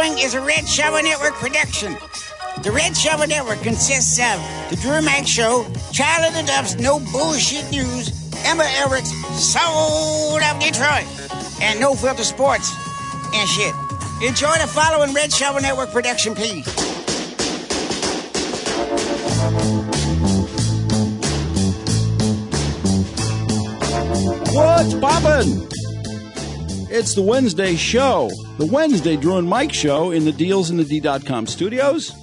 following is a Red Shovel Network production. The Red Shovel Network consists of The Drew Mack Show, Charlie the Duff's No Bullshit News, Emma Everett's Soul of Detroit, and No Filter Sports and shit. Enjoy the following Red Shovel Network production, please. What's poppin'? It's the Wednesday show, the Wednesday Drew and Mike show in the DealsInTheD.com studios.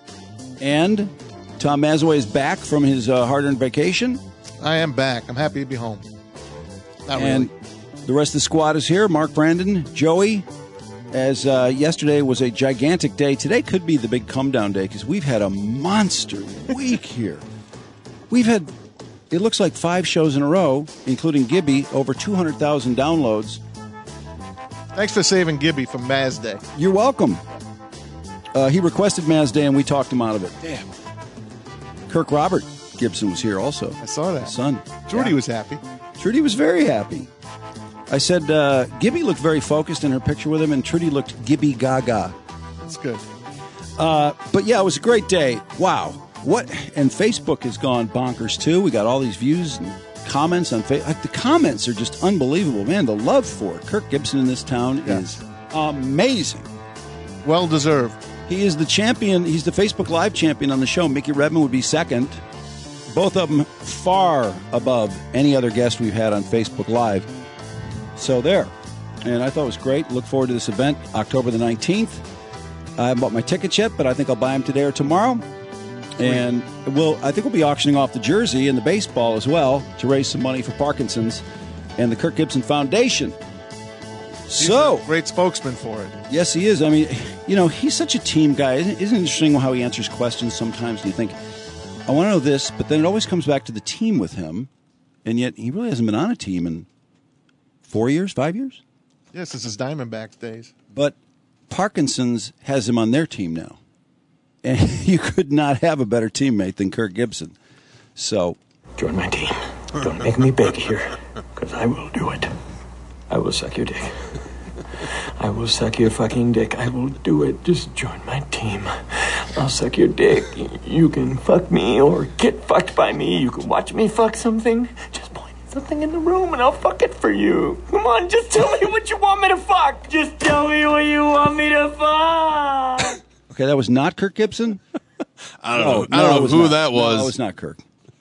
And Tom Mazaway is back from his hard-earned vacation. I am back. I'm happy to be home. Not and really. The rest of the squad is here. Mark, Brandon, Joey. As yesterday was a gigantic day, today could be the big come-down day because we've had a monster week here. We've had, it looks like 5 shows in a row, including Gibby, over 200,000 downloads. Thanks for saving Gibby from Maz Day. You're welcome. He requested Maz Day, and we talked him out of it. Damn. Kirk Robert Gibson was here also. I saw that. Son. Trudy was happy. Trudy was very happy. I said, Gibby looked very focused in her picture with him, and Trudy looked Gibby Gaga. That's good. But yeah, it was a great day. Wow. What? And Facebook has gone bonkers, too. We got all these views and comments on Facebook. Like, the comments are just unbelievable. Man, the love for Kirk Gibson in this town is amazing. Well deserved. He is the champion. He's the Facebook Live champion on the show. Mickey Redmond would be second. Both of them far above any other guest we've had on Facebook Live. So there. And I thought it was great. Look forward to this event, October the 19th. I haven't bought my tickets yet, but I think I'll buy them today or tomorrow. And I think we'll be auctioning off the jersey and the baseball as well to raise some money for Parkinson's and the Kirk Gibson Foundation. He's a great spokesman for it. Yes, he is. I mean, you know, he's such a team guy. Isn't it interesting how he answers questions sometimes? And you think, I want to know this, but then it always comes back to the team with him. And yet he really hasn't been on a team in 4 years, 5 years? Yes, this is Diamondbacks days. But Parkinson's has him on their team now. And you could not have a better teammate than Kirk Gibson. So, join my team. Don't make me beg here, because I will do it. I will suck your dick. I will suck your fucking dick. I will do it. Just join my team. I'll suck your dick. You can fuck me or get fucked by me. You can watch me fuck something. Just point at something in the room and I'll fuck it for you. Come on, just tell me what you want me to fuck. Just tell me what you want me to fuck. Okay, that was not Kirk Gibson? I don't know who that was. No, it was not Kirk.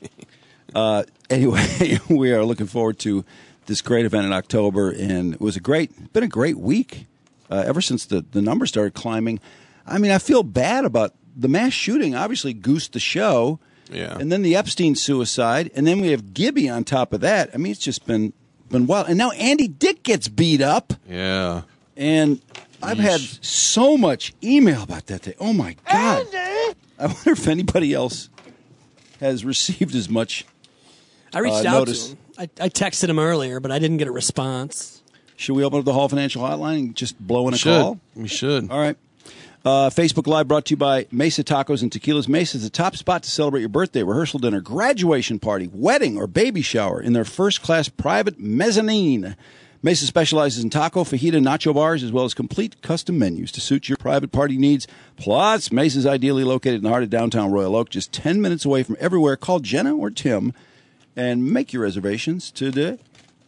Anyway, we are looking forward to this great event in October, and it was been a great week ever since the numbers started climbing. I mean, I feel bad about the mass shooting. Obviously, goosed the show, and then the Epstein suicide, and then we have Gibby on top of that. I mean, it's just been wild. And now Andy Dick gets beat up. Yeah, and I've had so much email about that day. Oh my God! Andy! I wonder if anybody else has received as much. I reached out to him. I texted him earlier, but I didn't get a response. Should we open up the Hall Financial Hotline and just blow in a call? We should. All right. Facebook Live brought to you by Mesa Tacos and Tequilas. Mesa is the top spot to celebrate your birthday, rehearsal dinner, graduation party, wedding, or baby shower in their first-class private mezzanine. Mesa specializes in taco, fajita, nacho bars, as well as complete custom menus to suit your private party needs. Plus, Mesa's ideally located in the heart of downtown Royal Oak, just 10 minutes away from everywhere. Call Jenna or Tim and make your reservations today.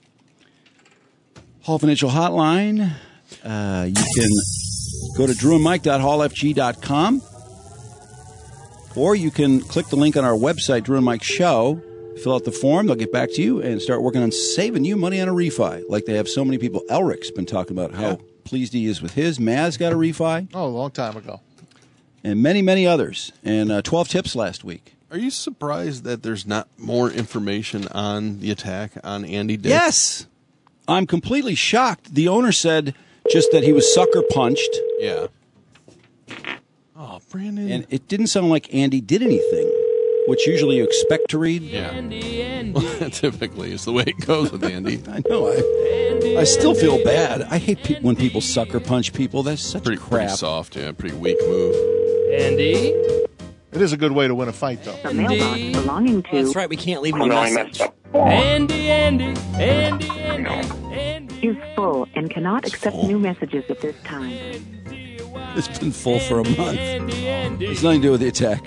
Hall Financial Hotline. You can go to drewandmike.hallfg.com, or you can click the link on our website, Drew and Mike Show. Fill out the form. They'll get back to you and start working on saving you money on a refi, like they have so many people. Elric's been talking about how pleased he is with his. Maz got a refi. Oh, a long time ago. And many, many others. And 12 tips last week. Are you surprised that there's not more information on the attack on Andy Dick? Yes. I'm completely shocked. The owner said just that he was sucker punched. Yeah. Oh, Brandon. And it didn't sound like Andy did anything, which usually you expect to read. Yeah. Andy. Well, typically is the way it goes with Andy. I know. I still feel bad. I hate when people sucker punch people. That's such crap. Pretty soft, pretty weak move. Andy? It is a good way to win a fight, though. The mailbox belonging to... That's right, we can't leave him a message. Andy. Is full and cannot accept new messages at this time. It's been full for a month. It's nothing to do with the attack.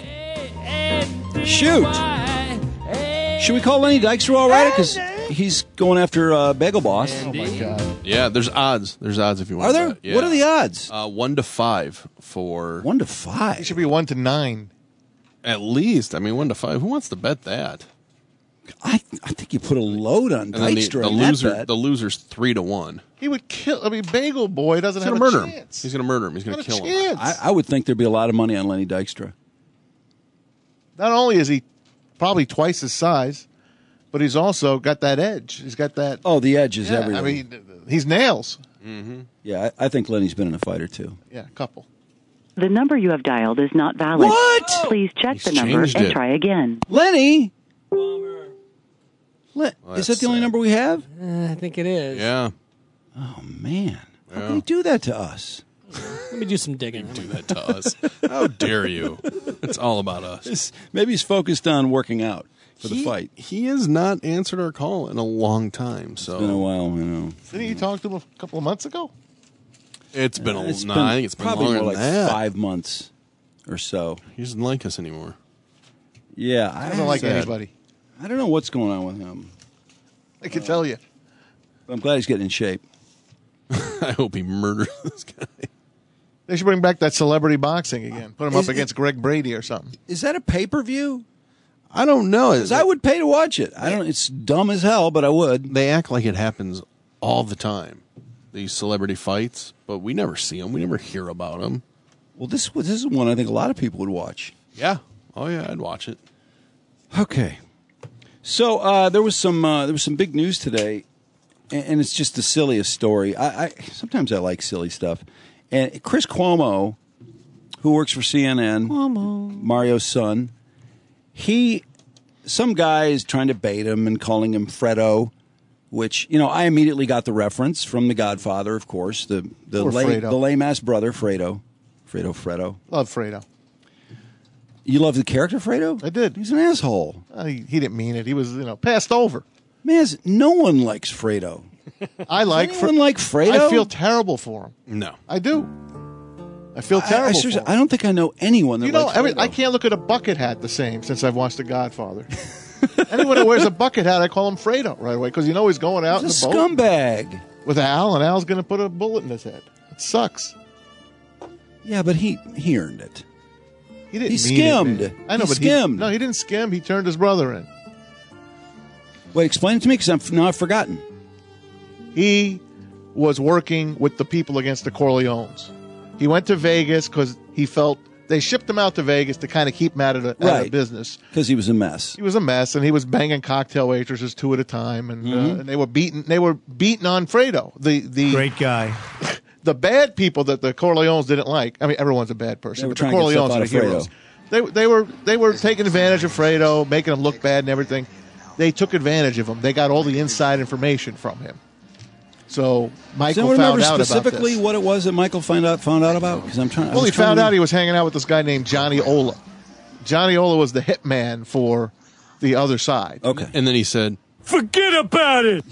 Shoot! Should we call Lenny Dykstra already? Because he's going after Bagel Boss. Oh, my God. Yeah, there's odds. There's odds if you want Are there? to bet. Yeah. What are the odds? 1 to 5 for... 1 to It 5. should be 1 to 9. At least. I mean, 1 to 5. Who wants to bet that? I think you put a load on And then Dykstra the in loser, that bet. the loser's 3 to 1. He would kill. I mean, Bagel Boy doesn't He's have going to a murder him. chance. He's going to murder him. He's going Not to a kill him. chance. I would think there'd be a lot of money on Lenny Dykstra. Not only is he probably twice his size, but he's also got that edge. He's got that. Oh, the edge is yeah, everything. I mean, he's nails. yeah, I think Lenny's been in a fight or two. Yeah, a couple. The number you have dialed is not valid. What? Please check He's the number changed and it. try again. Lenny? Well, Is that that's the only sad. number we have? I think it is. Yeah. Oh, man. How Yeah. can he do that to us? Let me do some digging. Do that to us. How dare you? It's all about us. Maybe he's focused on working out for the fight. He has not answered our call in a long time. So It's been a while, you know. Didn't you talk to him a couple of months ago? It's been a It's no, been I think it's been probably longer more than like that. 5 months or so. He doesn't like us anymore. Yeah, I don't like Sad. anybody. I don't know what's going on with him. I can tell you. But I'm glad he's getting in shape. I hope he murders this guy. They should bring back that celebrity boxing again. Put him Is up against Greg Brady or something. Is that a pay-per-view? I don't know. Because I would pay to watch it. I don't. It's dumb as hell, but I would. They act like it happens all the time. These celebrity fights, but we never see them. We never hear about them. Well, this is one I think a lot of people would watch. Yeah. Oh yeah, I'd watch it. Okay. So there was some big news today, and it's just the silliest story. I sometimes I like silly stuff. And Chris Cuomo, who works for CNN, Mario's son, some guy is trying to bait him and calling him Fredo, which I immediately got the reference from The Godfather, of course, the Poor Fredo. lame ass brother Fredo. Fredo. Love Fredo. You love the character Fredo? I did. He's an asshole. He didn't mean it. He was, passed over. Man, no one likes Fredo. I like Does anyone like Fredo? I feel terrible for him. No. I do. I feel terrible for him. I don't think I know anyone that likes Fredo. I can't look at a bucket hat the same since I've watched The Godfather. Anyone who wears a bucket hat, I call him Fredo right away because he's going out He's in a the boat scumbag. with Al, and Al's going to put a bullet in his head. It sucks. Yeah, but he earned it. He didn't. He mean skimmed. It, man. I know, He but skimmed. No, he didn't skim. He turned his brother in. Wait, explain it to me because I've forgotten. He was working with the people against the Corleones. He went to Vegas because he felt they shipped him out to Vegas to kind of keep him out of Right. business. Because he was a mess. He was a mess, and he was banging cocktail waitresses 2 at a time, and they were beating. They were beating on Fredo. The Great guy. the bad people that the Corleones didn't like. I mean, everyone's a bad person. They were but the trying to get stuff Corleones out are of the heroes. They were taking advantage of Fredo, making him look bad and everything. They took advantage of him. They got all the inside information from him. So Does Michael anyone found remember out specifically about this. what it was that Michael found out about? Because I'm trying. Well, he found out he was hanging out with this guy named Johnny Ola. Johnny Ola was the hitman for the other side. Okay. And then he said, Forget about it.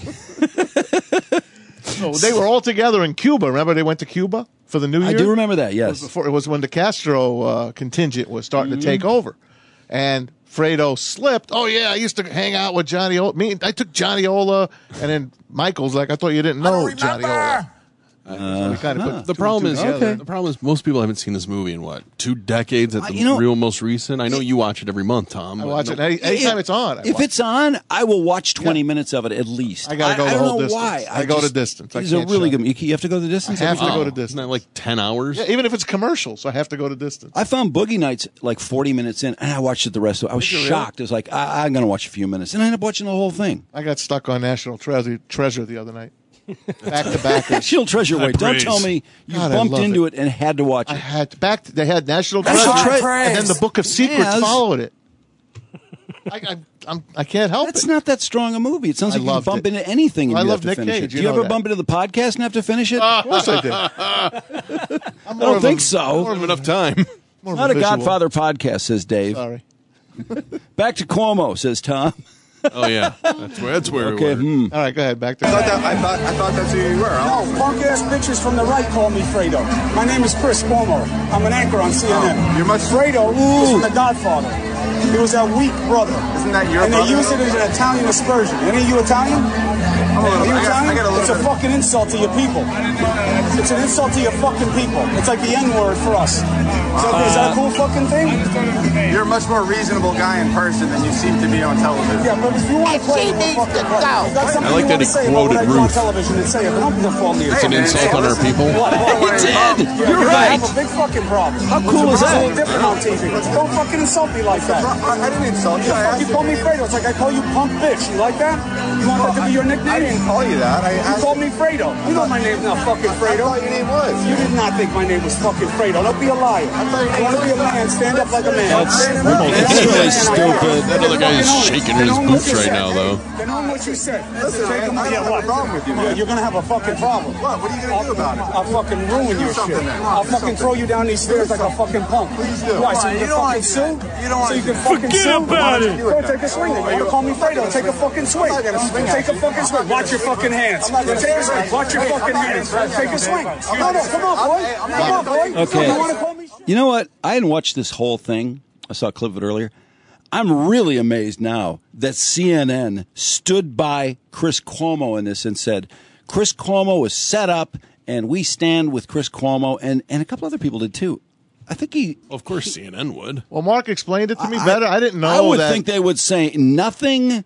So they were all together in Cuba. Remember they went to Cuba for the New Year? I do remember that. Yes. It was when the Castro contingent was starting to take over. And Fredo slipped. Oh, yeah, I used to hang out with Johnny Ola. I took Johnny Ola, and then Michael's like, I thought you didn't know Johnny Ola. So we kind of put the problem is Okay. the problem is most people haven't seen this movie in 2 decades at the you know- real most recent. I know you watch it every month, Tom. I but watch no- it anytime it's on. If it's on, I will watch 20 minutes of it at least. I gotta go the I don't whole know distance. why. I go to distance. I It's a can't really shut good. You have to go the distance. I have to every go time? to Isn't that like 10 hours? Yeah, even if it's commercials, I have to go to distance. I found Boogie Nights like 40 minutes in, and I watched it the rest of it. I was Did you really? shocked. It was like, I'm going to watch a few minutes. And I ended up watching the whole thing. I got stuck on National Treasure the other night. Back to back. National Treasure. Wait, don't praise. tell me you God, I bumped love into it. it and had to watch I it. had they had National National Treasure, Treasure. and then the Book of Secrets Yes. followed it. I can't help That's it. not that strong a movie. It sounds I like you can loved bump it. into anything and I you love have to Nick finish Cage, it. Do you you know ever that. bump into the podcast and have to finish it? Of course I did. I don't think so. Don't have enough time. More of Not a visual. Godfather podcast, says Dave. Sorry. Back to Cuomo, says Tom. Oh yeah, that's where Okay. we were. All right, go ahead. Back to I thought that's who you were. No, punk ass bitches from the right call me Fredo. My name is Chris Cuomo. I'm an anchor on CNN. You're much Fredo is from The Godfather. He was that weak brother. Isn't that your and brother? they use it as an Italian aspersion. Any of you Italian? Are you Italian? It's a fucking insult to your people. It's an insult to your fucking people. It's like the N-word for us. Is that a cool fucking thing? You're a much more reasonable guy in person than you seem to be on television. Yeah, but if you want to play, we'll fucking play. I like that he quoted Ruth. Television and say it, but don't call me. It's an insult on our people. He did. You're I right. have a big fucking problem. How cool is It's a that? little different on TV. Don't fucking insult me like that. I didn't insult you. You call me Fredo. It's like I call you punk bitch. You like that? You want that to be your nickname? I didn't call you that. You called me Fredo. You know my name's not fucking Fredo. I thought your name was. You did not think my name was fucking Fredo. Don't be a liar. You want to be a man, stand up like a man. That's really stupid. That other guy is shaking his boots right now, though. Then own what you said. Listen, man, I don't have a problem with you, man. You're gonna have a fucking problem. What are you going to do about it? I'll fucking ruin your shit. I'll fucking throw you down these stairs like a fucking punk. Please do. Why? So you can fucking sue? So you can fucking sue? about it. Go take a swing. You want to call me Fredo? Take a fucking swing. Take a fucking swing. Watch your fucking hands. Take a swing. Watch your fucking hands. Take a swing. No, come on, boy. Come on, boy. Okay. You want to call me? You know what? I hadn't watched this whole thing. I saw a clip of it earlier. I'm really amazed now that CNN stood by Chris Cuomo in this and said, Chris Cuomo was set up and we stand with Chris Cuomo, and a couple other people did too. I think Of course, CNN would. Well, Mark explained it to me better. I didn't know I would that. think they would say nothing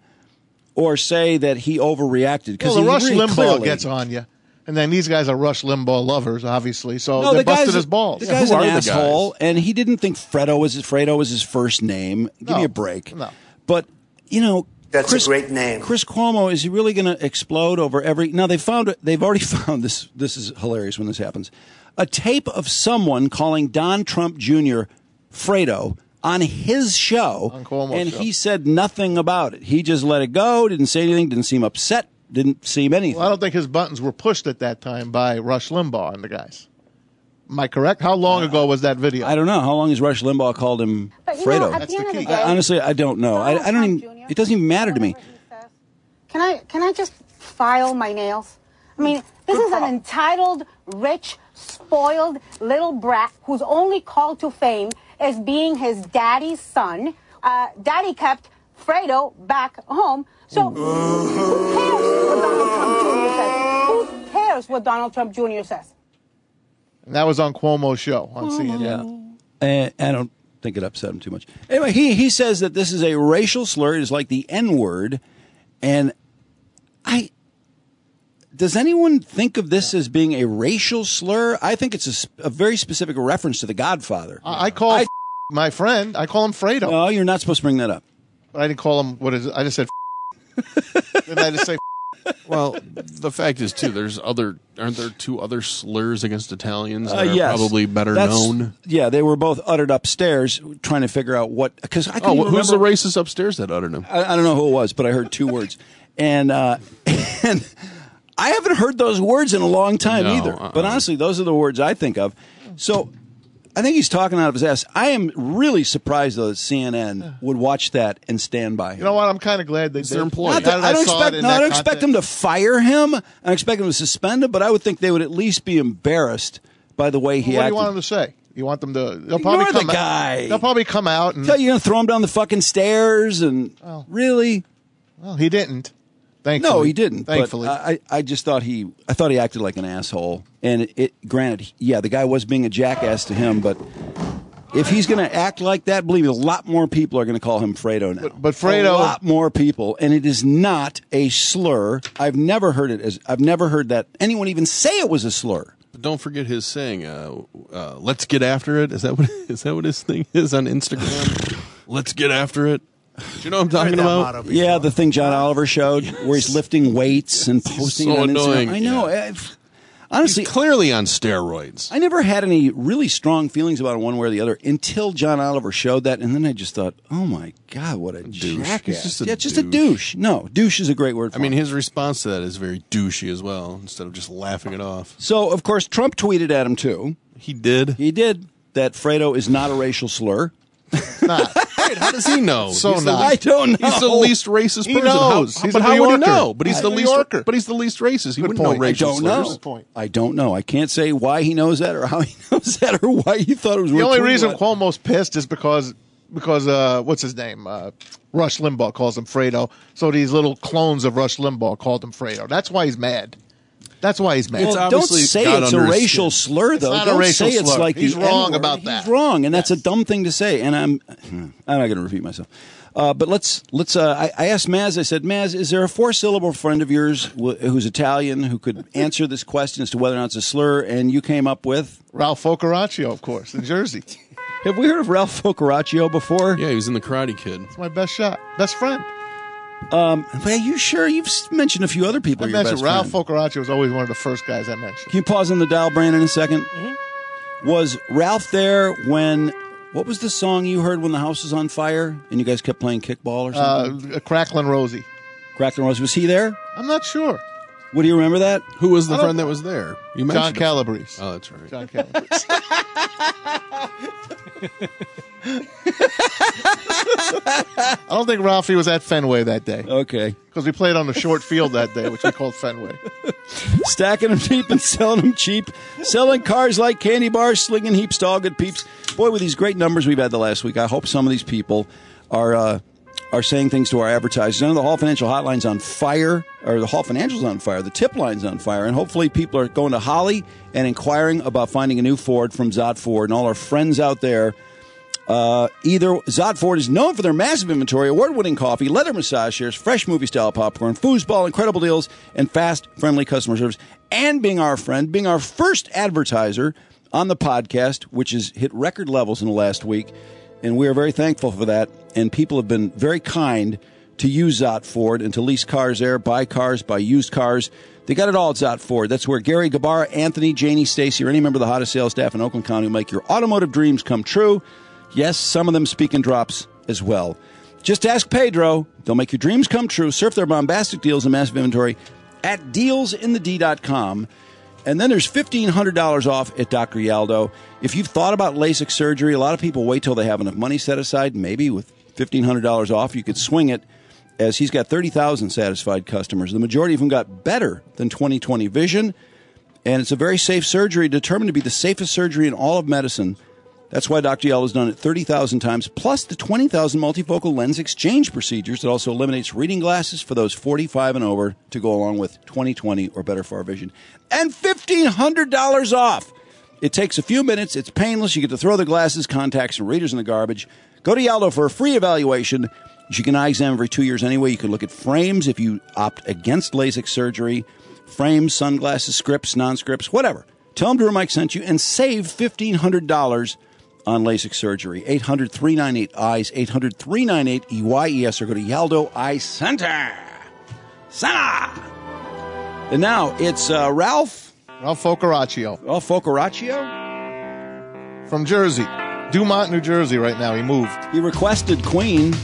or say that he overreacted. Because Well, the Rush really Limbaugh clearly gets on you. And then these guys are Rush Limbaugh lovers, obviously. So No, they the busted guy's- his balls. The guy's Who an are the asshole, guys? and he didn't think Fredo was his first name. Give me a break. No. But, you know, That's a great name. Chris Cuomo, is he really going to explode over every... Now, they've already found this. This is hilarious when this happens. A tape of someone calling Don Trump Jr. Fredo on his show, On Cuomo's and show. he said nothing about it. He just let it go, didn't say anything, didn't seem upset, didn't seem anything. Well, I don't think his buttons were pushed at that time by Rush Limbaugh and the guys. Am I correct? How long ago was that video? I don't know. How long has Rush Limbaugh called him Fredo? At the end of the day, Honestly, I don't know. I don't even. It doesn't even matter to me. Can I just file my nails? I mean, this is an entitled, rich, spoiled little brat who's only called to fame as being his daddy's son. Daddy kept Fredo back home. So who cares what Donald Trump Jr. says? And that was on Cuomo's show on CNN. Yeah. And I don't think it upset him too much. Anyway, he says that this is a racial slur. It is like the N-word. And does anyone think of this as being a racial slur? I think it's a very specific reference to The Godfather. I call my friend, I call him Fredo. No, you're not supposed to bring that up. But I didn't call him, what is it? I just said Then I just say Well, the fact is, too, aren't there two other slurs against Italians that are yes. probably better known? Yeah, they were both uttered upstairs trying to figure out what, because I couldn't who's the remember. racist upstairs that uttered them? I don't know who it was, but I heard two words. And I haven't heard those words in a long time either. But honestly, those are the words I think of. So I think he's talking out of his ass. I am really surprised, though, that CNN would watch that and stand by him. You know what? I'm kind of glad they did. their employee. Not that- I don't expect them to fire him. I expect them to suspend him, but I would think they would at least be embarrassed by the way he What do acted. you want them to say? You want them to? They'll Ignore probably the come guy. They'll probably come out and Tell you, you're going to throw him down the fucking stairs and really? Well, he didn't. Thankfully. No, he didn't. Thankfully, but I just thought he acted like an asshole. And granted, yeah, the guy was being a jackass to him, but if he's going to act like that, believe me, a lot more people are going to call him Fredo now. But Fredo, a lot more people, and it is not a slur. I've never heard that anyone even say it was a slur. But don't forget his saying, "Let's get after it." Is that what his thing is on Instagram? Let's get after it. Do you know what I'm talking about? Yeah, the thing John Oliver showed where he's lifting weights and posting so it on annoying. Instagram. I know. Honestly, he's clearly on steroids. I never had any really strong feelings about it one way or the other until John Oliver showed that, and then I just thought, oh my God, what a Douche. jackass. He's just a just a douche. No, douche is a great word for I mean, him. his response to that is very douchey as well, instead of just laughing it off. So, of course, Trump tweeted at him, too. He did? He did. That Fredo is not a racial slur. not. Hey, right. How does he know? So He's not. I don't know. He's the least racist He person. knows. How, He's but a how New would he Yorker. know? But he's the New least. Yorker. But he's the least racist. He Good wouldn't point. know I racial don't know. slurs. Point. I don't know. I can't say why he knows that or how he knows that or why he thought it was. The worth only tweeting reason about. Cuomo's pissed is because what's his name? Rush Limbaugh calls him Fredo. So these little clones of Rush Limbaugh called him Fredo. That's why he's mad. That's why he's mad. It's Well, don't obviously say got it's a under his racial skin. slur, It's though. not a Don't racial say it's slur. like He's the wrong N-word. about that. He's wrong, and that's a dumb thing to say. And I'm not going to repeat myself. But let's. I asked Maz. I said, Maz, is there a 4-syllable friend of yours who's Italian who could answer this question as to whether or not it's a slur? And you came up with Ralph Focaccia, of course, in Jersey. Have we heard of Ralph Focaccia before? Yeah, he was in the Karate Kid. It's my best friend. Are you sure? You've mentioned a few other people. I Your mentioned best Ralph friend. Focaccia was always one of the first guys I mentioned. Can you pause on the dial, Brandon, a second? Mm-hmm. Was Ralph there when? What was the song you heard when the house was on fire and you guys kept playing kickball or something? Cracklin' Rosie. Cracklin' Rose. Was he there? I'm not sure. What do you remember that? Who was the friend that was there? You John mentioned Calabrese. Oh, that's right. John Calabrese. I don't think Ralphie was at Fenway that day Okay. because we played on the short field that day, which we called Fenway. Stacking them cheap and selling them cheap. Selling cars like candy bars, slinging heaps to all good peeps. Boy, with these great numbers we've had the last week, I hope some of these people are saying things to our advertisers. I know the Hall Financial Hotline's on fire, or the Hall Financial's on fire. The tip line's on fire, and hopefully people are going to Holly and inquiring about finding a new Ford from Zott Ford. And all our friends out there, either Zott Ford is known for their massive inventory, award-winning coffee, leather massage chairs, fresh movie-style popcorn, foosball, incredible deals, and fast, friendly customer service. And being our friend, being our first advertiser on the podcast, which has hit record levels in the last week. And we are very thankful for that. And people have been very kind to use Zott Ford and to lease cars there, buy used cars. They got it all at Zott Ford. That's where Gary Gabarra, Anthony, Janie, Stacy, or any member of the hottest sales staff in Oakland County will make your automotive dreams come true. Yes, some of them speak in drops as well. Just ask Pedro. They'll make your dreams come true. Surf their bombastic deals and massive inventory at dealsinthed.com. And then there's $1,500 off at Dr. Yaldo. If you've thought about LASIK surgery, a lot of people wait till they have enough money set aside. Maybe with $1,500 off, you could swing it, as he's got 30,000 satisfied customers. The majority of them got better than 20/20 vision. And it's a very safe surgery, determined to be the safest surgery in all of medicine. That's why Dr. Yaldo has done it 30,000 times, plus the 20,000 multifocal lens exchange procedures. It also eliminates reading glasses for those 45 and over to go along with 20/20 or better far vision. And $1,500 off. It takes a few minutes. It's painless. You get to throw the glasses, contacts, and readers in the garbage. Go to Yaldo for a free evaluation. You can eye exam every 2 years anyway. You can look at frames if you opt against LASIK surgery. Frames, sunglasses, scripts, non-scripts, whatever. Tell them Drew Mike sent you and save $1,500 on LASIK surgery. 800-398-EYES, 800-398-EYES, or go to Yaldo Eye Center. And now it's Ralph Focaccia. Ralph Focaccia? From Jersey. Dumont, New Jersey right now. He moved. He requested Queen.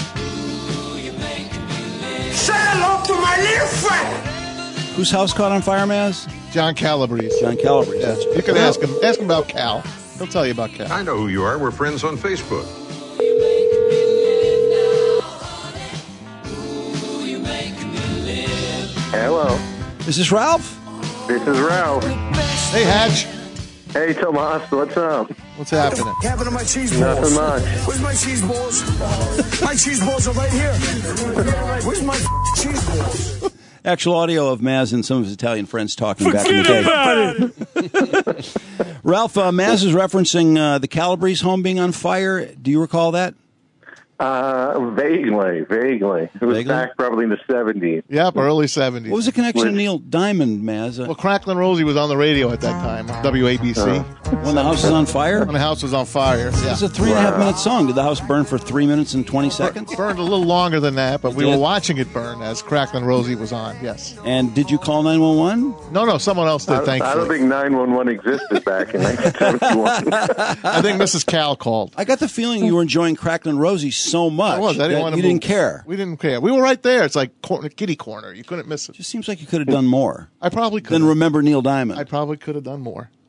Say hello to my little friend. Whose house caught on fire, Maz? John Calabrese. John Calabrese. Yeah. You can ask him. Ask him about Cal. He'll tell you about Cal. I know who you are. We're friends on Facebook. Hello. Is this Ralph? This is Ralph. Hey, Hatch. Hey, Tomas. What's up? What's happening? What happened to my cheese balls? Nothing much. Where's my cheese balls? My cheese balls are right here. Where's my cheese balls? Actual audio of Maz and some of his Italian friends talking back in the day. Ralph, Maz is referencing the Calabrese home being on fire. Do you recall that? Vaguely. It was back probably in the 70s. Yep, early 70s. What was the connection to Neil Diamond, Maz? Well, Cracklin' Rosie was on the radio at that time, WABC. When the house was on fire? When the house was on fire. Yeah. It's a 3.5 minute song. Did the house burn for 3 minutes and 20 seconds? Burned a little longer than that, but we were watching it burn as Cracklin' Rosie was on, yes. And did you call 911? No, someone else did, thankfully. I don't think 911 existed back in 1971. I think Mrs. Cal called. I got the feeling you were enjoying Cracklin' Rosie so much I didn't want to you didn't care. We didn't care. We were right there. It's like kitty corner. You couldn't miss it. Just seems like you could have done more. I probably could. Then remember Neil Diamond. I probably could have done more.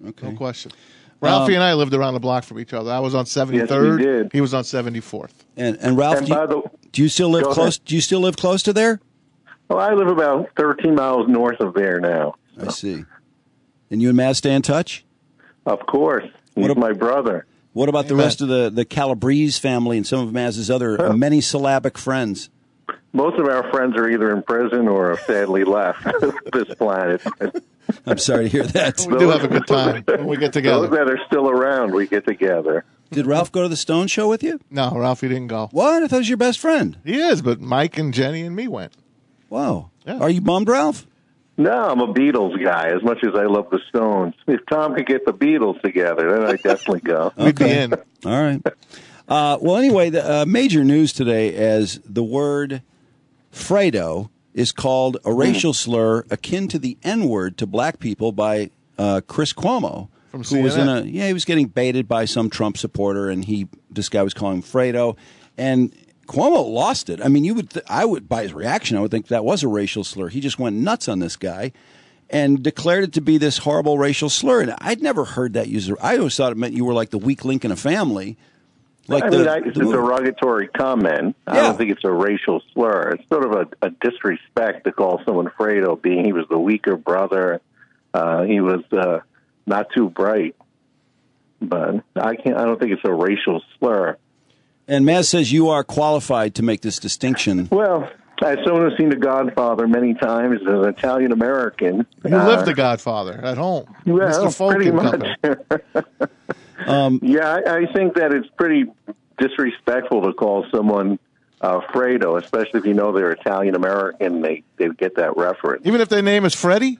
Okay. No question. Ralphie and I lived around the block from each other. I was on 73rd. Yes, we did. He was on 74th. And Ralph, do you still live close? Do you still live close to there? Well, I live about 13 miles north of there now. I see. And you and Maz stay in touch? Of course. He's my brother. What about the rest of the Calabrese family and some of Maz's other many syllabic friends? Most of our friends are either in prison or have sadly left this planet. I'm sorry to hear that. We do have a good time when we get together. Those that are still around, we get together. Did Ralph go to the Stone Show with you? No, Ralphie didn't go. What? I thought he was your best friend. He is, but Mike and Jenny and me went. Wow. Yeah. Are you bummed, Ralph? No, I'm a Beatles guy, as much as I love the Stones. If Tom could get the Beatles together, then I'd definitely go. We'd be in. All right. Well, anyway, the major news today as the word Fredo is called a racial slur akin to the N-word to black people by Chris Cuomo, From who was CNN. he was getting baited by some Trump supporter, and this guy was calling him Fredo, and Cuomo lost it. I mean, I would by his reaction, I would think that was a racial slur. He just went nuts on this guy and declared it to be this horrible racial slur. And I'd never heard that used. I always thought it meant you were like the weak link in a family. Like it's a derogatory comment. I don't think it's a racial slur. It's sort of a disrespect to call someone Fredo, being he was the weaker brother. He was not too bright. But I don't think it's a racial slur. And Maz says you are qualified to make this distinction. Well, as someone who's seen The Godfather many times, as an Italian American, You lived The Godfather at home. Well, Mr. Folk pretty and much. Company. I think that it's pretty disrespectful to call someone Fredo, especially if you know they're Italian American. They get that reference. Even if their name is Freddie?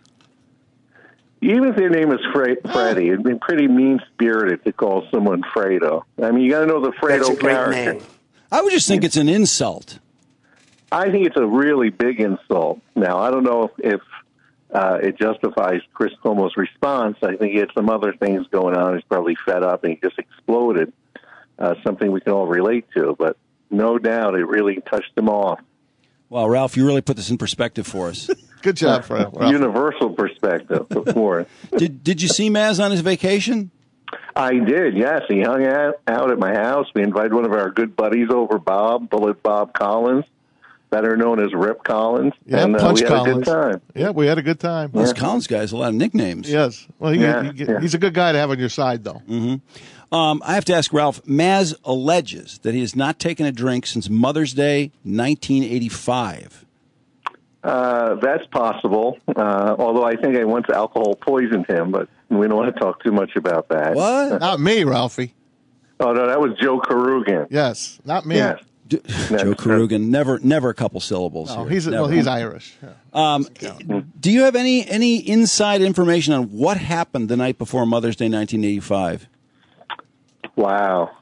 Even if their name is Freddie, it'd be pretty mean-spirited to call someone Fredo. I mean, you got to know the Fredo character. I would just think it's an insult. I think it's a really big insult. Now, I don't know if it justifies Chris Cuomo's response. I think he had some other things going on. He's probably fed up and he just exploded, something we can all relate to. But no doubt it really touched him off. Wow, Ralph, you really put this in perspective for us. Good job, Ralph. Universal perspective, of course. Did you see Maz on his vacation? I did, yes. He hung out at my house. We invited one of our good buddies over, Bullet Bob Collins, better known as Rip Collins. Yeah, and Punch we Collins. had a good time. Yeah, we had a good time. This Collins guy has a lot of nicknames. Yes. Well, he's a good guy to have on your side, though. Mm-hmm. I have to ask Ralph, Maz alleges that he has not taken a drink since Mother's Day 1985. That's possible, although I think I once alcohol poisoned him, but we don't want to talk too much about that. What? Not me, Ralphie. Oh, no, that was Joe Carugan. Yes, not me. Yes. Joe Carugan, never a couple syllables No, here. he's Irish. Yeah. Do you have any inside information on what happened the night before Mother's Day 1985? Wow.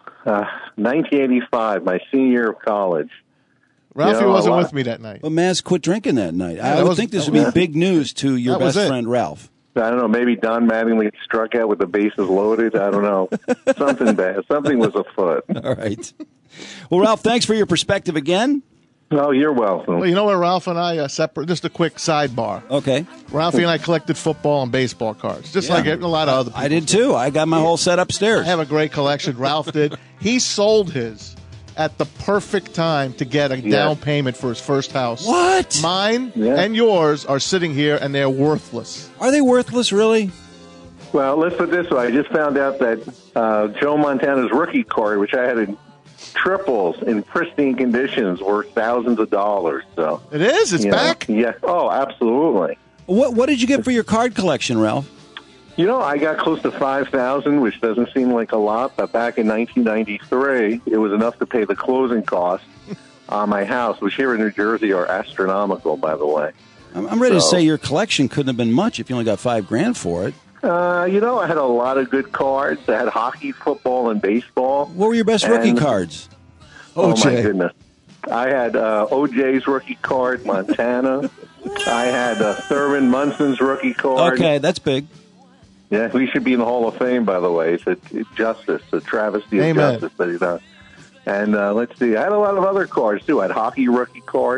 1985, my senior year of college. Ralphie wasn't with me that night. But Maz quit drinking that night. Yeah, I would think this would be big news to your That was best it. friend, Ralph. I don't know, maybe Don Mattingly struck out with the bases loaded. I don't know. Something bad. Something was afoot. All right. Well, Ralph, thanks for your perspective again. Oh, you're welcome. Well, you know where Ralph and I separate? Just a quick sidebar. Okay. Ralphie and I collected football and baseball cards, just like a lot of other people. I did too. I got my whole set upstairs. I have a great collection. Ralph did. He sold his at the perfect time to get a down payment for his first house. What? Mine and yours are sitting here, and they're worthless. Are they worthless, really? Well, let's put it this way. I just found out that Joe Montana's rookie card, which I had in triples in pristine conditions, worth thousands of dollars. So it is. It's back. Yeah. Oh, absolutely. What did you get for your card collection, Ralph? You know, I got close to 5,000, which doesn't seem like a lot, but back in 1993, it was enough to pay the closing costs on my house, which here in New Jersey are astronomical, by the way. I'm ready to say your collection couldn't have been much if you only got $5,000 for it. You know, I had a lot of good cards. I had hockey, football, and baseball. What were your best rookie cards? Oh, my goodness. I had OJ's rookie card, Montana. I had Thurman Munson's rookie card. Okay, that's big. Yeah, we should be in the Hall of Fame, by the way. It's a justice, a travesty of justice that he's done. And let's see, I had a lot of other cards, too. I had hockey rookie cards.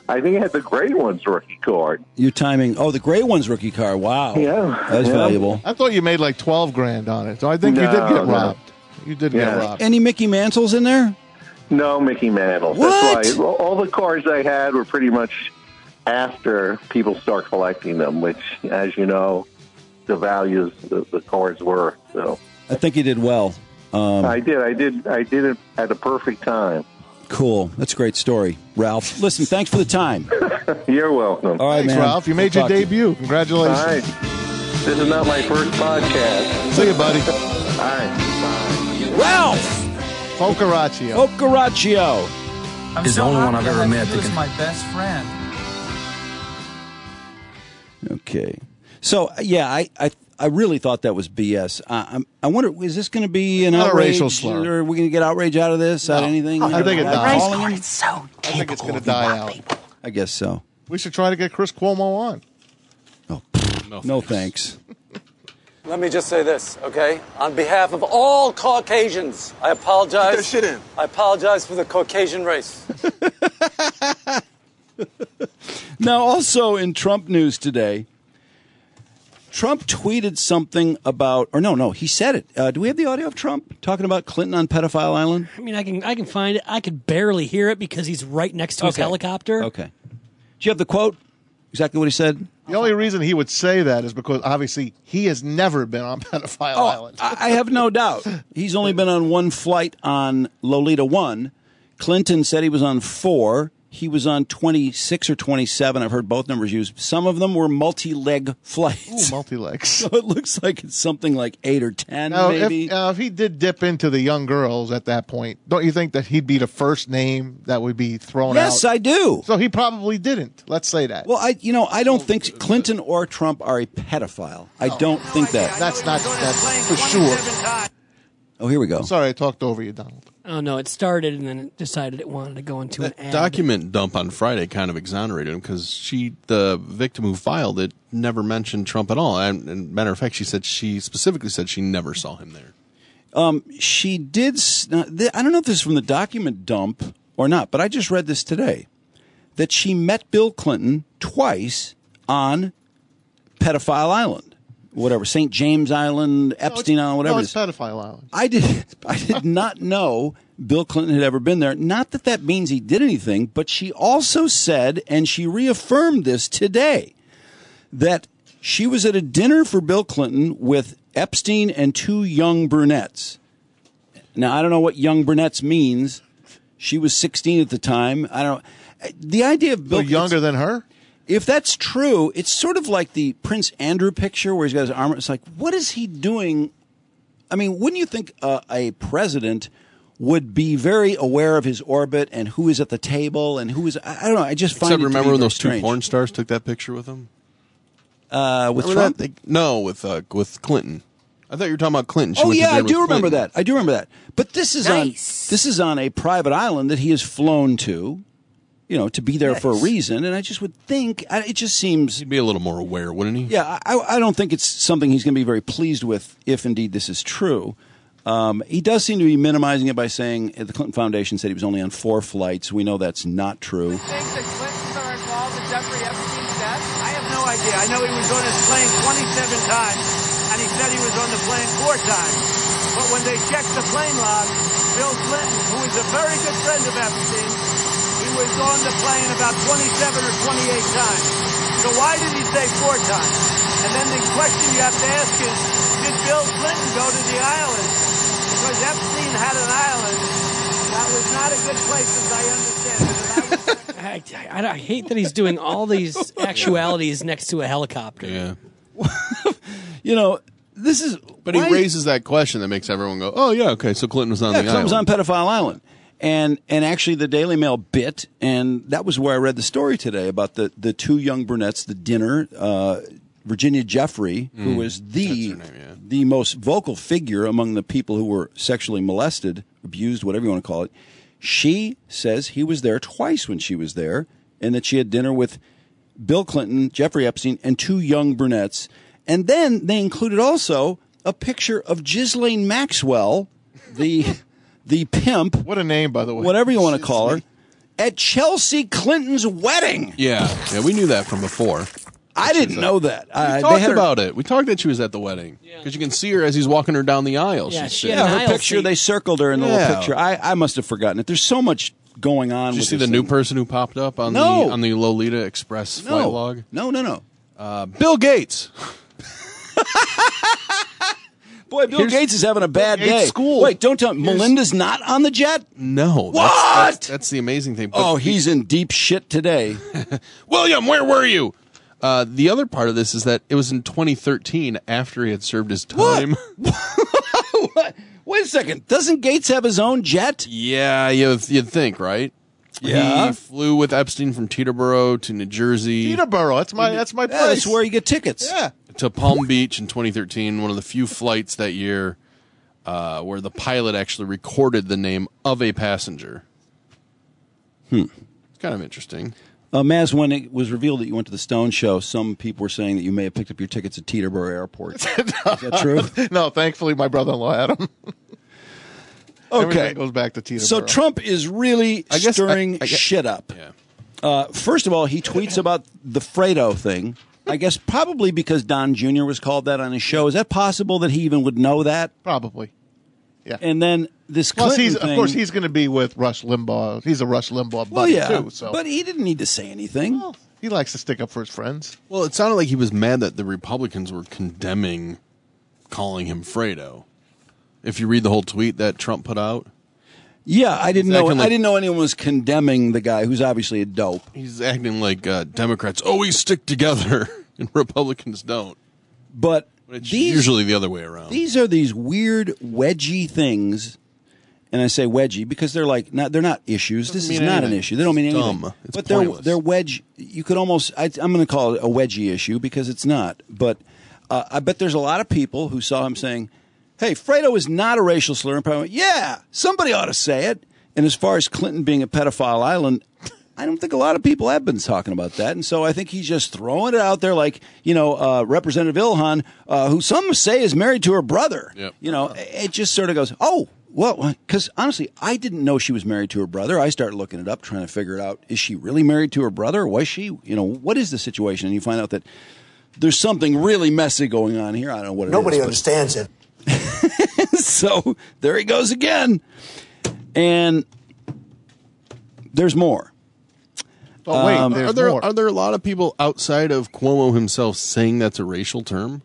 I think it had the gray one's rookie card. You're timing. Oh, the gray one's rookie card. Wow. Yeah. That's valuable. I thought you made like $12,000 on it, so I think you did get robbed. You did get robbed. Any Mickey Mantles in there? No Mickey Mantles. What? That's why all the cards I had were pretty much after people start collecting them, which, as you know, the values the cards were. So I think you did well. I did it at the perfect time. Cool. That's a great story, Ralph. Listen, thanks for the time. You're welcome. All right, Thanks, man. Ralph. You made your debut. Congratulations. All right. This is not my first podcast. See you, buddy. All right. Bye. Ralph Focaccia. I'm Is the only one I've ever met He that was can. my best friend. Okay. So, yeah, I really thought that was BS. I wonder, is this going to be an Not a outrage? racial slur. Or are we going to get outrage out of this? Out of anything? I think it dies. It's so I think it's going to die out. I guess so. We should try to get Chris Cuomo on. No thanks. Let me just say this, okay? On behalf of all Caucasians, I apologize. Put that shit in. I apologize for the Caucasian race. Now, also in Trump news today, Trump tweeted something about, or no, he said it. Do we have the audio of Trump talking about Clinton on Pedophile Island? I mean, I can find it. I could barely hear it because he's right next to his helicopter. Okay. Do you have the quote? Exactly what he said? The only reason he would say that is because, obviously, he has never been on Pedophile Island. I have no doubt. He's only been on one flight on Lolita 1. Clinton said he was on 4. He was on 26 or 27. I've heard both numbers used. Some of them were multi-leg flights. Ooh, multi-legs. So it looks like it's something like 8 or 10, Now, maybe. if he did dip into the young girls at that point, don't you think that he'd be the first name that would be thrown out? Yes, I do. So he probably didn't. Let's say that. Well, I don't think Clinton or Trump are a pedophile. I don't think that. That's for sure. Oh, here we go. Sorry, I talked over you, Donald. Oh, no, it started and then it decided it wanted to go into an ad. Document dump on Friday kind of exonerated him because the victim who filed it, never mentioned Trump at all. And matter of fact, she specifically said she never saw him there. She did. I don't know if this is from the document dump or not, but I just read this today that she met Bill Clinton twice on Pedophile Island. Whatever, St. James Island, Epstein Island, whatever. No, it it's is. Pedophile Island. I did not know Bill Clinton had ever been there. Not that means he did anything, but she also said, and she reaffirmed this today, that she was at a dinner for Bill Clinton with Epstein and 2 young brunettes. Now, I don't know what young brunettes means. She was 16 at the time. I don't know. The idea of Bill younger than her? If that's true, it's sort of like the Prince Andrew picture where he's got his arm. It's like, what is he doing? I mean, wouldn't you think a president would be very aware of his orbit and who is at the table and who is? I don't know. I just find. Except remember when those strange. 2 porn stars took that picture with him? With remember Trump? No, with Clinton. I thought you were talking about Clinton. She Oh went to yeah, I dinner do with remember Clinton. that. I do remember that. But this is on a private island that he has flown to. To be there for a reason, and I just would think it just seems he'd be a little more aware, wouldn't he? Yeah, I don't think it's something he's going to be very pleased with if indeed this is true. He does seem to be minimizing it by saying the Clinton Foundation said he was only on 4 flights. We know that's not true. You think the Clintons are involved in Jeffrey Epstein's death? I have no idea. I know he was on his plane 27 times, and he said he was on the plane 4 times. But when they checked the plane log, Bill Clinton, who is a very good friend of Epstein, he was on the plane about 27 or 28 times. So why did he say 4 times? And then the question you have to ask is, did Bill Clinton go to the island? Because Epstein had an island. That was not a good place, as I understand it. I hate that he's doing all these actualities next to a helicopter. Yeah. This is. But he raises that question that makes everyone go, "Oh yeah, okay." So Clinton was on the island. Clinton was on Pedophile Island. And actually, the Daily Mail bit, and that was where I read the story today about the 2 young brunettes, the dinner. Virginia Jeffrey, who was the most vocal figure among the people who were sexually molested, abused, whatever you want to call it. She says he was there twice when she was there, and that she had dinner with Bill Clinton, Jeffrey Epstein, and 2 young brunettes. And then they included also a picture of Ghislaine Maxwell, the pimp. What a name, by the way. Whatever you want to call her. at Chelsea Clinton's wedding. Yeah, we knew that from before. I didn't know that. We talked about it. We talked that she was at the wedding because you can see her as he's walking her down the aisle. Yeah, She's she sitting. had an her aisle picture. seat. They circled her in the little picture. I must have forgotten it. There's so much going on. Did you with see this the new thing. person who popped up on the Lolita Express flight log? No. Bill Gates. Boy, Bill Gates is having a bad Gates day. school. Wait, don't tell me. Melinda's not on the jet? No. What? That's the amazing thing. Oh, he's in deep shit today. William, where were you? The other part of this is that it was in 2013 after he had served his time. What? Wait a second. Doesn't Gates have his own jet? Yeah, you'd think, right? Yeah. He flew with Epstein from Teterboro to New Jersey. Teterboro, that's my place. Yeah, that's where you get tickets. Yeah. To Palm Beach in 2013, one of the few flights that year where the pilot actually recorded the name of a passenger. It's kind of interesting. Maz, when it was revealed that you went to the Stone Show, some people were saying that you may have picked up your tickets at Teterboro Airport. Is that true? No, thankfully my brother-in-law had them. Okay. Everything goes back to Teterboro. So Trump is really stirring shit up. Yeah. First of all, he tweets about the Fredo thing. I guess probably because Don Jr. was called that on his show. Is that possible that he even would know that? Probably. Yeah. And then this Plus, Clinton thing. of course, he's going to be with Rush Limbaugh. He's a Rush Limbaugh buddy, too. So. But he didn't need to say anything. Well, he likes to stick up for his friends. Well, it sounded like he was mad that the Republicans were condemning calling him Fredo. If you read the whole tweet that Trump put out. Yeah, I didn't know. Like, I didn't know anyone was condemning the guy who's obviously a dope. He's acting like Democrats always stick together and Republicans don't. But it's usually the other way around. These are these weird wedgie things, and I say wedgie because they're like they're not issues. This is not an issue. They don't mean anything. Dumb. It's but pointless. they're wedge. You could almost. I'm going to call it a wedgie issue because it's not. But I bet there's a lot of people who saw him saying, "Hey, Fredo is not a racial slur," and probably went, "Yeah, somebody ought to say it." And as far as Clinton being a pedophile island, I don't think a lot of people have been talking about that. And so I think he's just throwing it out there like, Representative Ilhan, who some say is married to her brother. Yep. It just sort of goes, oh, well, because honestly, I didn't know she was married to her brother. I started looking it up, trying to figure it out. Is she really married to her brother? Or was she? What is the situation? And you find out that there's something really messy going on here. I don't know what it is. Nobody understands it. So there he goes again. And there's more. Oh, wait, there's more. Are there a lot of people outside of Cuomo himself saying that's a racial term?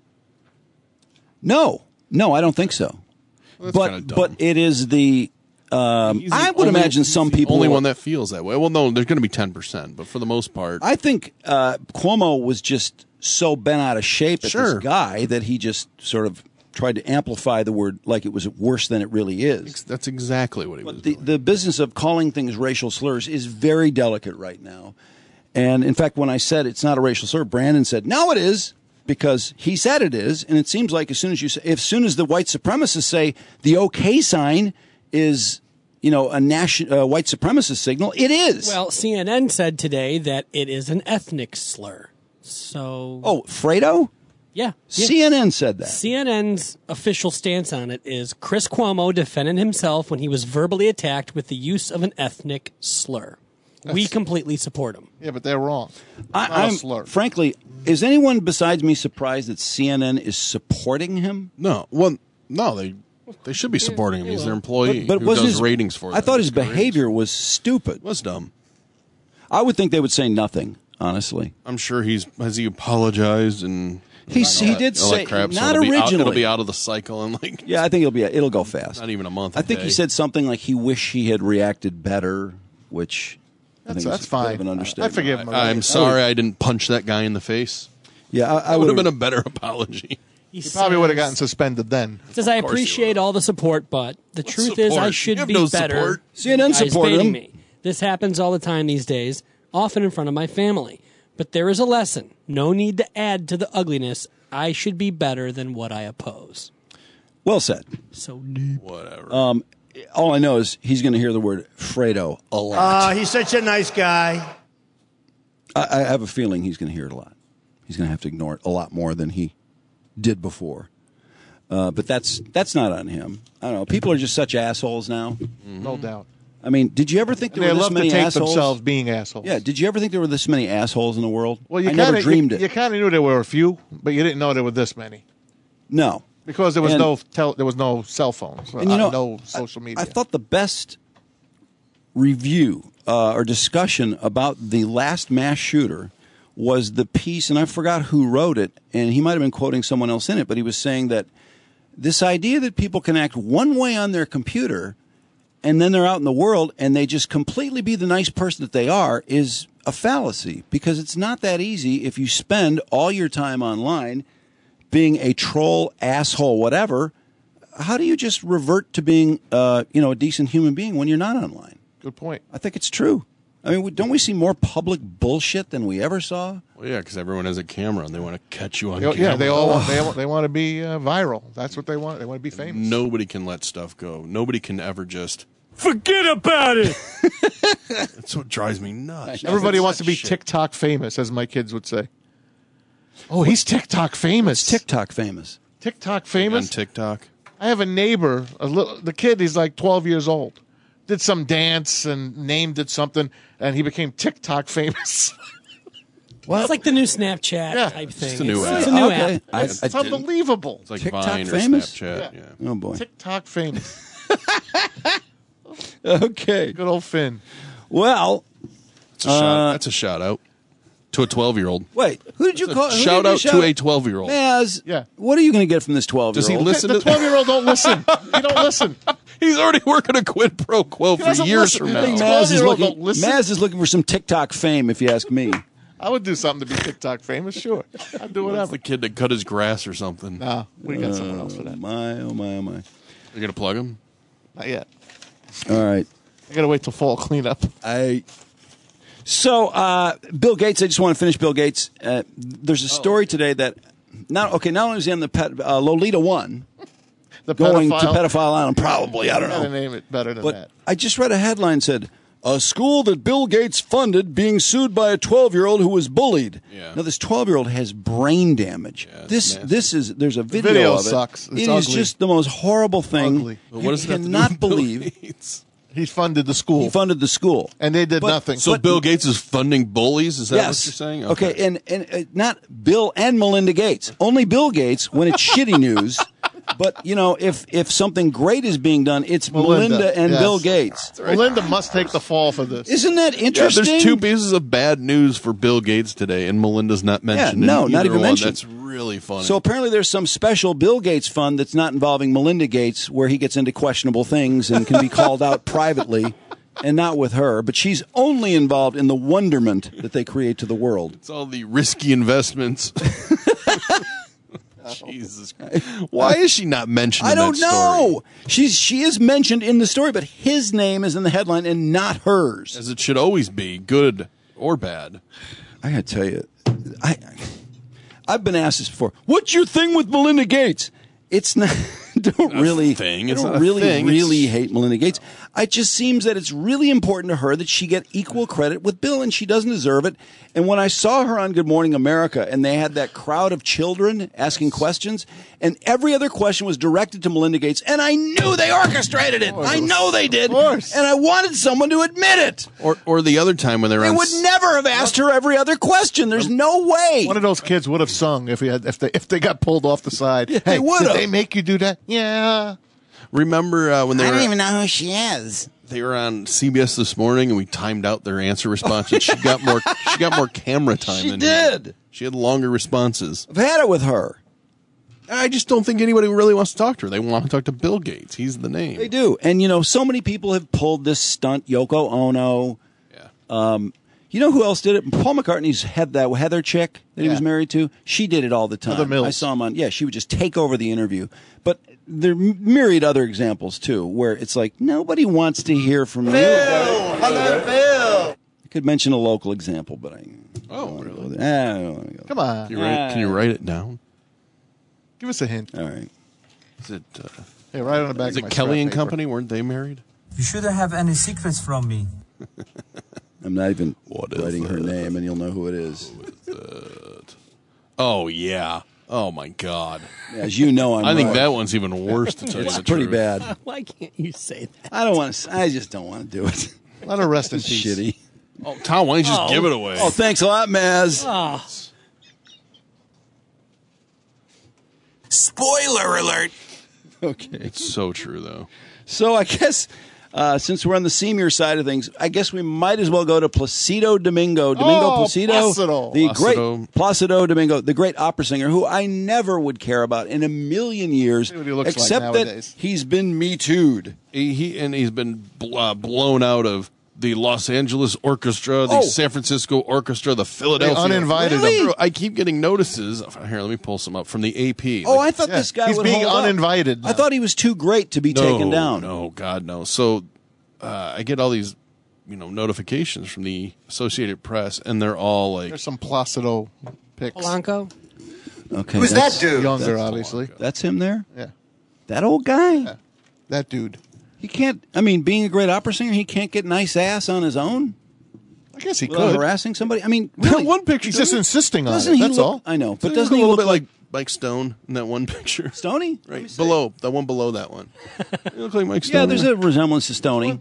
No, I don't think so. Well, that's kinda dumb. But it is the. I would imagine some people. Only one that feels that way. Well, no, there's going to be 10%, but for the most part, I think Cuomo was just so bent out of shape at this guy that he just sort of tried to amplify the word like it was worse than it really is. That's exactly what he was doing. The business of calling things racial slurs is very delicate right now. And in fact, when I said it's not a racial slur, Brandon said, no, it is, because he said it is. And it seems like as soon as the white supremacists say the OK sign is, a white supremacist signal, it is. Well, CNN said today that it is an ethnic slur. So. Oh, Fredo? Yeah. CNN said that. CNN's official stance on it is Chris Cuomo defended himself when he was verbally attacked with the use of an ethnic slur. We completely support him. Yeah, but they're wrong. I'm slur. Frankly, is anyone besides me surprised that CNN is supporting him? No. Well, no, they should be supporting him. He's their employee but who does ratings for them. I thought his behavior was stupid. It was dumb. I would think they would say nothing, honestly. I'm sure has he apologized and he did say crap, not so originally. It'll be out of the cycle and yeah, I think it'll go fast. Not even a month. I think he said something like he wished he had reacted better, which I think that's is fine. a bit of an understatement. I forgive him. I'm sorry I didn't punch that guy in the face. Yeah, I would have been a better apology. He probably would have gotten suspended then. Says, I appreciate all the support, but the truth is I should be better. Support. CNN supported him. Me. This happens all the time these days, often in front of my family. But there is a lesson. No need to add to the ugliness. I should be better than what I oppose. Well said. So deep. Whatever. All I know is he's going to hear the word Fredo a lot. He's such a nice guy. I have a feeling he's going to hear it a lot. He's going to have to ignore it a lot more than he did before. But that's not on him. I don't know. People are just such assholes now. Mm-hmm. No doubt. I mean, did you ever think there They were this love to many take assholes? themselves being assholes. Yeah, did you ever think there were this many assholes in the world? Well, you I never kinda, dreamed it. You kind of knew there were a few, but you didn't know there were this many No. because there was And- there was no cell phones, And you know, no social media. I thought the best review or discussion about the last mass shooter was the piece, and I forgot who wrote it, and he might have been quoting someone else in it, but he was saying that this idea that people can act one way on their computer and then they're out in the world and they just completely be the nice person that they are is a fallacy, because it's not that easy if you spend all your time online being a troll, asshole, whatever. How do you just revert to being a decent human being when you're not online? Good point. I think it's true. I mean, don't we see more public bullshit than we ever saw? Well, yeah, because everyone has a camera and they want to catch you on Yeah, camera. they all they want to be viral. That's what they want. They want to be famous. Nobody can let stuff go. Nobody can ever just forget about it. That's what drives me nuts. Everybody wants to be Shit. TikTok famous, as my kids would say. Oh, he's TikTok famous. TikTok famous. TikTok On famous. TikTok. I have a neighbor. The kid. He's like 12 years old. Did some dance and named it something, and he became TikTok famous. It's like the new Snapchat type thing. It's a new app. It's a new Okay. app. It's unbelievable. It's like TikTok Vine or famous? Snapchat. Yeah. Oh, boy. TikTok famous. Okay. Good old Finn. Well, That's a shout out to a 12-year-old. wait. Who did you call? who Shout did you out to a 12-year-old. Maz, Yeah. what are you going to get from this 12-year-old? Does he listen The to 12-year-old don't listen. He don't listen. He's already working a quid pro quo for doesn't years listen. from I think now. Maz is 12-year-old looking. don't listen. Maz is looking for some TikTok fame, if you ask me. I would do something to be TikTok famous. Sure, I'd do That's whatever. the kid that cut his grass or something. Nah, we got someone else for that. My, oh my, oh my. You going to plug him? Not yet. All right. I gotta wait till fall cleanup. So, Bill Gates, I just want to finish Bill Gates. There's a story today that, not only is he on the Lolita 1, going to Pedophile Island, probably, I don't Gotta know. name it better than But that. I just read a headline said, a school that Bill Gates funded being sued by a 12-year-old who was bullied. Yeah. Now, this 12-year-old has brain damage. Yeah, it's There's a video, video of it. sucks. It's It is ugly. just the most horrible thing. Ugly. But You what does it have to do cannot with Bill believe Gates? He funded the school, he funded the school. and they did But- nothing. So Bill Gates is funding bullies? Is that Yes. what you're saying? Okay, and not Bill and Melinda Gates. Only Bill Gates when it's shitty news. But, if something great is being done, it's Melinda and yes. Bill Gates. Melinda must take the fall for this. Isn't that Yeah, interesting? there's two pieces of bad news for Bill Gates today, and Melinda's not mentioned. no, in not either even one. mentioned. That's really funny. So apparently there's some special Bill Gates fund that's not involving Melinda Gates where he gets into questionable things and can be called out privately and not with her. But she's only involved in the wonderment that they create to the world. it's all the risky investments. Jesus Christ. Why is she not mentioned I in don't that story? know. She is mentioned in the story, but his name is in the headline and not hers. As it should always be, good or bad. I gotta tell you, I've been asked this before. What's your thing with Melinda Gates? It's not. Don't really. thing. I It's don't not a really, thing. really It's- hate Melinda Gates. It just seems that it's really important to her that she get equal credit with Bill, and she doesn't deserve it. And when I saw her on Good Morning America, and they had that crowd of children asking questions, and every other question was directed to Melinda Gates, and I knew they orchestrated it. I know they did, and I wanted someone to admit it. Or the other time when they were They on would never have asked her every other question. There's no way. One of those kids would have sung if they got pulled off the side. Yeah, hey, they would've. did they make you do that? Yeah. Remember when they I were don't even know who she is. they were on CBS this morning and we timed out their answer responses. She got more camera time She than did. She had longer responses. I've had it with her. I just don't think anybody really wants to talk to her. They want to talk to Bill Gates. He's the name. They do. And, so many people have pulled this stunt. Yoko Ono. Yeah. You know who else did it? Paul McCartney's had that Heather chick that he was Yeah. married to. She did it all the time. Heather Mills. I saw him on, she would just take over the interview. But there are myriad other examples, too, where it's like, nobody wants to hear from you. Hello, Bill. I could mention a local example, but I Oh, really? don't want to go. Come on. Can you write it down? Give us a hint. All right. Is it Hey, right on the back is of it my Kelly scrap and paper. Company? Weren't they married? You shouldn't have any secrets from me. I'm not even What is writing her that? name, and you'll know who it is. Oh yeah. Oh my God! As you know, I think right. that one's even worse. To tell you It's the pretty truth. bad. Why can't you say that? I don't want to. I just don't want to do it. Let her rest in It's peace. shitty. Oh, Tom, why don't you just give it away? Oh, thanks a lot, Maz. Oh. Spoiler alert. Okay. It's so true, though. So I guess since we're on the Seymour side of things, I guess we might as well go to Placido Domingo. Placido. The great Placido Domingo, the great opera singer who I never would care about in a million years, See what he looks like except that nowadays. he's been Me Too'd. He's been blown out of the Los Angeles Orchestra, the San Francisco Orchestra, the Philadelphia. They uninvited him. I keep getting notices. Here, let me pull some up from the AP. Oh, I thought this guy he's would being hold up. uninvited now. I thought he was too great to be taken down. No, God, no. So I get all these, notifications from the Associated Press, and they're all like, There's some Placido pics. Polanco? Okay, Who's that's- that dude? Younger, obviously. That's him there? Yeah. That old guy? Yeah. That dude. He can't, being a great opera singer, he can't get nice ass on his own? I guess he Without could. harassing somebody? Really? one picture. He's just insisting on Doesn't it. he That's look, all. I know, but Doesn't doesn't he he look a look little bit like Mike Stone in that one picture? Stoney? Right, below. The one below that one. You look like Mike Stone. Yeah, there's a resemblance to Stoney.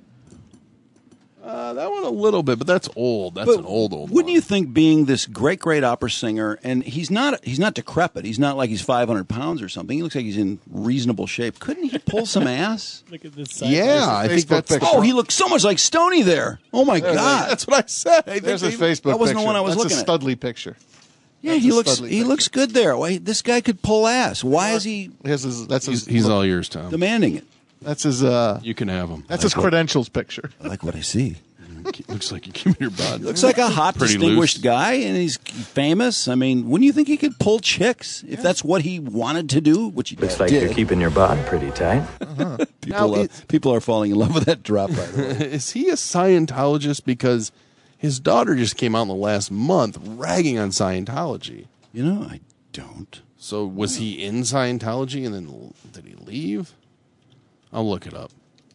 That one a little bit, but that's old. That's an old Wouldn't you think, being this great opera singer, and he's not decrepit. He's not like he's 500 pounds or something. He looks like he's in reasonable shape. Couldn't he pull some ass? Look at this Yeah, I think that's. Oh, he looks so much like Stoney there. Oh my God, That's what I said. There's his Facebook that wasn't picture. the one I was That's looking a at. Studley picture. Yeah, That's he a looks Studley he picture. looks good there. Why, this guy could pull ass. Why is he He's all yours, Tom. demanding it? That's his. You can have him. That's his credentials picture. I like what I see. Looks like you give me your body. Looks like a hot, Pretty distinguished loose. guy, and he's famous. Wouldn't you think he could pull chicks if that's what he wanted to do? Which he Looks like did. you're keeping your bod pretty tight. People are falling in love with that drop. By the way, Is he a Scientologist? Because his daughter just came out in the last month ragging on Scientology. I don't. So was he in Scientology and then did he leave? I'll look it up.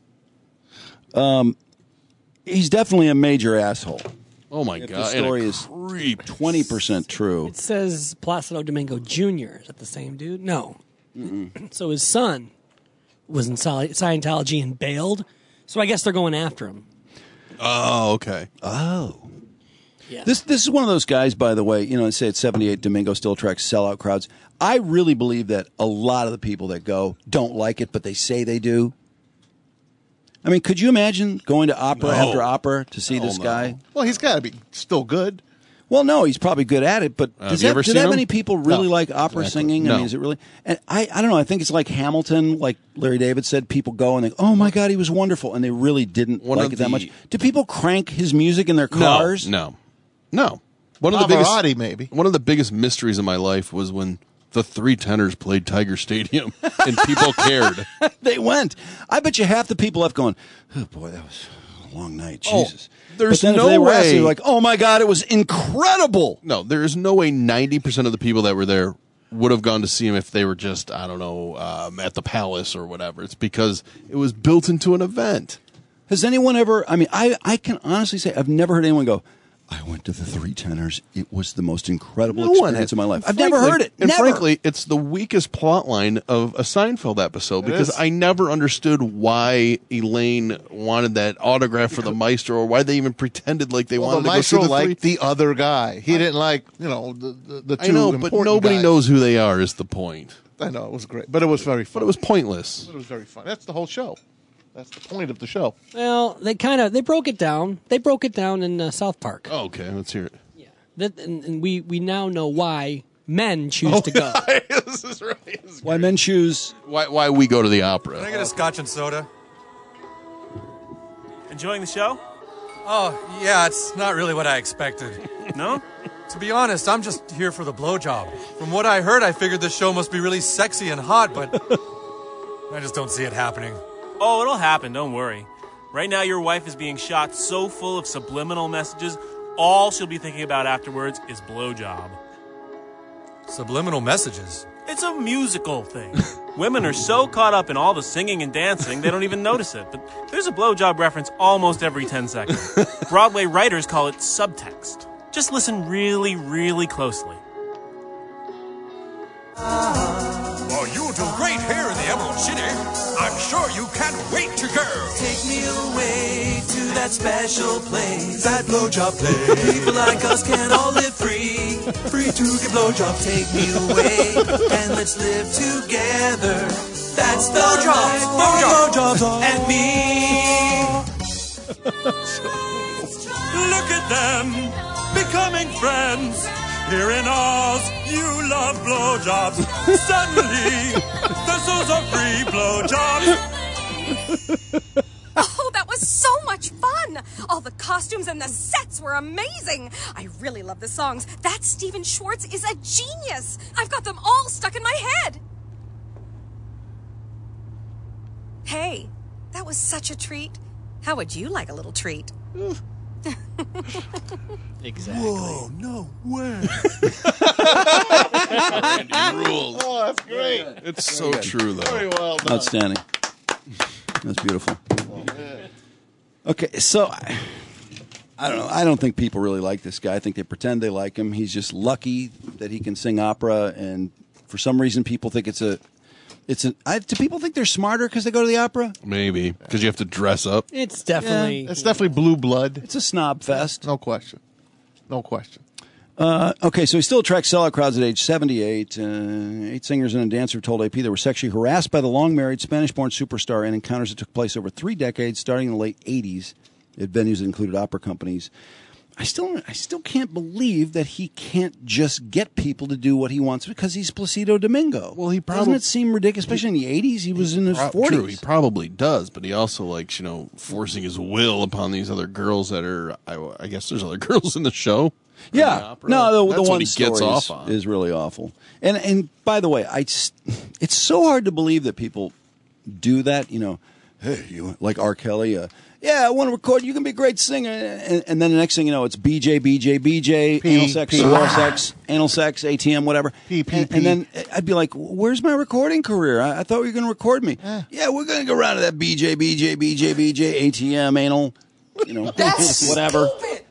He's definitely a major asshole. Oh my If God! the story is 20% true. It says Placido Domingo Jr. Is that the same dude? No. So his son was in Scientology and bailed. So I guess they're going after him. Oh, okay. Oh. Yeah. This is one of those guys, by the way, I say at 78, Domingo still attracts sellout crowds. I really believe that a lot of the people that go don't like it, but they say they do. Could you imagine going to opera after opera to see this guy? Well, he's got to be still good. Well, no, he's probably good at it, but Have you ever do seen that him? many people really No. like opera singing? No. Is it really? And I don't know. I think it's like Hamilton, like Larry David said. People go and they, oh my God, he was wonderful, and they really didn't One like of it that the- much. Do people crank his music in their cars? No. One of the Pavarotti, biggest, maybe. One of the biggest mysteries of my life was when the Three Tenors played Tiger Stadium and people cared. They went. I bet you half the people left going, oh boy, that was a long night. Jesus. There's but then no if they were asked, way. they're like, oh my God, it was incredible. No, there is no way 90% of the people that were there would have gone to see him if they were just, I don't know, at the Palace or whatever. It's because it was built into an event. Has anyone ever, I can honestly say, I've never heard anyone go, I went to the Three Tenors. It was the most incredible experience of my life. I've never heard it. And Never. frankly, it's the weakest plot line of a Seinfeld episode because is. I never understood why Elaine wanted that autograph for the maestro or why they even pretended like they Well, wanted the to go see maestro the liked three. the other guy. He didn't like, the two I know, but important nobody guys. knows who they are is the point. I know, it was great. But it was very fun. But it was pointless. It was very fun. That's the whole show. That's the point of the show. Well, they broke it down. They broke it down in South Park. Oh, okay, let's hear it. And we now know why men choose to go. This is right. Why men choose. Why we go to the opera. Can I get a scotch and soda? Enjoying the show? Oh, yeah, it's not really what I expected. No? To be honest, I'm just here for the blowjob. From what I heard, I figured this show must be really sexy and hot, but I just don't see it happening. Oh, it'll happen, don't worry. Right now, your wife is being shot so full of subliminal messages, all she'll be thinking about afterwards is blowjob. Subliminal messages? It's a musical thing. Women are so caught up in all the singing and dancing, they don't even notice it. But there's a blowjob reference almost every 10 seconds. Broadway writers call it subtext. Just listen really, really closely. Well, you do great here in the Emerald City. I'm sure you can't wait to go. Take me away to that special place, that blowjob place. People like us can all live free, free to get blowjob. Take me away and let's live together. That's the life for blowjobs and me. Look at them, becoming friends. Here in Oz, you love blowjobs. Suddenly, there's also free blowjobs. Oh, that was so much fun! All the costumes and the sets were amazing. I really love the songs. That Steven Schwartz is a genius. I've got them all stuck in my head. Hey, that was such a treat. How would you like a little treat? Exactly. Whoa, no way. Randy rules. Oh, that's great. It's so true, though. Very well done. Outstanding. That's beautiful. Okay, so I don't know. I don't think people really like this guy. I think they pretend they like him. He's just lucky that he can sing opera, and for some reason, people think do people think they're smarter because they go to the opera? Maybe because you have to dress up. It's definitely It's definitely blue blood. It's a snob fest. No question. No question. Okay, so he still attracts sellout crowds at age 78. 8 singers and a dancer told AP they were sexually harassed by the long-married Spanish-born superstar in encounters that took place over 3 decades, starting in the late 80s at venues that included opera companies. I still can't believe that he can't just get people to do what he wants because he's Placido Domingo. Well, he doesn't it seem ridiculous, especially in the 80s? He was in his 40s. True, he probably does, but he also likes, forcing his will upon these other girls that are. I guess there's other girls in the show. Yeah, no, the That's one what he gets off on. is really awful. And by the way, it's so hard to believe that people do that. Hey, you like R. Kelly? Yeah, I want to record. You can be a great singer. And then the next thing you know, it's BJ, anal sex, oral sex, anal sex, ATM, whatever. And then I'd be like, where's my recording career? I thought you were going to record me. Yeah, we're going to go around to that BJ, ATM, anal, whatever. Stupid.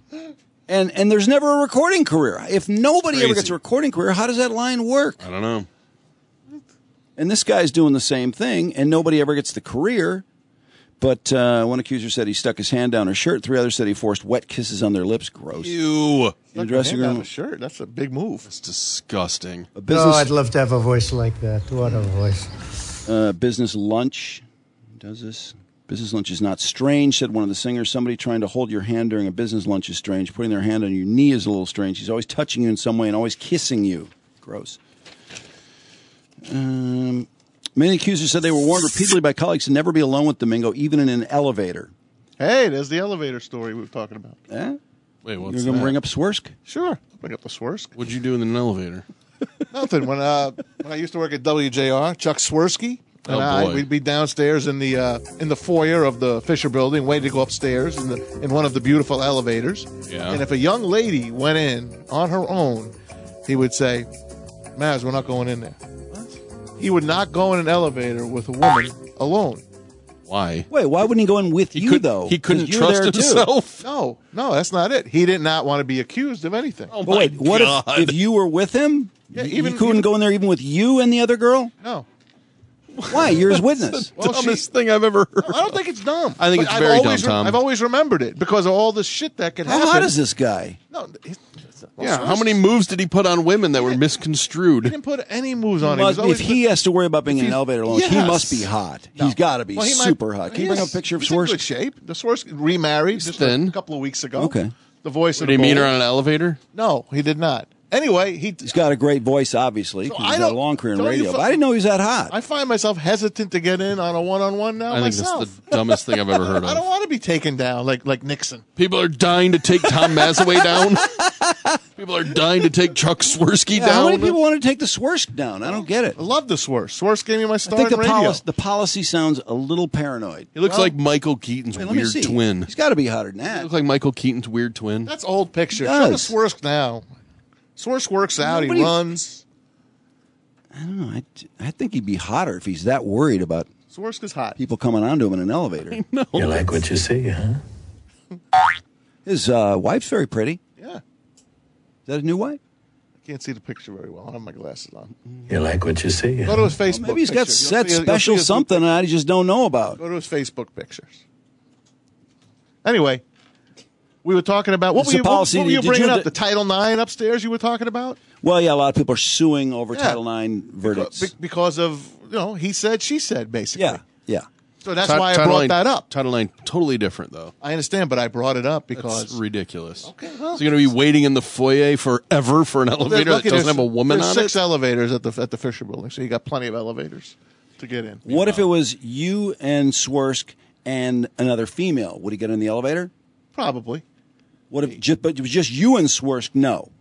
And there's never a recording career. If nobody ever gets a recording career, how does that line work? I don't know. And this guy's doing the same thing, and nobody ever gets the career. But one accuser said he stuck his hand down her shirt. 3 others said he forced wet kisses on their lips. Gross. Ew. In the dressing room. Down the shirt. That's a big move. It's disgusting. I'd love to have a voice like that. What a voice. Business lunch. Does this? Business lunch is not strange, said one of the singers. Somebody trying to hold your hand during a business lunch is strange. Putting their hand on your knee is a little strange. He's always touching you in some way and always kissing you. Gross. Many accusers said they were warned repeatedly by colleagues to never be alone with Domingo, even in an elevator. Hey, there's the elevator story we were talking about. Yeah? Wait, what's You're going to that? bring up Swersk? Sure. Bring up the Swersk. What'd you do in an elevator? Nothing. When I used to work at WJR, Chuck Swirsky and boy. we'd be downstairs in the foyer of the Fisher Building, waiting to go upstairs in one of the beautiful elevators. Yeah. And if a young lady went in on her own, he would say, "Maz, we're not going in there." He would not go in an elevator with a woman alone. Why? Wait, why wouldn't he go in with you, though? He couldn't 'Cause you're trust there, too. himself. No, that's not it. He did not want to be accused of anything. Oh, But wait, what if you were with him? Yeah, you couldn't go in there even with you and the other girl? No. Why? You're his witness. Dumbest thing I've ever heard. I don't think it's dumb. I think But it's very dumb, always Tom. I've always remembered it because of all the shit that could happen. How hot is this guy? No, Yeah, how many moves did he put on women that were he misconstrued? didn't put any moves on Must him. be- if he has to worry about being in an elevator alone, he Yes. must be hot. No. He's got to be Well, he might- super hot. Can you bring up a picture of He's in Swersk? good shape. The Swersk remarried just thin. a couple of weeks ago. Okay. The voice of Did he the meet her Bulls. on an elevator? No, he did not. Anyway, He's got a great voice, obviously. 'cause So he's I got a don't- long career in don't you radio. fi- But I didn't know he was that hot. I find myself hesitant to get in on a one-on-one now I think myself. that's the dumbest thing I've ever heard I don't of. want to be taken down like Nixon. People are dying to take Tom Mazaway down. People are dying to take Chuck Swirsky Yeah, down. how many people want to take the Swersk down? I don't get it. I love the Swersk. Swersk gave me my I start think in radio. the policy sounds a little paranoid. He looks like Michael Keaton's Wait, let me weird see. twin. He's got to be hotter than He that. looks like Michael Keaton's weird twin. That's old picture. He Show the does. Swersk now. Swersk works out. Nobody- He runs. I don't know. I think he'd be hotter if he's that worried about Swersk is hot. people coming onto him in an elevator. No. You like what you see, huh? His wife's very pretty. Yeah. Is that a new wife? Can't see the picture very well. I don't have my glasses on. You like what you see? Go to his Facebook. Maybe he's got picture. set You'll see special his- something I just don't know about. Go to his Facebook pictures. Anyway, we were talking about what It's were a you, policy. what were you Did bringing you- up? The Title IX upstairs you were talking about? Well, yeah, a lot of people are suing over Yeah. Title IX verdicts. Because of, he said, she said, basically. Yeah, yeah. So that's why I brought that up. Title IX, totally different, though. I understand, but I brought it up because It's ridiculous. Okay, well, so you're going to be waiting in the foyer forever for an elevator that doesn't have a woman there's on six it? elevators at the Fisher Building, so you got plenty of elevators to get in. What if it was you and Swersk and another female? Would he get in the elevator? Probably. What if but it was just you and Swersk? No.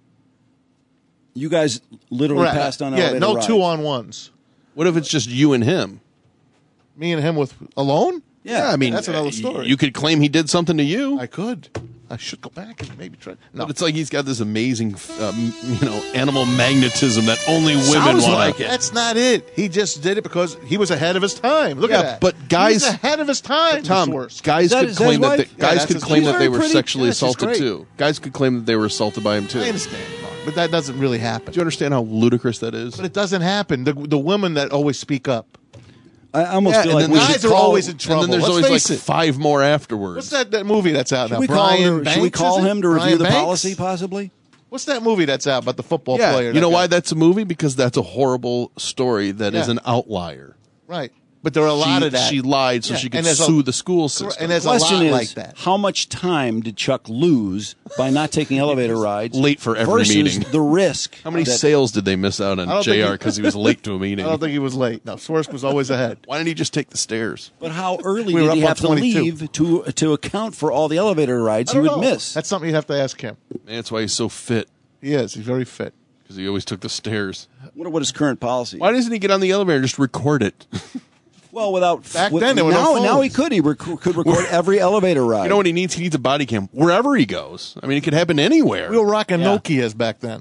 You guys literally Correct. passed on Yeah, elevator no rides. 2-on-1s. What if it's just you and him? Me and him with alone? Yeah, I mean, that's another story. You could claim he did something to you. I could. I should go back and maybe try. No, But it's like he's got this amazing, animal magnetism that only women Sounds want. like it. That's not it. He just did it because he was ahead of his time. Look at that. but guys, He's ahead of his time. Tom, Swersk. guys could claim that guys could claim that they were pretty. sexually Yeah, she's assaulted great. too. Guys could claim that they were assaulted by him too. I understand, Mark, but that doesn't really happen. Do you understand how ludicrous that is? But it doesn't happen. The women that always speak up. I almost Yeah, feel and like then we guys should are call, always in trouble. And then there's Let's always face like it. 5 more afterwards. What's that movie that's out Should now? we call Brian him? Banks, Should we call is it? him to review Brian the Banks? policy? Possibly. What's that movie that's out about the football Yeah, player? you know that why got- that's a movie? Because that's a horrible story that is Yeah. an outlier. Right. But there are a lot of that. She lied so Yeah, she could and there's sue the school system. And there's The question a lot is, like that. how much time did Chuck lose by not taking elevator rides? Late for every versus meeting. the risk. How many that- sales did they miss out I on don't think JR he- because he was late to a I meeting? don't think he was late. No, Swersk was always ahead. Why didn't he just take the stairs? But how early We were did he up on have to 22. leave to account for all the elevator rides I he don't would know. miss? That's something you have to ask him. Man, that's why he's so fit, He is. He's very fit. because he always took the stairs. I wonder what his current policy. Why doesn't he get on the elevator and just record it? Well, without Back then, there were no now phones. he could. He could record every elevator ride. You know what he needs? He needs a body cam wherever he goes. I mean, it could happen anywhere. We were rocking Yeah. Nokias back then.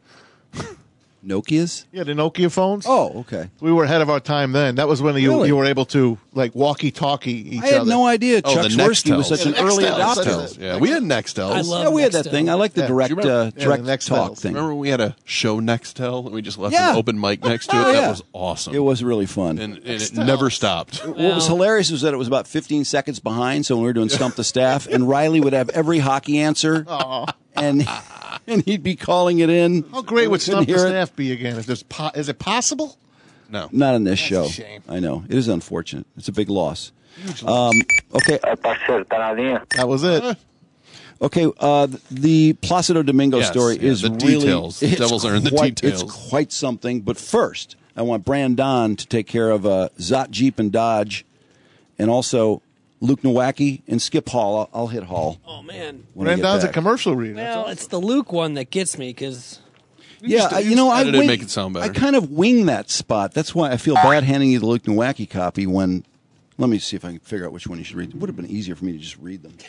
Nokias? Yeah, the Nokia phones. Oh, okay. We were ahead of our time then. That was when Really? you were able to like walkie-talkie each I had other. no idea Oh, Chuck the Swirsky was Nextels. such an Yeah, early Nextels. adopter. Yeah, we had Nextels. I love Yeah, we had that Nextel. thing. I like the Yeah. direct Do you remember? direct the Nextels. talk thing. Remember we had a show Nextel and we just left Yeah. an open mic next to it? Oh, That yeah. was awesome. It was really fun. and it never stopped. What was hilarious was that it was about 15 seconds behind. So when we were doing Stump the Staff, and Riley would have every hockey answer, and he'd be calling it in. How great would Couldn't Stump the hear it. Staff be again? Is it possible? No. Not in this show. a shame. I know it is unfortunate. It's a big loss. Okay, That was it. okay. The Placido Domingo Yes, story yeah, is the really details. The it's devils are in the quite- details. It's quite something. But first, I want Brandon to take care of Zott Jeep and Dodge, and also Luke Nowacki and Skip Hall. I'll hit Hall. Oh man. when I get Brandon's a back. commercial reader. Well, it's the Luke one that gets me because Yeah, just- you know, I edited it, wing- make it sound better. I kind of wing that spot. That's why I feel bad handing you the Luke Nowacki copy when. Let me see if I can figure out which one you should read. It would have been easier for me to just read them.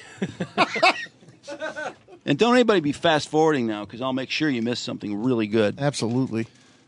And don't anybody be fast forwarding now, because I'll make sure you miss something really good. Absolutely.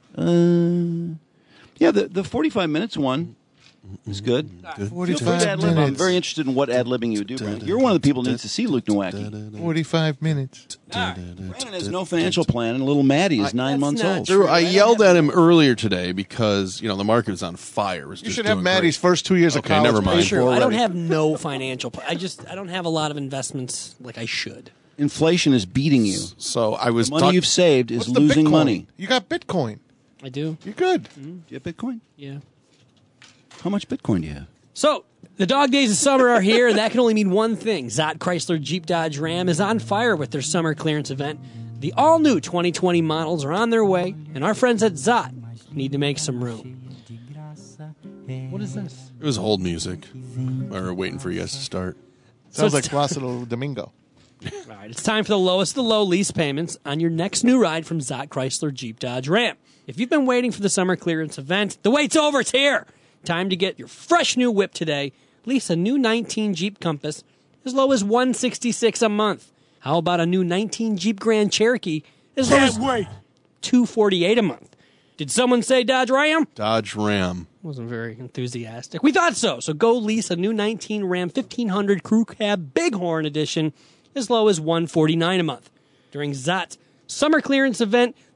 Yeah, the 45 minutes one is good. Feel free to 45 ad-lib. I'm minutes. very interested in what ad-libbing you would do, Brandon. You're one of the people who needs to see Luke Nowacki. 45 minutes. Brandon has no financial plan, and little Maddie is 9 months not old. Drew, I yelled at him earlier today because the market is on fire. It's You just should have doing Maddie's great. first 2 years of Okay, college. never mind. paid for true. I don't already. have no financial. I don't have a lot of investments like I should. Inflation is beating you. So I was The money you've saved is What's the losing Bitcoin? money. You got Bitcoin. I do. You're good. Do you have Bitcoin? Yeah. How much Bitcoin do you have? So, the dog days of summer are here, and that can only mean one thing. Zott Chrysler Jeep Dodge Ram is on fire with their summer clearance event. The all-new 2020 models are on their way, and our friends at Zott need to make some room. What is this? It was hold music. We were waiting for you guys to start. Sounds So like Placido Domingo. All right, it's time for the lowest of the low lease payments on your next new ride from Zott Chrysler Jeep Dodge Ram. If you've been waiting for the summer clearance event, the wait's over. It's here. Time to get your fresh new whip today. Lease a new 19 Jeep Compass as low as $166 a month. How about a new 19 Jeep Grand Cherokee as low as $248 a month? Did someone say Dodge Ram? Dodge Ram. Wasn't very enthusiastic. We thought so. So go lease a new 19 Ram 1500 Crew Cab Bighorn Edition as low as $149 a month. During Zott's summer clearance event,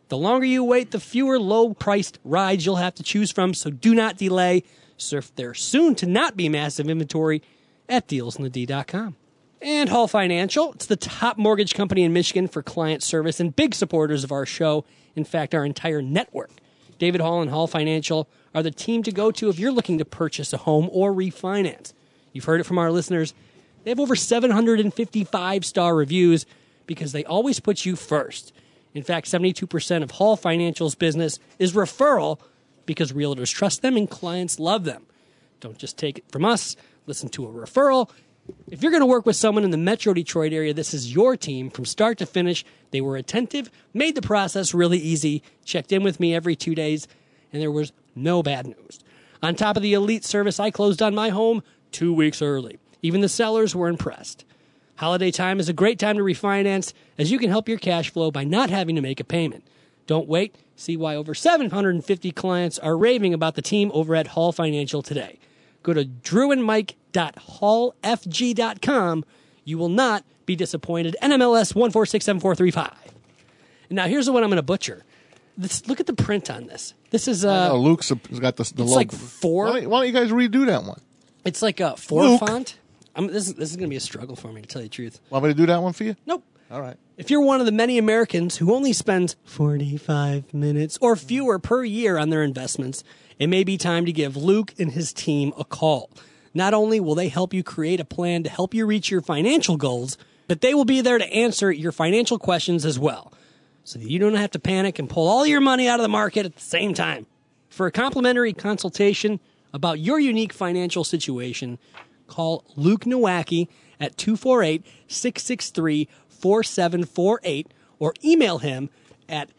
The longer you wait, the fewer low-priced rides you'll have to choose from, so do not delay. Surf their soon-to-not-be massive inventory at dealsinthed.com. And Hall Financial, it's the top mortgage company in Michigan for client service and big supporters of our show. In fact, our entire network. David Hall and Hall Financial are the team to go to if you're looking to purchase a home or refinance. You've heard it from our listeners. They have over 755-star reviews because they always put you first. In fact, 72% of Hall Financial's business is referral because realtors trust them and clients love them. Don't just take it from us. Listen to a referral. If you're going to work with someone in the Metro Detroit area, this is your team from start to finish. They were attentive, made the process really easy, checked in with me every 2 days, and there was no bad news. On top of the elite service, I closed on my home 2 weeks early. Even the sellers were impressed. Holiday time is a great time to refinance, as you can help your cash flow by not having to make a payment. Don't wait. See why over 750 clients are raving about the team over at Hall Financial today. Go to drewandmike.hallfg.com. You will not be disappointed. NMLS 1467435. And now here's the one I'm going to butcher. Look at the print on this. This is Luke's got the logo. It's like 4. Why don't you guys redo that one? It's like a 4 font. This is going to be a struggle for me, to tell you the truth. Want me to do that one for you? Nope. All right. If you're one of the many Americans who only spends 45 minutes or fewer per year on their investments, it may be time to give Luke and his team a call. Not only will they help you create a plan to help you reach your financial goals, but they will be there to answer your financial questions as well, so that you don't have to panic and pull all your money out of the market at the same time. For a complimentary consultation about your unique financial situation, call Luke Nowacki at 248-663-4748 or email him at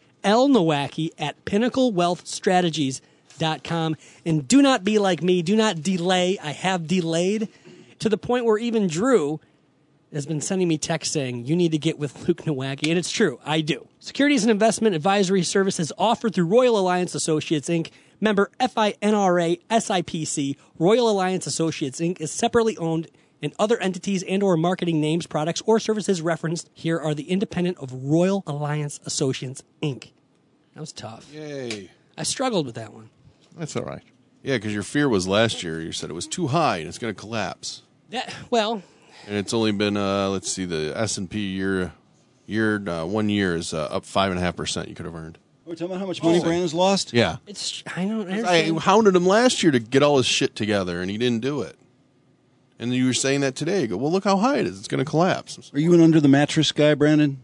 lnowacki@pinnaclewealthstrategies.com. And do not be like me. Do not delay. I have delayed to the point where even Drew has been sending me texts saying, you need to get with Luke Nowacki. And it's true. I do. Securities and investment advisory services offered through Royal Alliance Associates, Inc., member FINRA SIPC. Royal Alliance Associates, Inc. is separately owned, and other entities and or marketing names, products, or services referenced here are the independent of Royal Alliance Associates, Inc. That was tough. Yay. I struggled with that one. That's all right. Yeah, because your fear was last year. You said it was too high and it's going to collapse. Well. And it's only been, let's see, the S&P year 1 year is up 5.5% you could have earned. We're talking about how much money Brandon's lost? Yeah. I hounded him last year to get all his shit together, and he didn't do it. And you were saying that today. You go, well, look how high it is. It's going to collapse. Are you an under the mattress guy, Brandon?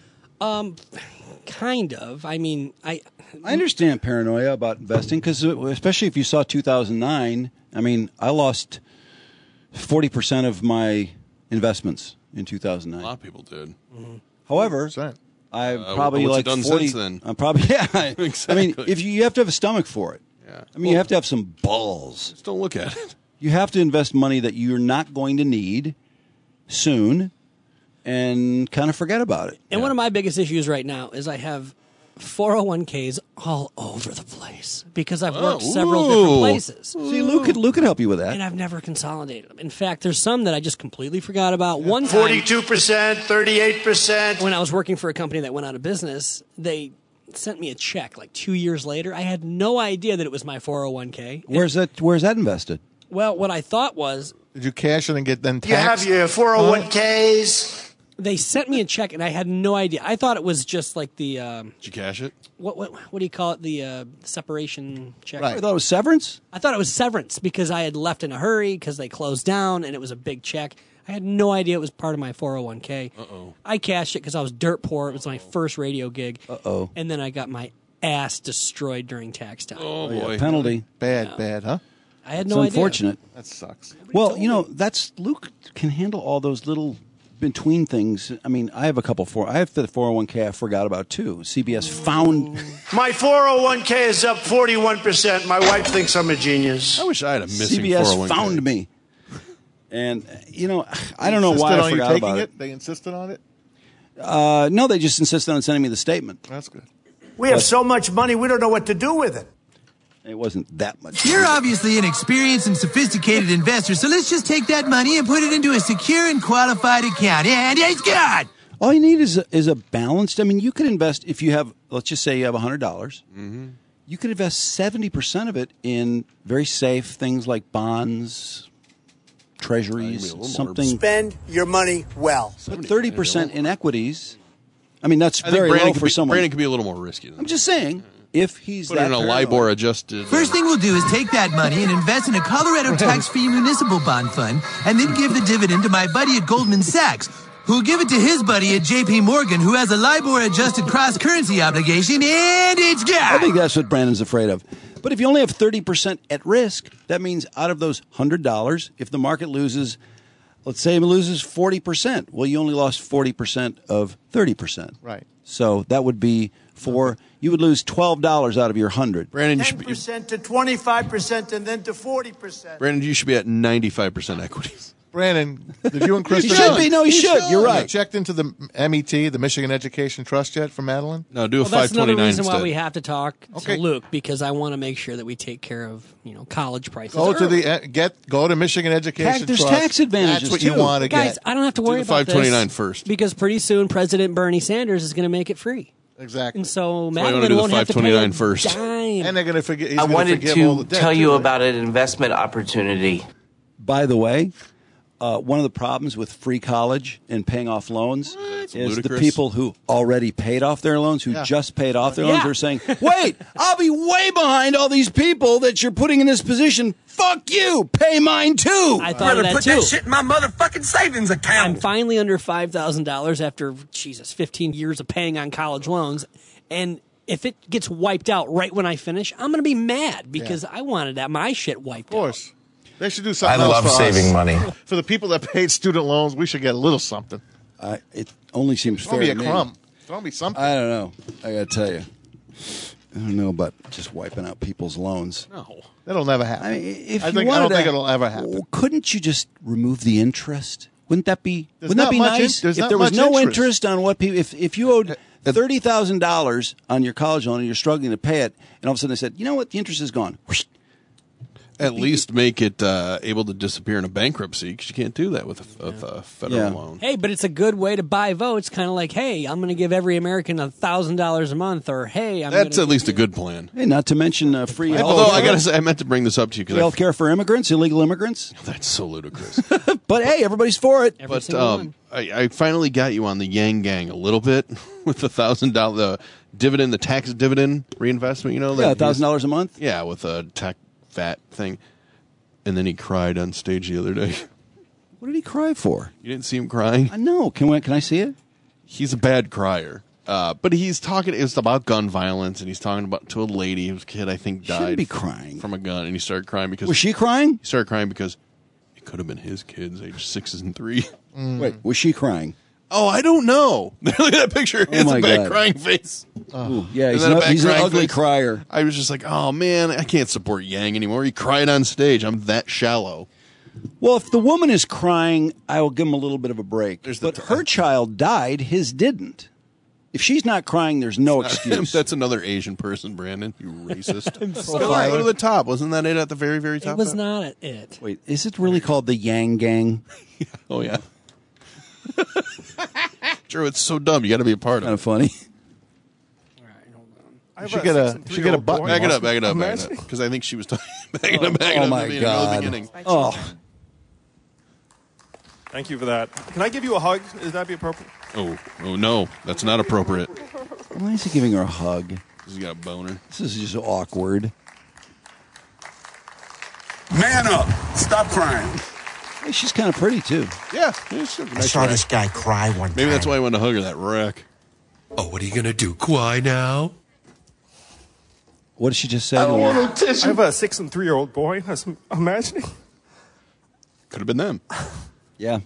Kind of. I mean, I understand paranoia about investing, because especially if you saw 2009, I mean, I lost 40% of my investments in 2009. A lot of people did. Mm-hmm. However, I probably what's like it done 40. since then? I'm probably Exactly. I mean, if you have to have a stomach for it. Yeah. I mean, you have to have some balls. Just don't look at it. You have to invest money that you're not going to need soon, and kind of forget about it. And one of my biggest issues right now is I have 401ks all over the place because I've worked several different places. See, Luke could help you with that. And I've never consolidated them. In fact, there's some that I just completely forgot about. One time, 42%, 38%. when I was working for a company that went out of business, they sent me a check like 2 years later. I had no idea that it was my 401k. Where's that invested? Well, what I thought was, did you cash it and get then taxed? You have your 401ks. They sent me a check, and I had no idea. I thought it was just like the... Did you cash it? What do you call it? The separation check? Right. I thought it was severance? I thought it was severance because I had left in a hurry because they closed down, and it was a big check. I had no idea it was part of my 401k. Uh-oh. I cashed it because I was dirt poor. It was my first radio gig. Uh-oh. And then I got my ass destroyed during tax time. Oh, boy. Yeah, penalty. Bad, huh? I had no idea. It's unfortunate. That sucks. Well, that's Luke can handle all those little between things. I mean, I have a couple I have the 401k I forgot about too. CBS found My 401k is up 41%. My wife thinks I'm a genius. I wish I had a missing CBS 401k. found me. And I don't know why I forgot about it. They insisted on it? No, they just insisted on sending me the statement. That's good. We have so much money, we don't know what to do with it. It wasn't that much. You're obviously an experienced and sophisticated investor, so let's just take that money and put it into a secure and qualified account. And it's gone. All you need is a balanced. I mean, you could invest if you have. Let's just say you have $100. Mm-hmm. You could invest 70% of it in very safe things like bonds, treasuries, something. Spend your money well. But 30% in equities. I mean, that's I think very Brandon low could for be, someone. Brandon could be a little more risky than I'm just saying, if he's put that it in a paranoid. LIBOR adjusted. First thing we'll do is take that money and invest in a Colorado tax-free municipal bond fund, and then give the dividend to my buddy at Goldman Sachs, who'll give it to his buddy at JP Morgan, who has a LIBOR-adjusted cross-currency obligation, and it's gone. I think that's what Brandon's afraid of. But if you only have 30% at risk, that means out of those $100, if the market loses, let's say it loses 40%, well, you only lost 40% of 30%. Right. So that would be you would lose $12 out of your 100. Brandon, 10% to 25% and then to 40%. Brandon, you should be at 95% equities. Brandon, did you and Chris? He should be. No, he should. You're right. You checked into the MET, the Michigan Education Trust yet for Madeline? No, do a That's 529 another reason instead. why we have to talk Okay. to Luke, because I want to make sure that we take care of college prices. Go to early. go to Michigan Education There's Trust. tax advantages, That's what you too. want to Guys, get. I don't have to worry Do the about 529 this first. because pretty soon President Bernie Sanders is going to make it free. Exactly. And so why you wanna Madeline do the won't have to pay 529 a first. dime. And they're going to forget. He's I gonna wanted forgive all the to debt, tell you too. about an investment opportunity. By the way, one of the problems with free college and paying off loans is ludicrous. the people who already paid off their loans, who just paid off their loans, Yeah. are saying, wait, I'll be way behind all these people that you're putting in this position. Fuck you. Pay mine too. I thought of that too. in my motherfucking savings I'm account. finally under $5,000 after 15 years of paying on college loans, and if it gets wiped out right when I finish, I'm going to be mad because I wanted my shit wiped out. Of course. They should do something I else love for saving us. money. For the people that paid student loans, we should get a little something. It only seems Throw fair me to a me. crumb. Throw me something. I don't know. I got to tell you. I don't know about just wiping out people's loans. No. That'll never happen. I mean, if I you don't wanted think to- it'll ever happen. Couldn't you just remove the interest? Wouldn't that be? There's Wouldn't that not be much nice? there's If not there was much no interest. on what people, if you owed $30,000 on your college loan and you're struggling to pay it, and all of a sudden they said, you know what, the interest is gone. Whoosh. At least make it able to disappear in a bankruptcy, because you can't do that with a federal Yeah. loan. Hey, but it's a good way to buy votes. Kind of like, hey, I'm going to give every American $1,000 a month, or hey, That's at least a good plan. Hey, not to mention free health Although I care. gotta say, I meant to bring this up to you Free because health care for immigrants, illegal immigrants. that's so ludicrous. But hey, everybody's for it. Every But single one. I finally got you on the Yang Gang a little bit with the $1,000 the dividend, the tax dividend reinvestment. You know, Yeah, that $1,000 a month. Yeah, with a tech VAT thing. And then he cried on stage the other day. What did he cry for? You didn't see him crying? I know. Can I see it? He's a bad crier. But he's talking. It's about gun violence, and he's talking about to a lady whose kid I think died. Shouldn't be crying from a gun, and he started crying because Was she crying? He started crying because it could have been his kids, age 6 and 3. Wait, was she crying? Oh, I don't know. Look at that picture. It's my a bad God. crying face. Ooh, yeah, Is he's, that a bad he's an crying ugly face? crier. I was just like, oh man, I can't support Yang anymore. He cried on stage. I'm that shallow. Well, if the woman is crying, I will give him a little bit of a break. There's the But her child died, his didn't. If she's not crying, there's no excuse. That's another Asian person, Brandon. You racist. so Go sorry. to the top. Wasn't that it at the very, very top? It was not it. Wait, is it really called the Yang Gang? Oh yeah. Drew, it's so dumb. You got to be a part of it. Kind of funny. You should get a button. Back it up, back it up, Imagine. back it up. Because I think she was talking. Back it up, back it Oh up. my at the God. beginning. Oh, Thank you for that. Can I give you a hug? Is that be appropriate? Oh no, that's not appropriate. why is he giving her a hug? He's got a boner. This is just awkward. Man up. Stop crying. Hey, she's kind of pretty too. Yeah, I saw this guy cry one time. Maybe that's why I wanted to hug her. That wreck. Oh, what are you going to do? Cry now? What did she just say? I don't to him? want no tissue. I have a 6 and 3-year-old boy. I was imagining. Could have been them. Yeah.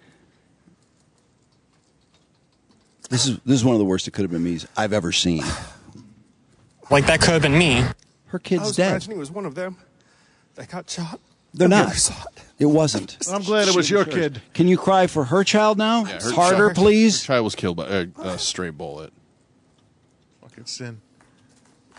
This is one of the worst it could have been me's I've ever seen. Like that could have been me. Her I kid's was dead. imagining it was one of them that got shot. They're I not. never saw it. It wasn't. I'm glad it was your kid. Can you cry for her child now? Yeah, her Harder, child- please. Her child was killed by a stray bullet. Fucking sin.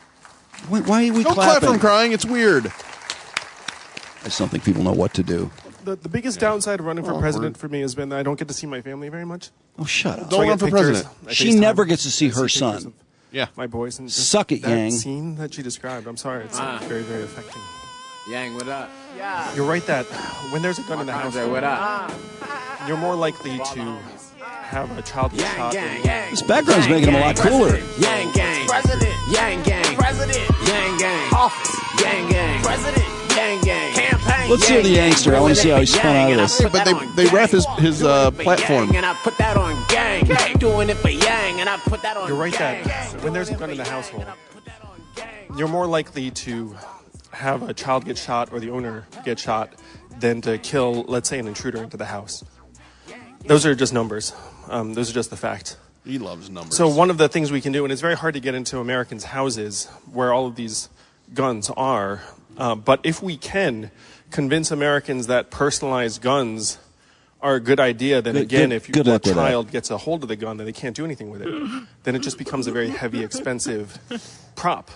Why are we Don't clapping? clap from crying. It's weird. I just don't think people know what to do. The biggest downside of running for president for me has been that I don't get to see my family very much. Oh, shut up. So I Don't run get for pictures, president. I She FaceTime, never gets to see I her pictures son. of Yeah. My boys and just Suck it, that Yang. scene that she described. I'm sorry, it's very, very affecting. Yang, what up? You're right that when there's a gun in the house, What up? you're more likely to have a child get shot. This background's making him a lot cooler. Yang gang. President. Yang gang. President. Yang gang. Office. Yang gang. President. Yang gang. Campaign. Let's hear the Yangster. I want to see how he's spun out of this. But they ref his platform. And I put that on gang. Doing it for Yang, and I put that on. You're right gang. that when there's a gun in the household, you're more likely to have a child get shot or the owner get shot than to kill, let's say, an intruder into the house. Those are just numbers. Those are just the facts. He loves numbers. So one of the things we can do, and it's very hard to get into Americans' houses where all of these guns are, but if we can convince Americans that personalized guns are a good idea, then if your child gets a hold of the gun, then they can't do anything with it. Then it just becomes a very heavy, expensive prop.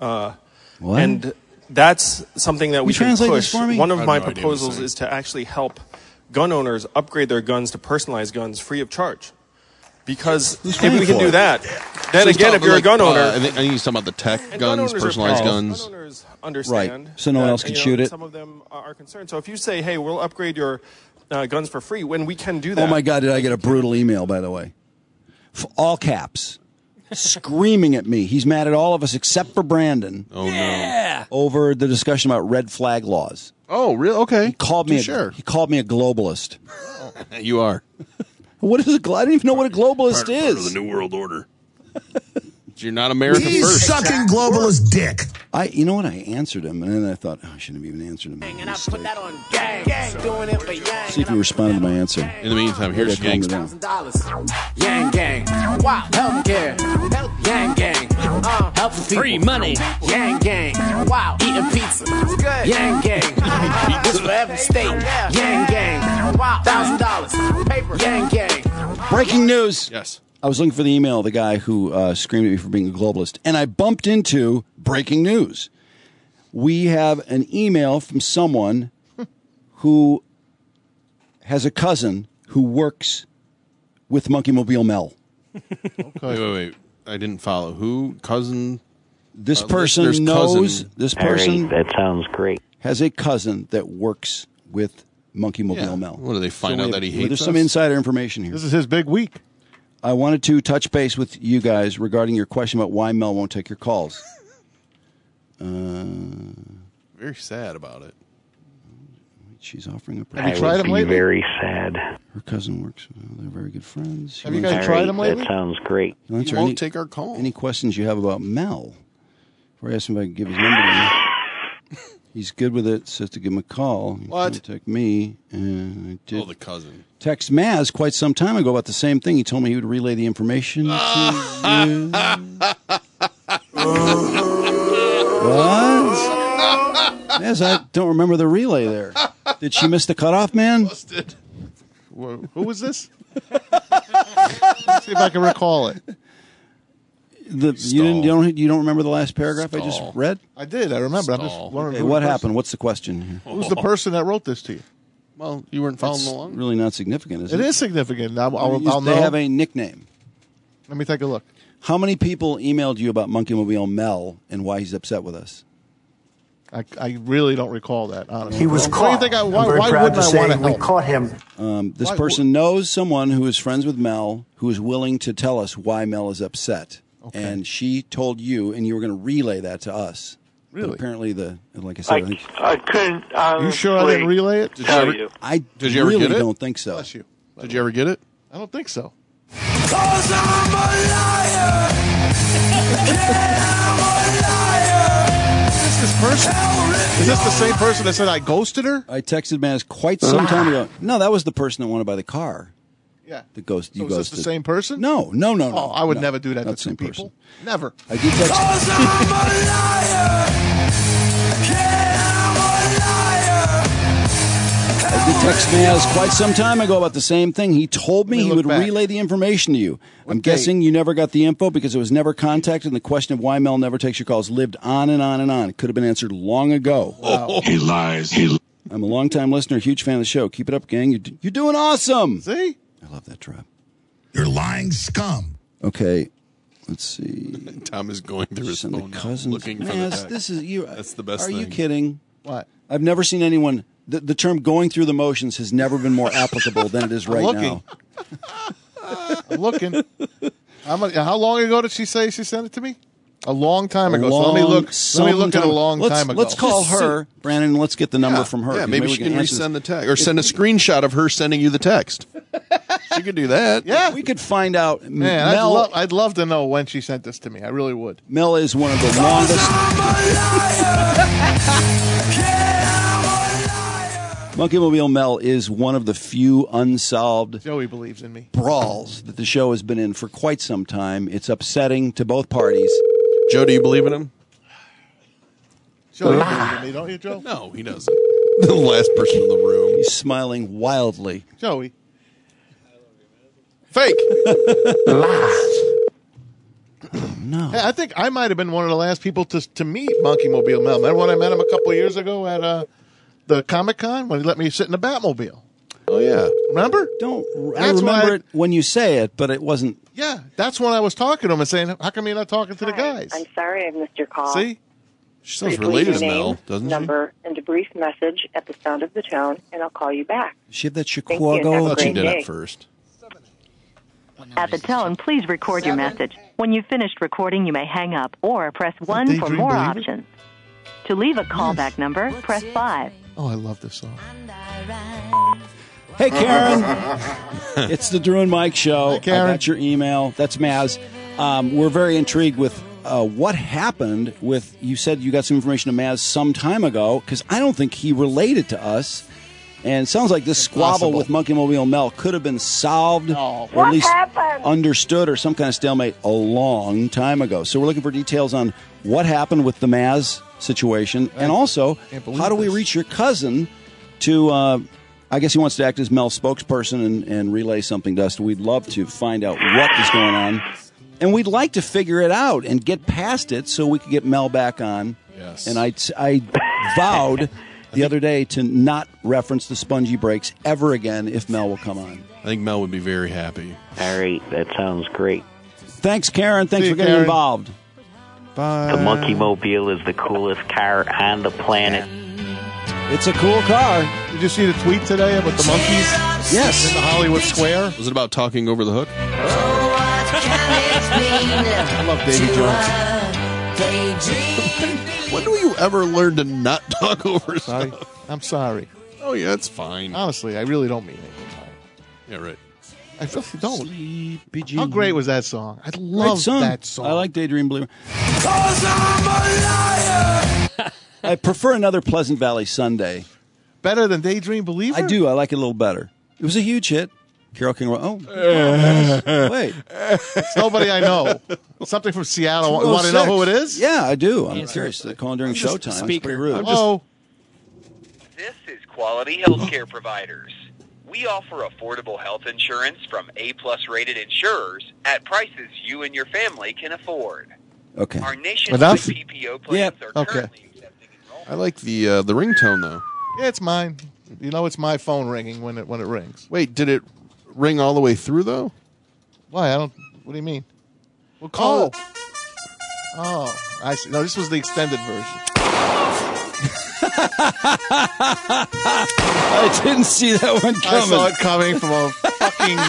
And that's something that we can push. One of my proposals is to actually help gun owners upgrade their guns to personalized guns free of charge. Because if we can do that, then again, if you're a gun owner... I think he's talking about the tech guns, personalized guns. Gun owners understand. Right, so no one else can shoot it. Some of them are concerned. So if you say, hey, we'll upgrade your guns for free, when we can do that... Oh, my God, did I get a brutal email, by the way. All caps. Screaming at me. He's mad at all of us except for Brandon. Oh, no. Over the discussion about red flag laws. Oh, really? Okay. He called me a globalist. You are. What is a I don't even know what a globalist is. Part of the New World Order. You're not America He's first. sucking globalist dick. You know what? I answered him, and then I thought, I shouldn't have even answered him. And I put that on gang. Doing it for Yang. See if he responded to my answer. In the meantime, here's Gangster. Yang gang. Wow. Healthcare. Yang gang. Help for people. Free money. Yang gang. Wow. Eating pizza. Good. Yang gang. This for every state. Yang gang. Wow. $1,000. Paper. Yang gang. Breaking news. Yes. I was looking for the email of the guy who screamed at me for being a globalist, and I bumped into breaking news. We have an email from someone who has a cousin who works with Monkey Mobile Mel. Okay. Wait. I didn't follow. Who? Cousin? This person knows. This person. That sounds great. Has a cousin that works with Monkey Mobile Mel. What, do they find out that he hates There's us? some insider information here. This is his big week. I wanted to touch base with you guys regarding your question about why Mel won't take your calls. Very sad about it. She's offering a. Have you tried him lately? Very sad. Her cousin works. They're very good friends. Have you guys tried him lately? That sounds great. He won't take our call. Any questions you have about Mel? Before I ask him if I can give his number to you. He's good with it. Says to give him a call. What? Contact me. And I did. Oh, the cousin. Text Maz quite some time ago about the same thing. He told me he would relay the information to you. What? Maz, I don't remember the relay there. Did she miss the cutoff, man? Busted. Who was this? Let's see if I can recall it. You don't remember the last paragraph I just read? I did. I remember. I'm just wondering. Okay, what happened? What's the question here? Who's the person that wrote this to you? Well, you weren't following along. Really not significant, is it? It is significant. I'll They know. have a nickname. Let me take a look. How many people emailed you about Monkey Mobile Mel and why he's upset with us? I really don't recall that, honestly. He was caught. Why wouldn't I want to help? We caught him. This person knows someone who is friends with Mel who is willing to tell us why Mel is upset. Okay. And she told you, and you were going to relay that to us. Really? But apparently, like I said, I couldn't. You sure I didn't relay it? Did you ever get it? Don't think so. Bless you. Did you ever get it? I don't think so. 'Cause I'm a liar. Yeah, I'm a liar. Is this person? Is this the same person that said I ghosted her? I texted Maz quite some time ago. No, that was the person that wanted to buy the car. Yeah. The ghost. So is this the same person? No. Oh, I would No, never do that to not two same people. person. Never. I did text. 'Cause I'm a liar. Yeah, I'm a liar. I did text Maz quite some time ago about the same thing. He told me he would relay the information to you. I'm guessing you never got the info because it was never contacted, and the question of why Mel never takes your calls lived on and on and on. It could have been answered long ago. Wow. He lies. I'm a longtime listener, huge fan of the show. Keep it up, gang. You're doing awesome. See? I love that drop. You're lying scum. Okay. Let's see. Tom is going through his phone now, cousins. looking for the text. This is you. That's the best Are thing. you kidding? What? I've never seen anyone. The term "going through the motions" has never been more applicable than it is right now. I'm looking. How long ago did she say she sent it to me? A long time ago. So let me look. Let me look at a long time ago. Let's call her, Brandon. Let's get the number from her. Yeah, 'cause maybe she we can answer resend the this. text or send a screenshot of her sending you the text. She could do that. Yeah, we could find out. Man, Mel, I'd love to know when she sent this to me. I really would. Mel is one of the longest. Monkey Mobile Mel is one of the few unsolved Joey believes in me. brawls that the show has been in for quite some time. It's upsetting to both parties. Joe, do you believe in him? Joey, you believe in me, don't you, Joe? No, he doesn't. The last person in the room. He's smiling wildly. Joey. Fake. No. Hey, I think I might have been one of the last people to meet Monkey Mobile Mel. Remember when I met him a couple of years ago at the Comic-Con when he let me sit in the Batmobile? Oh, yeah. Remember? I remember it when you say it, but it wasn't. Yeah, that's when I was talking to him and saying, how come you're not talking to the guys? I'm sorry I've missed your call. See? She sounds Please related leave to your Mel, name, doesn't number, and a brief message at the sound of the tone, and I'll call you back. She have that you, and have Chicago. a I thought she great did day. it first. At the tone, please record your message. When you've finished recording, you may hang up or press 1 for Daydream more Believer? options. To leave a callback number, press 5. Oh, I love this song. Hey, Karen. It's the Drew and Mike Show. Hi, Karen. I got your email. That's Maz. We're very intrigued with what happened with, you said you got some information to Maz some time ago, because I don't think he related to us. And it sounds like this squabble with Monkey Mobile Mel could have been solved or at least understood or some kind of stalemate a long time ago. So we're looking for details on what happened with the Maz situation. And also, how do we reach your cousin to, I guess he wants to act as Mel's spokesperson and relay something to us. We'd love to find out what is going on. And we'd like to figure it out and get past it so we could get Mel back on. Yes. And I vowed the other day to not reference the spongy breaks ever again if Mel will come on. I think Mel would be very happy. All right, that sounds great. Thanks, Karen. Thanks See for you, getting Karen. involved. Bye. The Monkey Mobile is the coolest car on the planet. It's a cool car. Did you see the tweet today about the monkeys? Yes. In the Hollywood Square? Was it about talking over the hook? I love Davy Jones. When do you ever learn to not talk over Sorry. stuff? I'm sorry. Oh, yeah, it's fine. Honestly, I really don't mean it. Yeah, right. I really don't. Sleepy How great was that song? I love that song. I like Daydream Believer. I prefer another Pleasant Valley Sunday. Better than Daydream Believer? I do. I like it a little better. It was a huge hit. Carole King. Oh, wait. It's nobody I know. Something from Seattle. You want to know who it is? Yeah, I do. I'm curious. They're calling during showtime. It's pretty rude. Oh, This is Quality Healthcare Providers. We offer affordable health insurance from A-plus rated insurers at prices you and your family can afford. Okay. Our nationwide PPO plans are Okay. currently I like the ringtone, though. Yeah, it's mine. You know, it's my phone ringing when it rings. Wait, did it ring all the way through, though? Why? I don't. What do you mean? Well, call it. Oh, I see. No, this was the extended version. I didn't see that one coming. I saw it coming from a fucking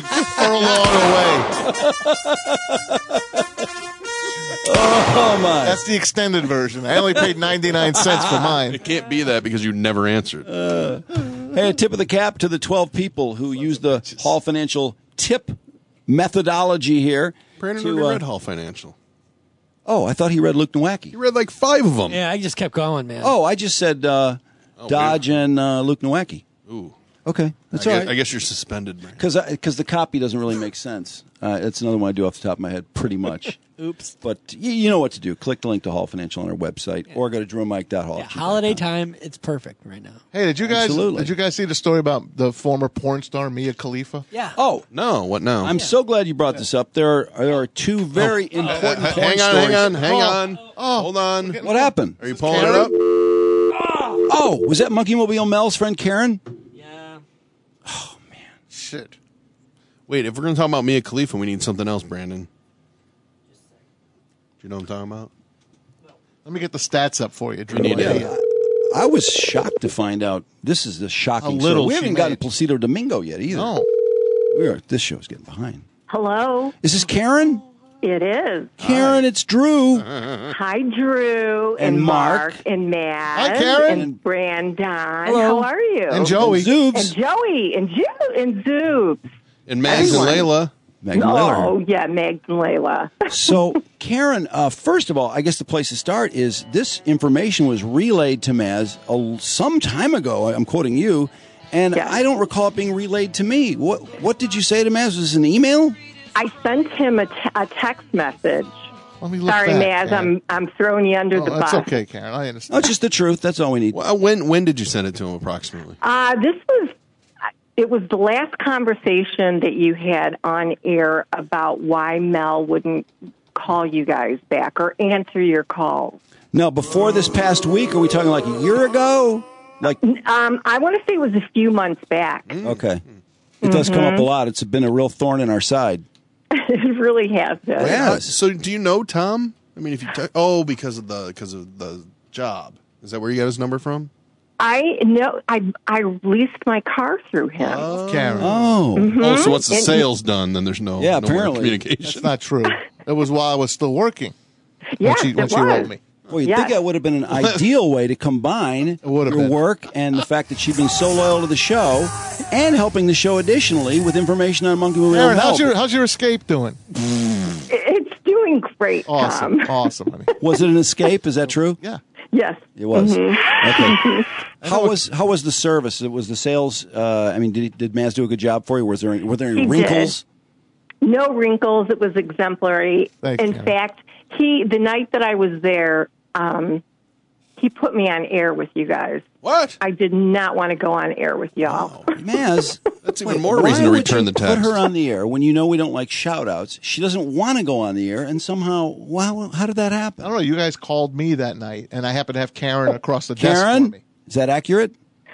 furlong away. Oh, my. That's the extended version. I only paid 99 cents for mine. It can't be that because you never answered. Hey, a tip of the cap to the 12 people who used the Hall Financial tip methodology here. Brandon to, already read Hall Financial. Oh, I thought he read Luke Nowacki. He read like 5 of them. Yeah, I just kept going, man. Oh, I just said Dodge and Luke Nowacki. Ooh. Okay, that's I all guess, right. I guess you're suspended, man. Because the copy doesn't really make sense. It's another one I do off the top of my head, pretty much. Oops. But you know what to do. Click the link to Hall Financial on our website or go to drewmike.hall. Yeah, holiday time, it's perfect right now. Hey, did you guys Absolutely. see the story about the former porn star Mia Khalifa? Yeah. Oh, No, what now? I'm so glad you brought this up. There are two very important porn hang stories. on. Hold on. What happened? Are you pulling it up? Oh, was that Monkey Mobile Mel's friend Karen? Shit. Wait, if we're going to talk about Mia Khalifa, we need something else, Brandon. Do you know what I'm talking about? Let me get the stats up for you, Drew. I was shocked to find out. This is the shocking How little story. We she haven't gotten made. Placido Domingo yet either. No. This show's getting behind. Hello. Is this Karen? It is. Karen, it's Drew. Hi, Drew And Mark. and Matt. Hi, Karen. And Brandon. Hello. How are you? And Joey. And Zoobs. And Joey and Zoobs. And Mags and Layla. Meg Miller. Oh, yeah, Megs and Layla. So, Karen, first of all, I guess the place to start is this information was relayed to Maz some time ago. I'm quoting you, and I don't recall it being relayed to me. What did you say to Maz? Was this an email? I sent him a text message. Let me look Sorry, back, Maz, Karen. I'm throwing you under the That's bus. okay, Karen. I understand. Oh, it's just the truth. That's all we need. Well, when did you send it to him approximately? It was the last conversation that you had on air about why Mel wouldn't call you guys back or answer your calls. Now, before this past week, are we talking like a year ago? Like, I want to say it was a few months back. okay. It does come up a lot. It's been a real thorn in our side. It really has been. Yeah. So, do you know Tom? I mean, if you because of the job. Is that where you got his number from? I know. I leased my car through him. Karen. Oh. Oh, so once the sale's done, then there's no more apparently. communication. That's not true. It was while I was still working. Yes, when she it wrote was. me. Well, you'd think that would have been an ideal way to combine your been. work and the fact that she'd been so loyal to the show and helping the show additionally with information on Monkey Mobile Karen, Mel. how's your escape doing? It's doing great, Awesome. Tom. Awesome, honey. Was it an escape? Is that true? Yeah. Yes. It was. Mhm. Okay. How was the service? Was the sales? I mean, did Maz do a good job for you? Were there any He wrinkles? did. No wrinkles. It was exemplary. Thanks, In Karen. fact, the night that I was there, he put me on air with you guys. What? I did not want to go on air with y'all. Maz, that's even more reason to return the text. Put her on the air when you know we don't like shout-outs. She doesn't want to go on the air, and somehow, wow, how did that happen? I don't know. You guys called me that night, and I happened to have Karen across the desk for Karen, me. is that accurate?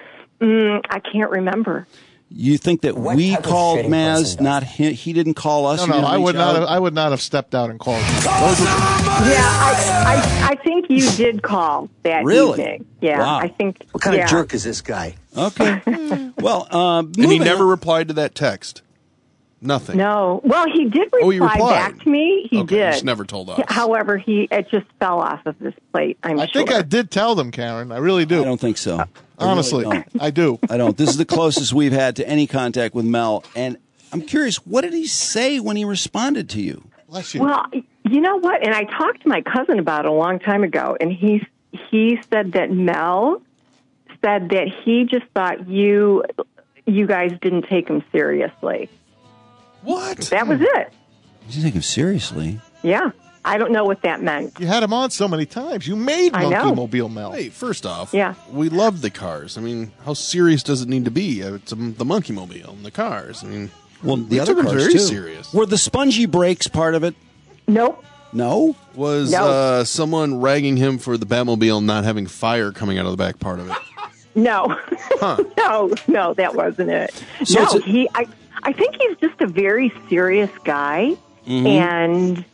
I can't remember. You think that What we type of called shitty Maz, person not him? He didn't call us. No, He didn't I reach would not. out? I would not have stepped out and called you. Yeah, I think you did call that Really? evening. Yeah, Wow. I think. What kind of yeah. jerk is this guy? Okay. Well, And he moving never on. replied to that text. Nothing. No. Well, he did reply Oh, he replied. back to me. He Okay, did. just never told us. However, it just fell off of his plate. I think I did tell them, Karen. I really do. I don't think so. Honestly, really don't. I do. I don't. This is the closest we've had to any contact with Mel, and I'm curious, what did he say when he responded to you? Bless you. Well, you know what? And I talked to my cousin about it a long time ago, and he said that Mel said that he just thought you guys didn't take him seriously. What? That was it. Did you take him seriously? Yeah. I don't know what that meant. You had him on so many times. You made I Monkey know. Mobile Mel. Hey, first off, Yeah. we love the cars. I mean, how serious does it need to be? It's the Monkey Mobile and the cars. I mean, Well, we the other took it cars very too. serious. Were the spongy brakes part of it? Nope. No. Was No. someone ragging him for the Batmobile not having fire coming out of the back part of it? No. Huh. No, that wasn't it. So no, it's I think he's just a very serious guy, Mhm. and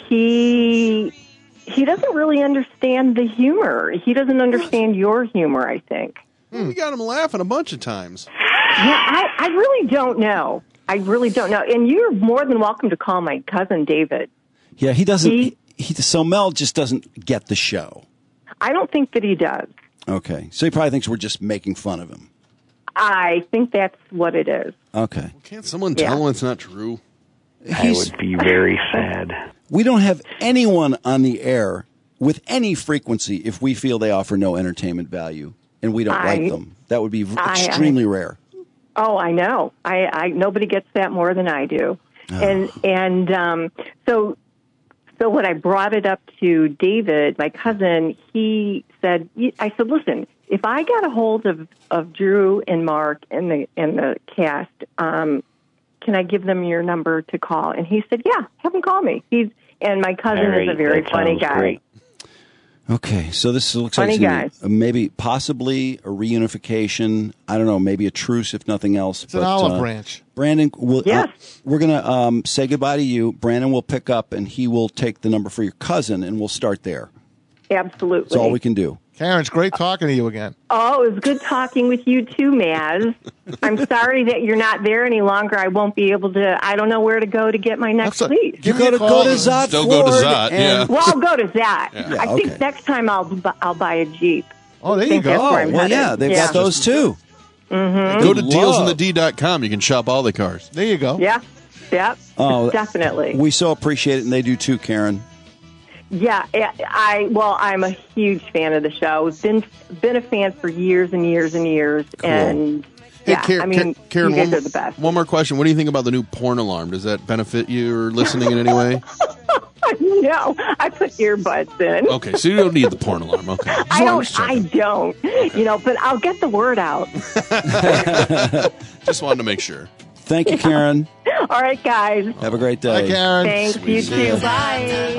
he doesn't really understand the humor. He doesn't understand your humor, I think. We got him laughing a bunch of times. Yeah, I really don't know. I really don't know. And you're more than welcome to call my cousin David. Yeah, he doesn't. So Mel just doesn't get the show. I don't think that he does. Okay, so he probably thinks we're just making fun of him. I think that's what it is. Okay. Can't someone tell him it's not true? I would be very sad. We don't have anyone on the air with any frequency if we feel they offer no entertainment value and we don't like them. That would be extremely rare. Oh, I know. I nobody gets that more than I do. And so when I brought it up to David, my cousin, he said, I said, listen, if I got a hold of Drew and Mark and the cast, can I give them your number to call? And he said, yeah, have them call me. And my cousin is a very funny guy. Great. Okay, so this looks Funny like it's maybe possibly a reunification. I don't know, maybe a truce if nothing else. It's an olive branch. Brandon, Yes. we're going to say goodbye to you. Brandon will pick up, and he will take the number for your cousin, and we'll start there. Absolutely. That's all we can do. Karen, it's great talking to you again. Oh, it was good talking with you too, Maz. I'm sorry that you're not there any longer. I won't be able to. I don't know where to go to get my next lease. You go to Zot. Still go to Zot, yeah. Well, I'll go to Zot. Yeah, I think next time I'll buy a Jeep. Oh, there I think you go. that's where I'm Well, headed. yeah, they've got those too. Mm-hmm. Go to dealsinthed.com. You can shop all the cars. There you go. Yeah. Yep. Oh, definitely. We so appreciate it, and they do too, Karen. Yeah, I'm a huge fan of the show. Been a fan for years and years and years, and Hey, yeah, Karen, I mean, Karen, you guys are the best. One more question. What do you think about the new porn alarm? Does that benefit your listening in any way? No, I put earbuds in. Okay, so you don't need the porn alarm. Okay. I don't. You know, but I'll get the word out. Just wanted to make sure. Thank you, Karen. All right, guys. Have a great day. Bye, Karen. Thanks, you too. Bye.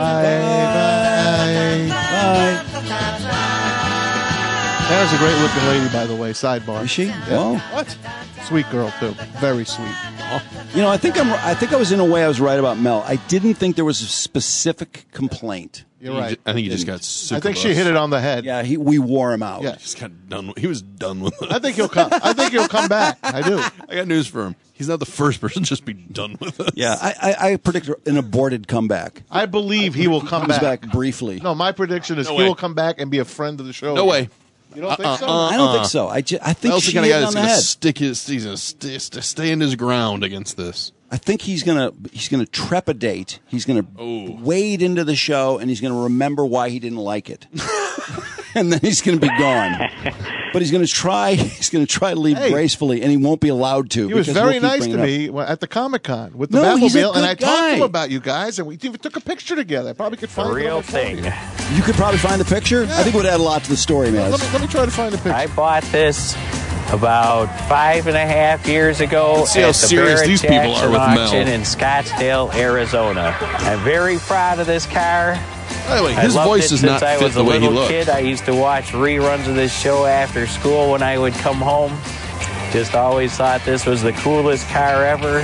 Karen's a great looking lady, by the way. Sidebar. Is she? Yeah. Oh. What? Sweet girl too. Very sweet. You know, I think I was in a way I was right about Mel. I didn't think there was a specific complaint. You're right. I think he just got sick. I think she hit it on the head. Yeah, we wore him out. Yeah. He just got done. He was done with it. I think he'll come. Back. I do. I got news for him. He's not the first person to just be done with it. Yeah, I predict an aborted comeback. I believe he will come Comes back. back briefly. No, my prediction is No he way. will come back and be a friend of the show. No way. You don't think so? I don't think so. I think Mel's she the kind hit of it guy on that's the going to head. stick his. He's going to stand his ground against this. I think he's gonna trepidate. He's gonna wade into the show, and he's gonna remember why he didn't like it, and then he's gonna be gone. But he's gonna try. He's gonna try to leave gracefully, and he won't be allowed to. He was because very we'll keep nice bringing to it up. me at the Comic-Con with the No, he's a Batmobile, and I good talked to him guy. about you guys, and we even took a picture together. I probably could find it on my phone. You could probably find the picture. I think it would add a lot to the story, man. Let me try to find the picture. I bought this about 5.5 years ago Let's see at how the serious Barrett these people Jackson are with Mel. auction in Scottsdale, Arizona. I'm very proud of this car. By the way, I his loved voice it does not since I fit was the a way he little looks. kid. I used to watch reruns of this show after school when I would come home. Just always thought this was the coolest car ever.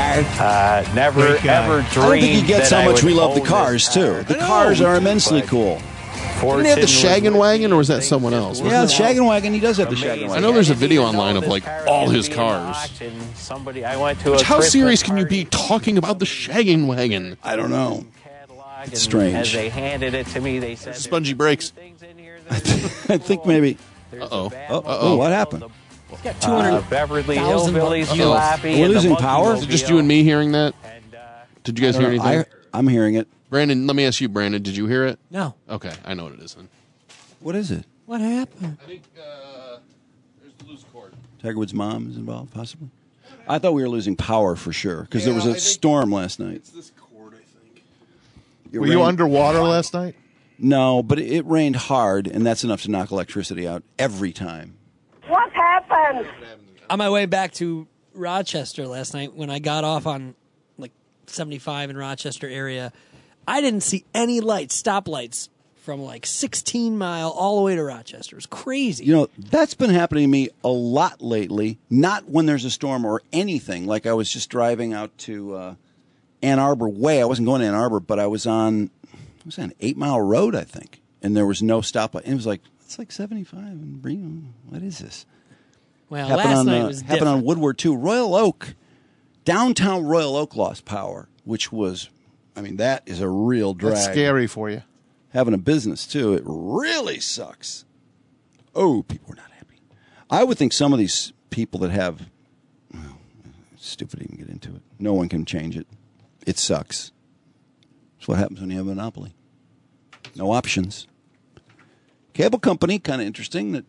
Never ever dreamed I don't think he gets that how I much would we love the own cars this too. car. The cars are immensely cool. Didn't he have the Shaggin' Wagon, or was that someone else? Yeah, the Shaggin' Wagon. He does have the Shaggin' Wagon. I know there's a video online of like all his cars. I went to a How Christmas serious can you be talking about the Shaggin' Wagon? I don't know. It's As strange. they handed it to me, they said Spongy brakes. I think maybe. Uh-oh. What happened? Got 200 Beverly thousand Hillbillies bucks. Jalopy. We're and the losing Monkey power? Is it just you and me hearing that? Did you guys hear anything? I'm hearing it. Brandon, let me ask you, Brandon, did you hear it? No. Okay, I know what it is then. What is it? What happened? I think there's the loose cord. Tiger Woods' mom is involved, possibly. I thought we were losing power for sure because there was a storm last night. It's this cord, I think. Were you underwater last night? No, but it rained hard, and that's enough to knock electricity out every time. What happened? On my way back to Rochester last night, when I got off on like 75 in Rochester area, I didn't see any lights, stoplights, from like 16 Mile all the way to Rochester. It was crazy. You know, that's been happening to me a lot lately. Not when there's a storm or anything. Like I was just driving out to Ann Arbor Way. I wasn't going to Ann Arbor, but I was on 8 Mile Road, I think, and there was no stoplight. And it was like, it's like 75 in Reno. What is this? Well, happened last on, night was happened different. on Woodward too. Royal Oak, downtown Royal Oak lost power, which was, I mean, that is a real drag. That's scary for you. Having a business too, it really sucks. Oh, people are not happy. I would think some of these people that have, well, it's stupid to even get into it. No one can change it. It sucks. That's what happens when you have a monopoly. No options. Cable company, kind of interesting that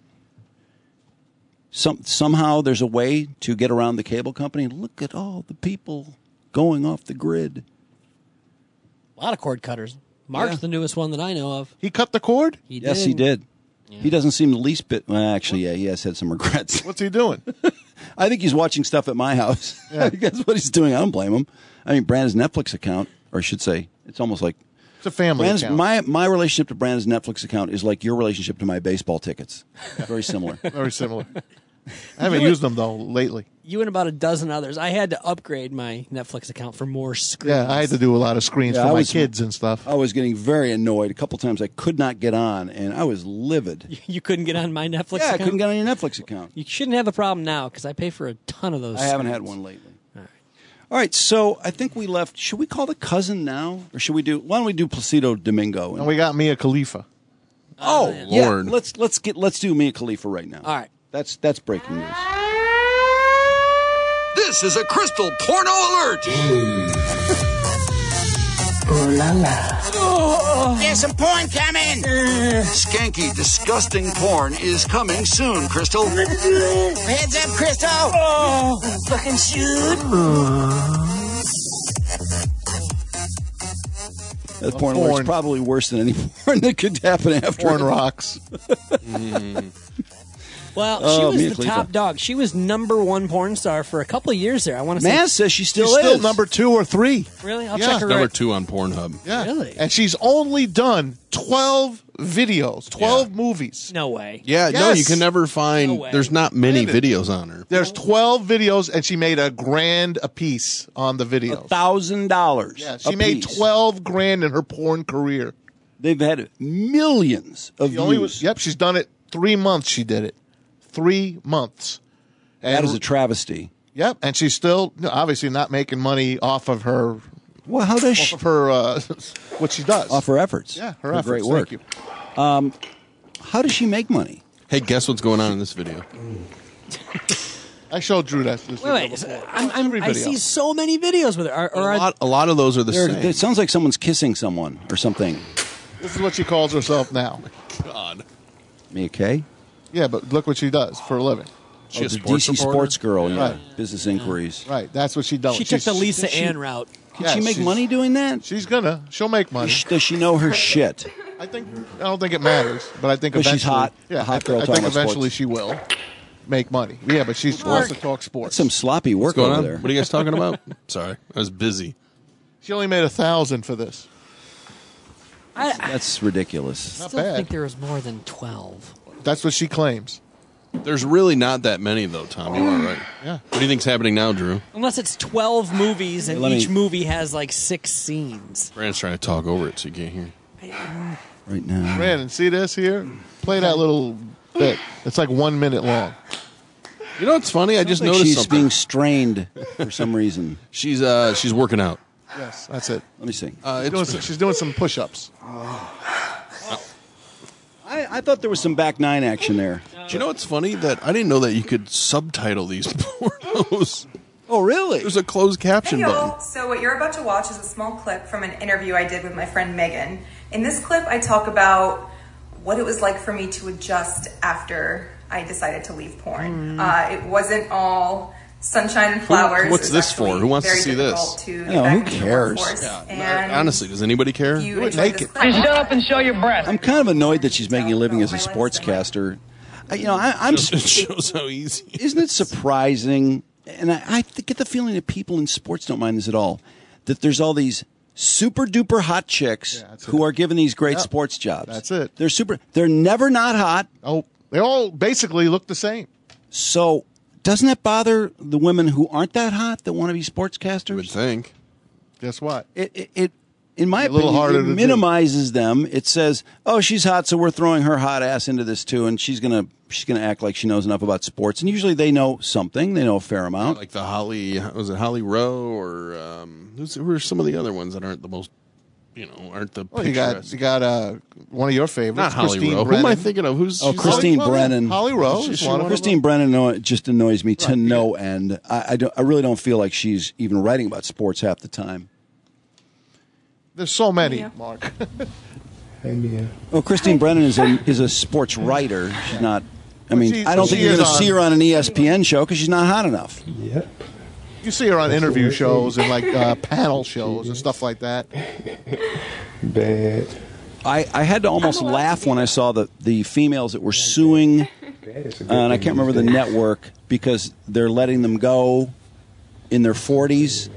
somehow there's a way to get around the cable company. Look at all the people going off the grid. A lot of cord cutters. Mark's the newest one that I know of. He cut the cord? Yes, he did. Yeah. He doesn't seem the least bit. Well, actually, yeah, he has had some regrets. What's he doing? I think he's watching stuff at my house. Yeah. I think that's what he's doing. I don't blame him. I mean, Brandon's Netflix account, or I should say, it's almost like It's a family Brand's, account. my relationship to Brand's Netflix account is like your relationship to my baseball tickets. Very similar. Very similar. I haven't used them, though, lately. You and about a dozen others. I had to upgrade my Netflix account for more screens. Yeah, I had to do a lot of screens for my kids and stuff. I was getting very annoyed. A couple times I could not get on, and I was livid. You couldn't get on my Netflix account? Yeah, I couldn't get on your Netflix account. You shouldn't have a problem now, because I pay for a ton of those I haven't had one lately. All right, so I think we left. Should we call the cousin now, or should we do? Why don't we do Placido Domingo? And we got Mia Khalifa. Oh, yeah. Lord! Let's do Mia Khalifa right now. All right, that's breaking news. This is a Crystal Porno Alert! Ooh la la. There's some porn coming! Skanky, disgusting porn is coming soon, Crystal. Heads up, Crystal! Oh, fucking shoot! That porn is probably worse than any porn that could happen after. Porn rocks. Well, she was the top dog. She was #1 porn star for a couple of years there. I want to say. Maz says she still She's is. still number 2 or 3. Really? I'll Yeah. check her Number out. 2 on Pornhub. Yeah. Really? And she's only done 12 videos, 12 movies. No way. Yeah, no, Yes. you can never find. No way. There's not many Brandon. videos on her. There's 12 videos, and she made $1,000 a piece on the videos. $1,000. Yeah, she made $12,000 in her porn career. They've had millions of views. Yep, she's done it 3 months. She did it 3 months. And That is a travesty. Yep, and she's still obviously not making money off of her. Well, how does she? Off of her what she does? Off her efforts. Yeah, her efforts. Great work. Thank you. How does she make money? Hey, guess what's going on in this video? I showed Drew that. Wait. I see so many videos with her. A lot of those are the same. It sounds like someone's kissing someone or something. This is what she calls herself now. God. Mia K? Yeah, but look what she does for a living. She a the sports DC reporter? Sports girl, yeah. Right. Business inquiries. Right, that's what she does. She took the Lisa Ann route. Can she make money doing that? She'll make money. Does she know her shit? I don't think it matters, but I think But eventually she's hot. Yeah, A hot girl I talking think about eventually sports. she will make money. Yeah, but she wants to talk sports. That's some sloppy work What's going over on? there. What are you guys talking about? Sorry, I was busy. She only made $1,000 for this. That's ridiculous. I Not still bad. think there was more than 12. That's what she claims. There's really not that many, though, Tom. You are right. Yeah. What do you think's happening now, Drew? Unless it's 12 movies and Let me- each movie has like 6 scenes. Brandon's trying to talk over it so you can't hear. Right now. Brandon, see this here? Play that little bit. It's like 1 minute long. You know what's funny? I just Like noticed she's something. being strained for some reason. She's working out. Yes, that's it. Let me see. She's doing some push-ups. I thought there was some back nine action there. Do you know what's funny? That I didn't know that you could subtitle these pornos. Oh, really? There's a closed caption Hey button. y'all, so what you're about to watch is a small clip from an interview I did with my friend Megan. In this clip, I talk about what it was like for me to adjust after I decided to leave porn. It wasn't all sunshine and flowers. What's It was this for? actually Who wants to very see difficult this? To get No, back who into the cares? workforce. Yeah, And honestly, does anybody care? you Do it enjoyed naked. this clip. Shut up and show your breath. I'm kind of annoyed that she's making a living as a sportscaster. I'm. It shows how easy. Isn't it surprising? And I get the feeling that people in sports don't mind this at all. That there's all these super duper hot chicks who are given these great sports jobs. That's it. They're never not hot. Oh, they all basically look the same. So doesn't that bother the women who aren't that hot that want to be sportscasters? I would think. Guess what? It in my A little opinion, harder it to do. minimizes them. It says, "Oh, she's hot, so we're throwing her hot ass into this too, and she's gonna act like she knows enough about sports." And usually, they know something. They know a fair amount. Like the Holly Rowe or who are some of the other ones that aren't the most, aren't the Well, you picturesque? got one of your favorites, Not Holly Christine Rowe. Brennan. Who am I thinking of? Who's she's- Christine Brennan. Holly Rowe. is She- one of them. Christine Brennan just annoys me to no end. I really don't feel like she's even writing about sports half the time. There's so many, Mark. Hey, Mia. Well, Christine Brennan is a sports writer. She's not. I mean, she- I don't she think you're is going to on- see her on an ESPN show because she's not hot enough. Yep. You see her on interview shows and like panel shows and stuff like that. Bad. I had to almost laugh when I saw the females that were suing, and I can't remember the network because they're letting them go in their 40s. Mm-hmm.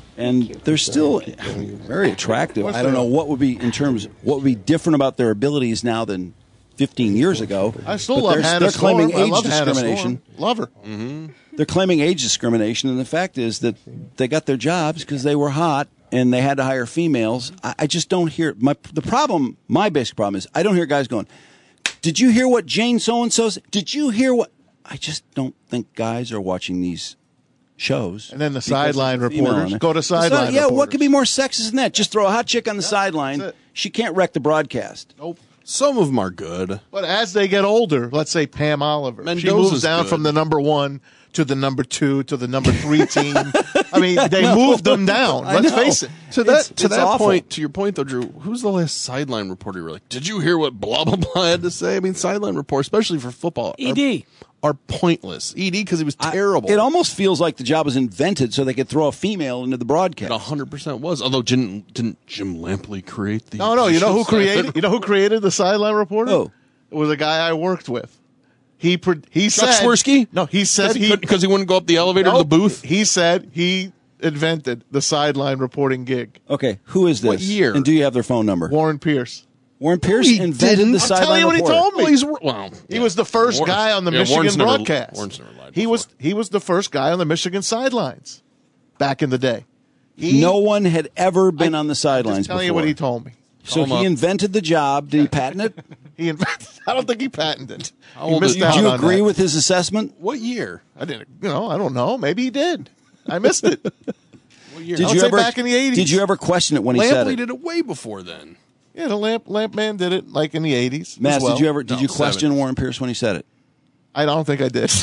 And they're still very attractive. I don't know what would be different about their abilities now than 15 years ago. I still but love they're Hannah claiming Storm. I age love Hannah discrimination. Storm. Love her. Mm-hmm. They're claiming age discrimination, and the fact is that they got their jobs because they were hot and they had to hire females. I just don't hear my basic problem is I don't hear guys going, "Did you hear what Jane so-and-so said? Did you hear what?" I just don't think guys are watching these shows. And then the sideline reporters go to sideline Yeah, reporters. what could be more sexist than that? Just throw a hot chick on the sideline. She can't wreck the broadcast. Nope. Some of them are good. But as they get older, let's say Pam Oliver, she Mendoza's moves down good. from the number 1 to the number 2 to the number 3 team. I mean, they moved them down. Let's face it. To that awful. point, to your point though, Drew, who's the last sideline reporter you were like, did you hear what blah blah blah had to say? I mean, sideline reports, especially for football, ED are pointless. ED because he was terrible. It almost feels like the job was invented so they could throw a female into the broadcast. It 100% was. Although didn't Jim Lampley create the? No. You know who created? You know who created the sideline reporter? Oh, it was a guy I worked with. He Chuck said Swirsky? No, he said because he wouldn't go up the elevator to the booth. He said he invented the sideline reporting gig. Okay, who is this? What year? And do you have their phone number? Warren Pierce. Warren Pierce He invented didn't. the I'm sideline Tell you what he reporter. told me. Well, He was the first guy on the Michigan Warren's broadcast. Warren's never lied He was the first guy on the Michigan sidelines back in the day. No one had ever been on the sidelines Just telling before. you what he told me. So he invented the job. Did he patent it? I don't think he patented it. How He old missed is- out Did you on agree that. with his assessment? What year? I didn't. I don't know. Maybe he did. I missed it. What year? Did I would you say ever back in the 80s. Did you ever question it when he said Lampley it? did it way before then. Yeah, the lamp man did it like in the 80s. Mass, as well. did you question Warren Pierce when he said it? I don't think I did.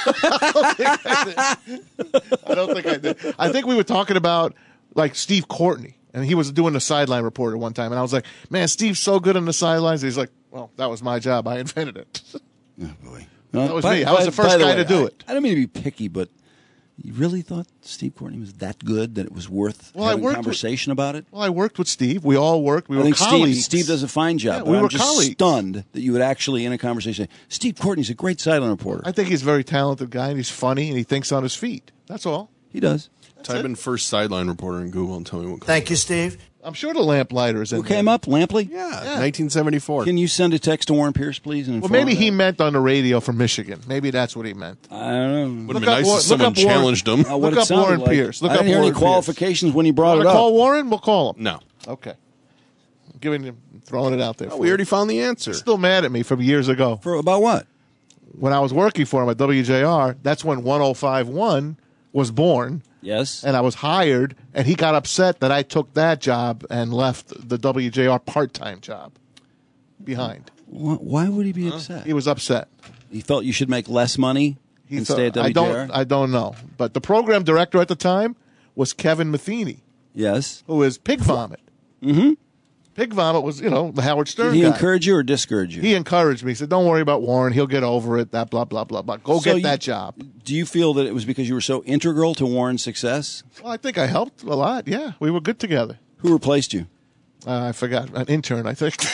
I don't think I did. I think we were talking about like Steve Courtney, and he was doing the sideline reporter one time, and I was like, "Man, Steve's so good on the sidelines." He's like, "Well, that was my job. I invented it." Oh boy, That was me. I was the first guy to do it. I don't mean to be picky, but you really thought Steve Courtney was that good that it was worth having a conversation about it? Well, I worked with Steve. We all worked. We I were think colleagues. Steve does a fine job. Yeah, but we I'm were just colleagues. stunned that you would actually, in a conversation, Steve Courtney's a great sideline reporter. I think he's a very talented guy, and he's funny, and he thinks on his feet. That's all. He does. Type in first sideline reporter in Google and tell me what. Thank you, Steve. I'm sure the lamplighter is in Who came up? Lampley? Yeah, 1974. Can you send a text to Warren Pierce, please? And Well, inform maybe him? he meant on the radio from Michigan. Maybe that's what he meant. I don't know. Would have been nice if someone challenged him. What Look it up sounded Warren like. Pierce. Look I up didn't hear Warren any qualifications when he brought Want it to up. call Warren? We'll call him. No. Okay. Throwing it out there. Oh, we already found the answer. He's still mad at me from years ago. About what? When I was working for him at WJR, that's when 105.1 was born. Yes. And I was hired, and he got upset that I took that job and left the WJR part-time job behind. Why would he be upset? He was upset. He felt you should make less money and stay at WJR? I don't know. But the program director at the time was Kevin Matheny, Yes. who is Pig Vomit. Mm-hmm. Pig Vomit was, the Howard Stern Did he guy. encourage you or discourage you? He encouraged me. He said, "Don't worry about Warren. He'll get over it. That blah, blah, blah, blah. Go So get that job." Do you feel that it was because you were so integral to Warren's success? Well, I think I helped a lot. Yeah, we were good together. Who replaced you? I forgot. An intern, I think.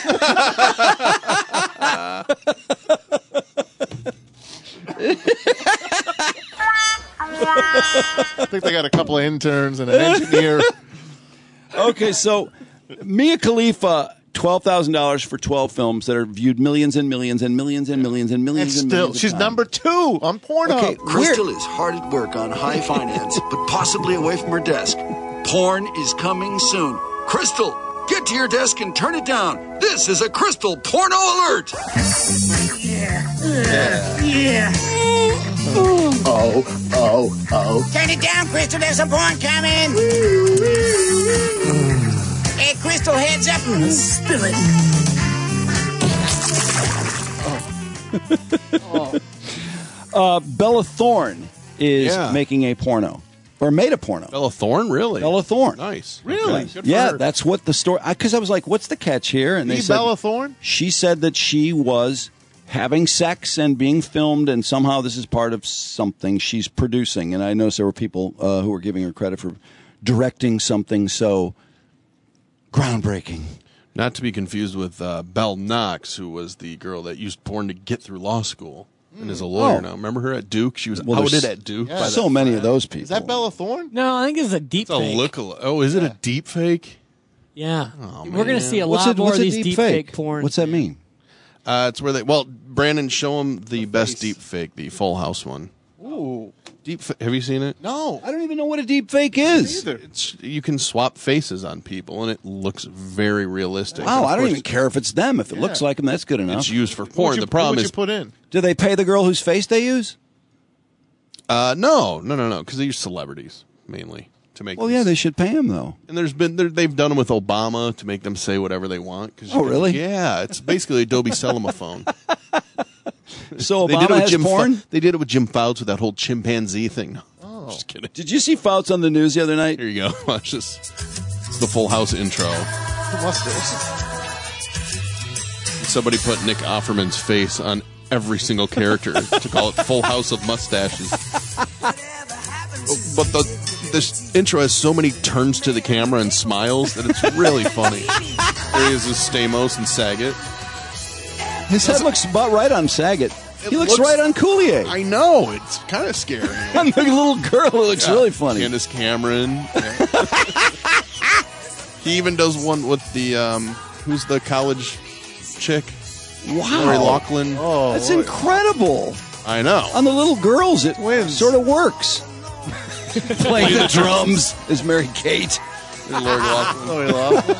I think they got a couple of interns and an engineer. Okay, so Mia Khalifa, $12,000 for 12 films that are viewed millions and millions and millions and millions and millions And and still, millions of she's times. number 2 on Pornhub. Okay, Crystal is hard at work on high finance, but possibly away from her desk. Porn is coming soon. Crystal, get to your desk and turn it down. This is a Crystal Porno Alert. Yeah. Oh. Turn it down, Crystal. There's some porn coming. Hey, Crystal, heads up. Spill it. Bella Thorne is Yeah. making a porno. Or made a porno. Bella Thorne, really? Bella Thorne. Nice. Really? Okay. Good for Yeah, her. that's what the story... Because I was like, what's the catch here? And they The said... Bella Thorne? She said that she was having sex and being filmed, and somehow this is part of something she's producing. And I noticed there were people who were giving her credit for directing something so groundbreaking. Not to be confused with Belle Knox, who was the girl that used porn to get through law school. and is a lawyer now. Remember her at Duke? She was outed at Duke. Yeah. By So many of those people. Is that Bella Thorne? No, I think it's a deep It's a fake. look-alike. Oh, is it a deep fake? Yeah. Oh, We're going to see a What's lot more of a these deep fake porn. What's that mean? It's where Brandon, show him the best deep fake, the Full House one. Ooh. Have you seen it? No. I don't even know what a deep fake is. You can swap faces on people, and it looks very realistic. Wow, And of I don't course, even care if it's them. If it looks like them, that's good enough. It's used for porn. The problem What'd is, you put in? Do they pay the girl whose face they use? no, because they use celebrities mainly to make. Well, them yeah, they should pay them though. And they've done them with Obama to make them say whatever they want. Really? Yeah, it's basically Adobe Cellophone. So They Obama did it with has Jim porn? They did it with Jim Fouts with that whole chimpanzee thing. No, just kidding. Did you see Fouts on the news the other night? Here you go. Watch this. It's the Full House intro. Somebody put Nick Offerman's face on every single character to call it Full House of Mustaches. But this intro has so many turns to the camera and smiles that it's really funny. There he is with Stamos and Saget. His head looks about right on Saget. He looks looks- right on Coulier. I know. It's kind of scary. On the little girl, it looks really funny. Candace Cameron. Yeah. He even does one with the, who's the college chick? Wow. Lori Loughlin. Oh, That's boy. incredible. I know. On the little girls, it sort of works. Playing the drums is Mary Kate. And Lori Loughlin. Lori Loughlin.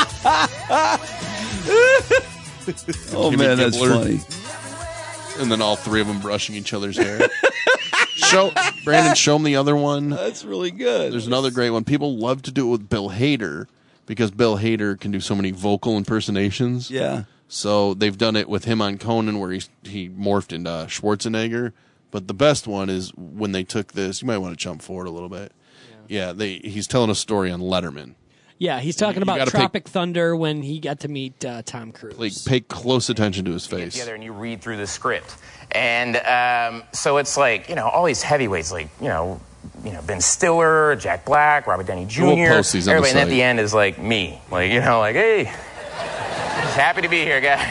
Oh, Kimmy man, that's Gibbler. funny. And then all three of them brushing each other's hair. Brandon, show him the other one. That's really good. There's another great one. People love to do it with Bill Hader because Bill Hader can do so many vocal impersonations. Yeah. So they've done it with him on Conan where he morphed into Schwarzenegger. But the best one is when they took this. You might want to jump forward a little bit. Yeah, he's telling a story on Letterman. Yeah, he's talking about gotta Tropic Thunder when he got to meet Tom Cruise. Like, pay close attention to his face. Together and you read through the script, and so it's like all these heavyweights, like Ben Stiller, Jack Black, Robert Downey Jr. We'll post these on the everybody, and at site. the end is like me, like hey, just happy to be here, guys.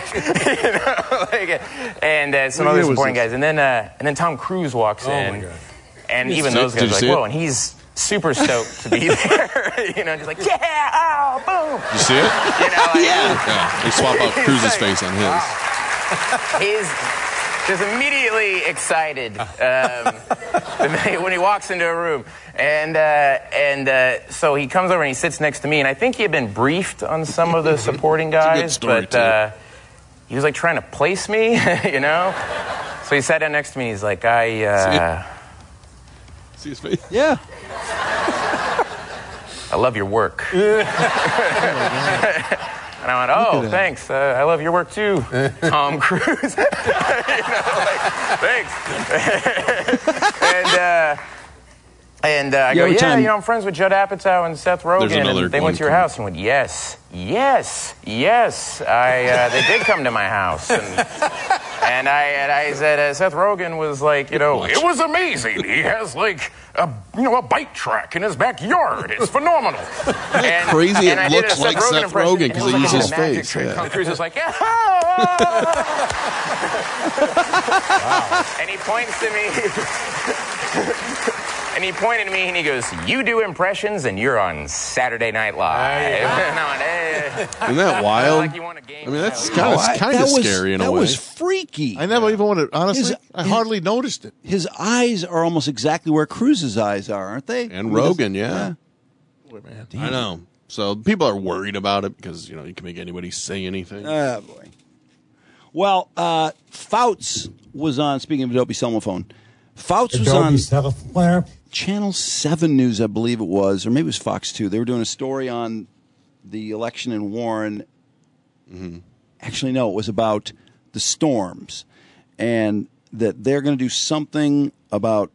And some other supporting guys, and then Tom Cruise walks in, my God. and even those Did you guys are see like, it? whoa, and he's super stoked to be there, just like oh, boom. You see it? Yeah. They swap out Cruise's face on his. He's just immediately excited when he walks into a room, and so he comes over and he sits next to me, and I think he had been briefed on some of the supporting guys, story, but he was like trying to place me, So he sat down next to me. And he's like, See his face? Yeah. I love your work. And I went, oh, thanks. I love your work too, Tom Cruise. Thanks. And I go, I'm friends with Judd Apatow and Seth Rogen, and they went to your house. And went, yes. They did come to my house. And I said, Seth Rogen was like, it was amazing. He has like a bike track in his backyard. It's phenomenal. And crazy and it I did a looks like Seth impression, Rogen because they use his face. Yeah. Tom Cruise is like, yeah. And he points to me. And he pointed to me and he goes, you do impressions and you're on Saturday Night Live. And I went, hey. Isn't that wild? Like you want a game I mean, that's show. kind of scary in a way. That was freaky. I never even wanted, honestly, I hardly noticed it. His eyes are almost exactly where Cruise's eyes are, aren't they? And Rogan, yeah. Boy, man. I know. So people are worried about it because, you can make anybody say anything. Oh, boy. Well, Fouts was on, speaking of Adobe Cellophone, Fouts was on Channel 7 News, I believe it was, or maybe it was Fox 2. They were doing a story on the election in Warren. Mm-hmm. Actually, no, it was about the storms, and that they're going to do something about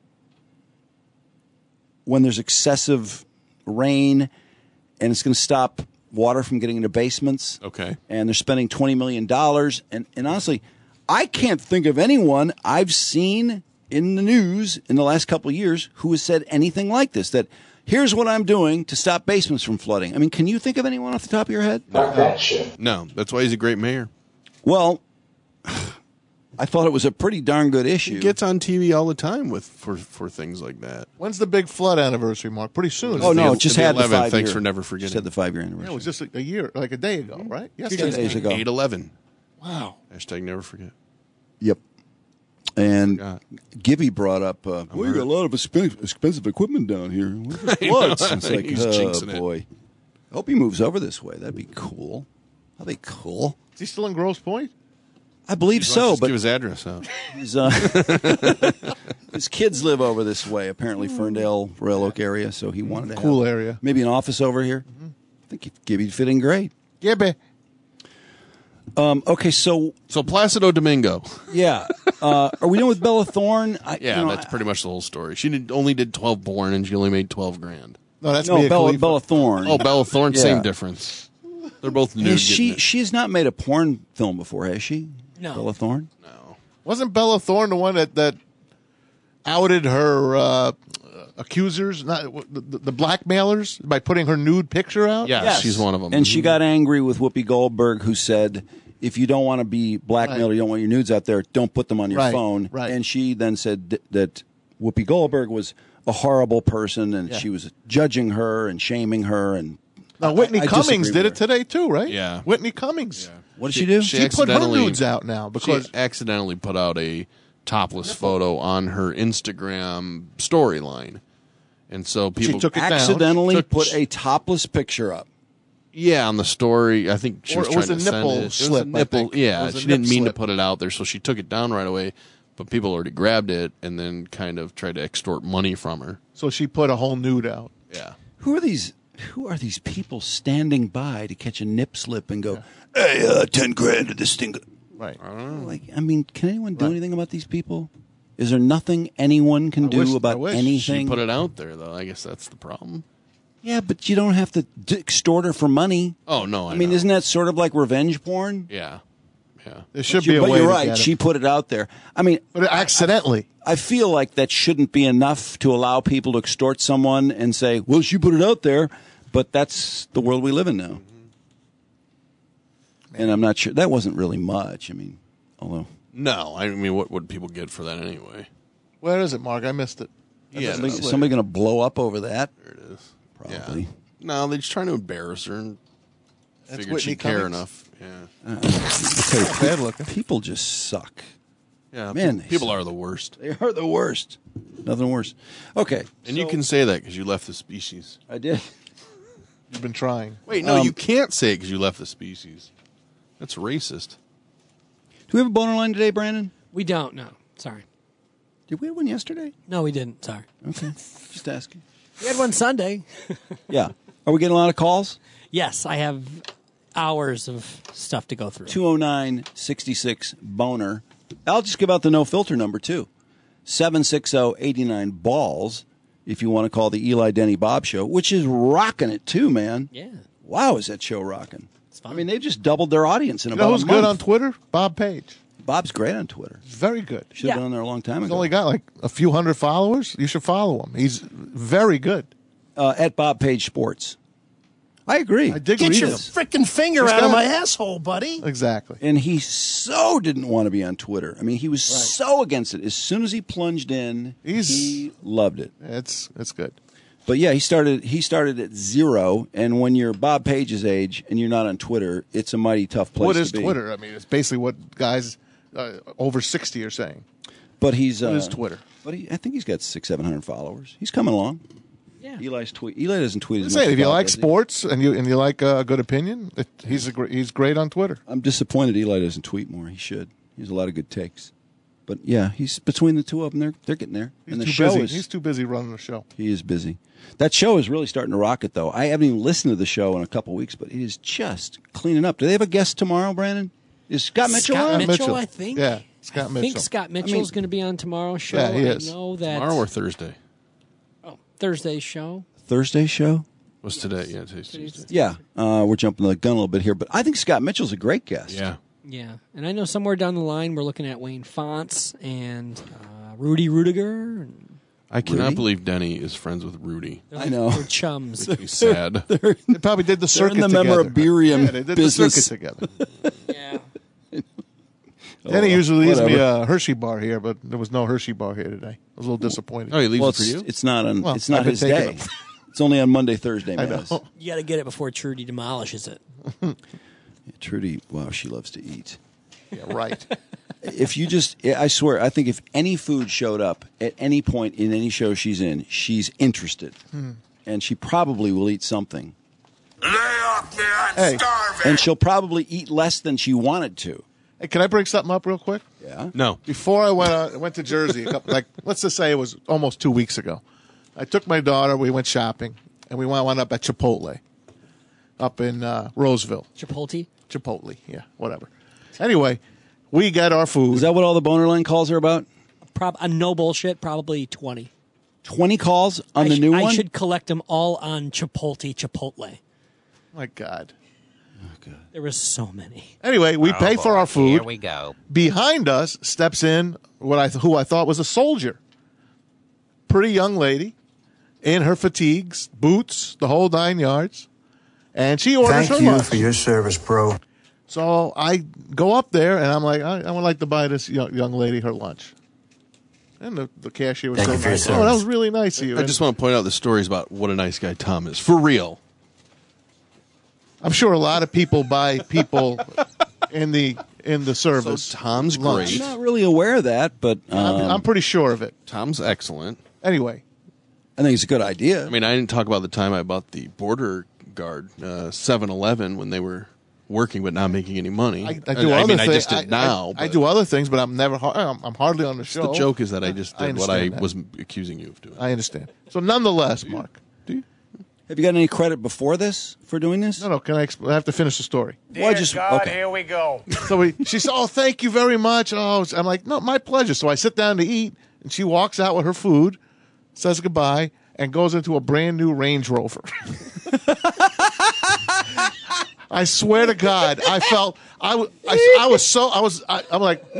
when there's excessive rain, and it's going to stop water from getting into basements. Okay. And they're spending $20 million. And honestly, I can't think of anyone I've seen in the news in the last couple of years who has said anything like this, that here's what I'm doing to stop basements from flooding. I mean, can you think of anyone off the top of your head? No, that's why he's a great mayor. Well, I thought it was a pretty darn good issue. He gets on TV all the time for things like that. When's the big flood anniversary, Mark? Pretty soon. Oh, no, just had the 5 year. Thanks for never forgetting. Just had the 5-year anniversary. Yeah, it was just a year, like a day ago, right? Yes, 2 days ago. 8/11. Wow. Hashtag never forget. Yep. And Gibby brought up, we got a lot of expensive equipment down here. Floods. It's like, He's jinxing boy. I hope he moves over this way. That'd be cool. That'd be cool. Is he still in Grosse Pointe? I believe so, but give his address out. His kids live over this way, apparently Ferndale, Royal Oak area, so he wanted to cool have area. Maybe an office over here. I think Gibby'd fit in great. Gibby. Okay, so Placido Domingo. Yeah. Are we done with Bella Thorne? That's pretty much the whole story. She only did 12 born, and she only made 12 grand. No, that's Bella Thorne. Oh, Bella Thorne, Yeah. Same difference. They're both nude. She has not made a porn film before, has she? No. Bella Thorne? No. Wasn't Bella Thorne the one that outed her accusers, not the blackmailers, by putting her nude picture out? Yes, she's one of them. And she got angry with Whoopi Goldberg, who said, if you don't want to be blackmailed, or you don't want your nudes out there, don't put them on your phone. Right. And she then said that Whoopi Goldberg was a horrible person, and she was judging her and shaming her. And now, Whitney I Cummings disagree did with it today, too, right? Yeah. Whitney Cummings. Yeah. What did she do? She put her nudes out now because she accidentally put out a topless photo on her Instagram storyline. And so people she took it accidentally down. put a topless picture up. Yeah, on the story. I think she was Or it trying was a to send nipple it. It was slip, a I nipple. think. It Yeah, was a she didn't nip mean to slip. put it out there, so she took it down right away. But people already grabbed it and then kind of tried to extort money from her. So she put a whole nude out. Yeah. Who are these people standing by to catch a nip slip and go, hey, 10 grand to this thing? Right. I mean, can anyone do anything about these people? Is there nothing anyone can do about anything? She put it out there, though. I guess that's the problem. Yeah, but you don't have to extort her for money. Oh, no, I mean, isn't that sort of like revenge porn? Yeah. Yeah. There should be a way But you're to right. get it. She put it out there. I mean, But accidentally. I feel like that shouldn't be enough to allow people to extort someone and say, well, she put it out there. But that's the world we live in now. And I'm not sure. That wasn't really much. I mean, although. No, I mean, what would people get for that anyway? Where is it, Mark? I missed it. Yeah, Is somebody going to blow up over that? There it is. Probably. Yeah. No, they're just trying to embarrass her and That's figured Whitney she'd care Cummings? enough. Yeah. Bad looking. People just suck. Yeah, Man, people are the worst. They are the worst. Nothing worse. Okay. And you can say that because you left the species. I did. You've been trying. Wait, no, you can't say it because you left the species. That's racist. Do we have a boner line today, Brandon? We don't, no. Sorry. Did we have one yesterday? No, we didn't. Sorry. Okay. Just asking. We had one Sunday. Yeah. Are we getting a lot of calls? Yes, I have hours of stuff to go through. 209-66 boner. I'll just give out the no filter number too. 760-89 balls if you want to call the Eli Denny Bob show, which is rocking it too, man. Yeah. Wow, is that show rocking? It's fun. I mean, they've just doubled their audience in You about know who's a month. good on Twitter? Bob Page. Bob's great on Twitter. Very good. Should have been on there a long time He's ago. only got like a few hundred followers. You should follow him. He's very good. At Bob Page Sports. I agree. I dig Get what he your does. frickin' finger He's out of got my it. asshole, buddy. Exactly. And he so didn't want to be on Twitter. I mean, he was so against it. As soon as he plunged in, he loved it. It's good. But yeah, he started at 0, and when you're Bob Page's age and you're not on Twitter, it's a mighty tough place What to is be. Twitter? I mean, it's basically what guys over 60 are saying. But he's What is Twitter? But I think he's got 600-700 followers. He's coming along. Yeah. Eli doesn't tweet I'm as much. saying, if as you Bob like does. sports and you like a good opinion, he's great on Twitter. I'm disappointed Eli doesn't tweet more. He should. He has a lot of good takes. But yeah, he's between the two of them. They're getting there. He's and the too show busy. is He's too busy running the show. He is busy. That show is really starting to rocket, though. I haven't even listened to the show in a couple weeks, but it is just cleaning up. Do they have a guest tomorrow, Brandon? Is Scott Mitchell Scott on? Mitchell, I think. Yeah, Scott I Mitchell. think Scott Mitchell's going to be on tomorrow's show. Yeah, he is. I know that. Tomorrow or Thursday? Oh, Thursday's show. Thursday show? What's today? Yeah, today's Tuesday. Yeah, we're jumping the gun a little bit here, but I think Scott Mitchell's a great guest. Yeah. Yeah, and I know somewhere down the line we're looking at Wayne Fonts and Rudy Rudiger. And I cannot Rudy? believe Denny is friends with Rudy. they're I know. They're chums. Makes me sad. They probably did the They're circuit in the together. memorabilium Yeah, they did business. the circuit together. Yeah. Then he usually leaves me whatever. a Hershey bar here, but there was no Hershey bar here today. I was a little disappointed. Oh, he leaves Well, it for you? it's not on. Well, it's not I've been his taking day. them. It's only on Monday, Thursday. I know. Maz. You got to get it before Trudy demolishes it. Trudy, wow, she loves to eat. Yeah, right. If you just, I swear, I think if any food showed up at any point in any show she's in, she's interested, and she probably will eat something. Lay off me, I'm Hey. starving. And she'll probably eat less than she wanted to. Hey, can I bring something up real quick? Yeah. No. Before I went to Jersey, let's just say it was almost 2 weeks ago. I took my daughter. We went shopping, and we wound up at Chipotle, up in Roseville. Chipotle? Chipotle, yeah, whatever. Anyway, we got our food. Is that what all the Bonerline calls are about? No bullshit, probably 20. 20 calls on the new one? I should collect them all on Chipotle. My God. There was so many. Anyway, we pay for our food. Here we go. Behind us steps in who I thought was a soldier. Pretty young lady in her fatigues, boots, the whole 9 yards. And she orders her Thank you lunch. for your service, bro. So I go up there and I'm like, I would like to buy this young lady her lunch. And the cashier was Thank so you for your nice. Oh, service. that was really nice of you. I just want to point out the stories about what a nice guy Tom is. For real. I'm sure a lot of people buy people in the service. So Tom's lunch. I'm not really aware of that, but I'm pretty sure of it. Tom's excellent. Anyway, I think it's a good idea. I mean, I didn't talk about the time I bought the border guard 7-Eleven when they were working but not making any money. I do other things. I just did now. I do other things, but I'm hardly on the show. The joke is that I just did what I understand that. was accusing you of doing. I understand. So nonetheless, Mark. Have you got any credit before this for doing this? No. Can I have to finish the story? Dear God, here we go. So she said, "Oh, thank you very much." Oh, I'm like, "No, my pleasure." So I sit down to eat, and she walks out with her food, says goodbye, and goes into a brand new Range Rover. I swear to God, I felt I'm like,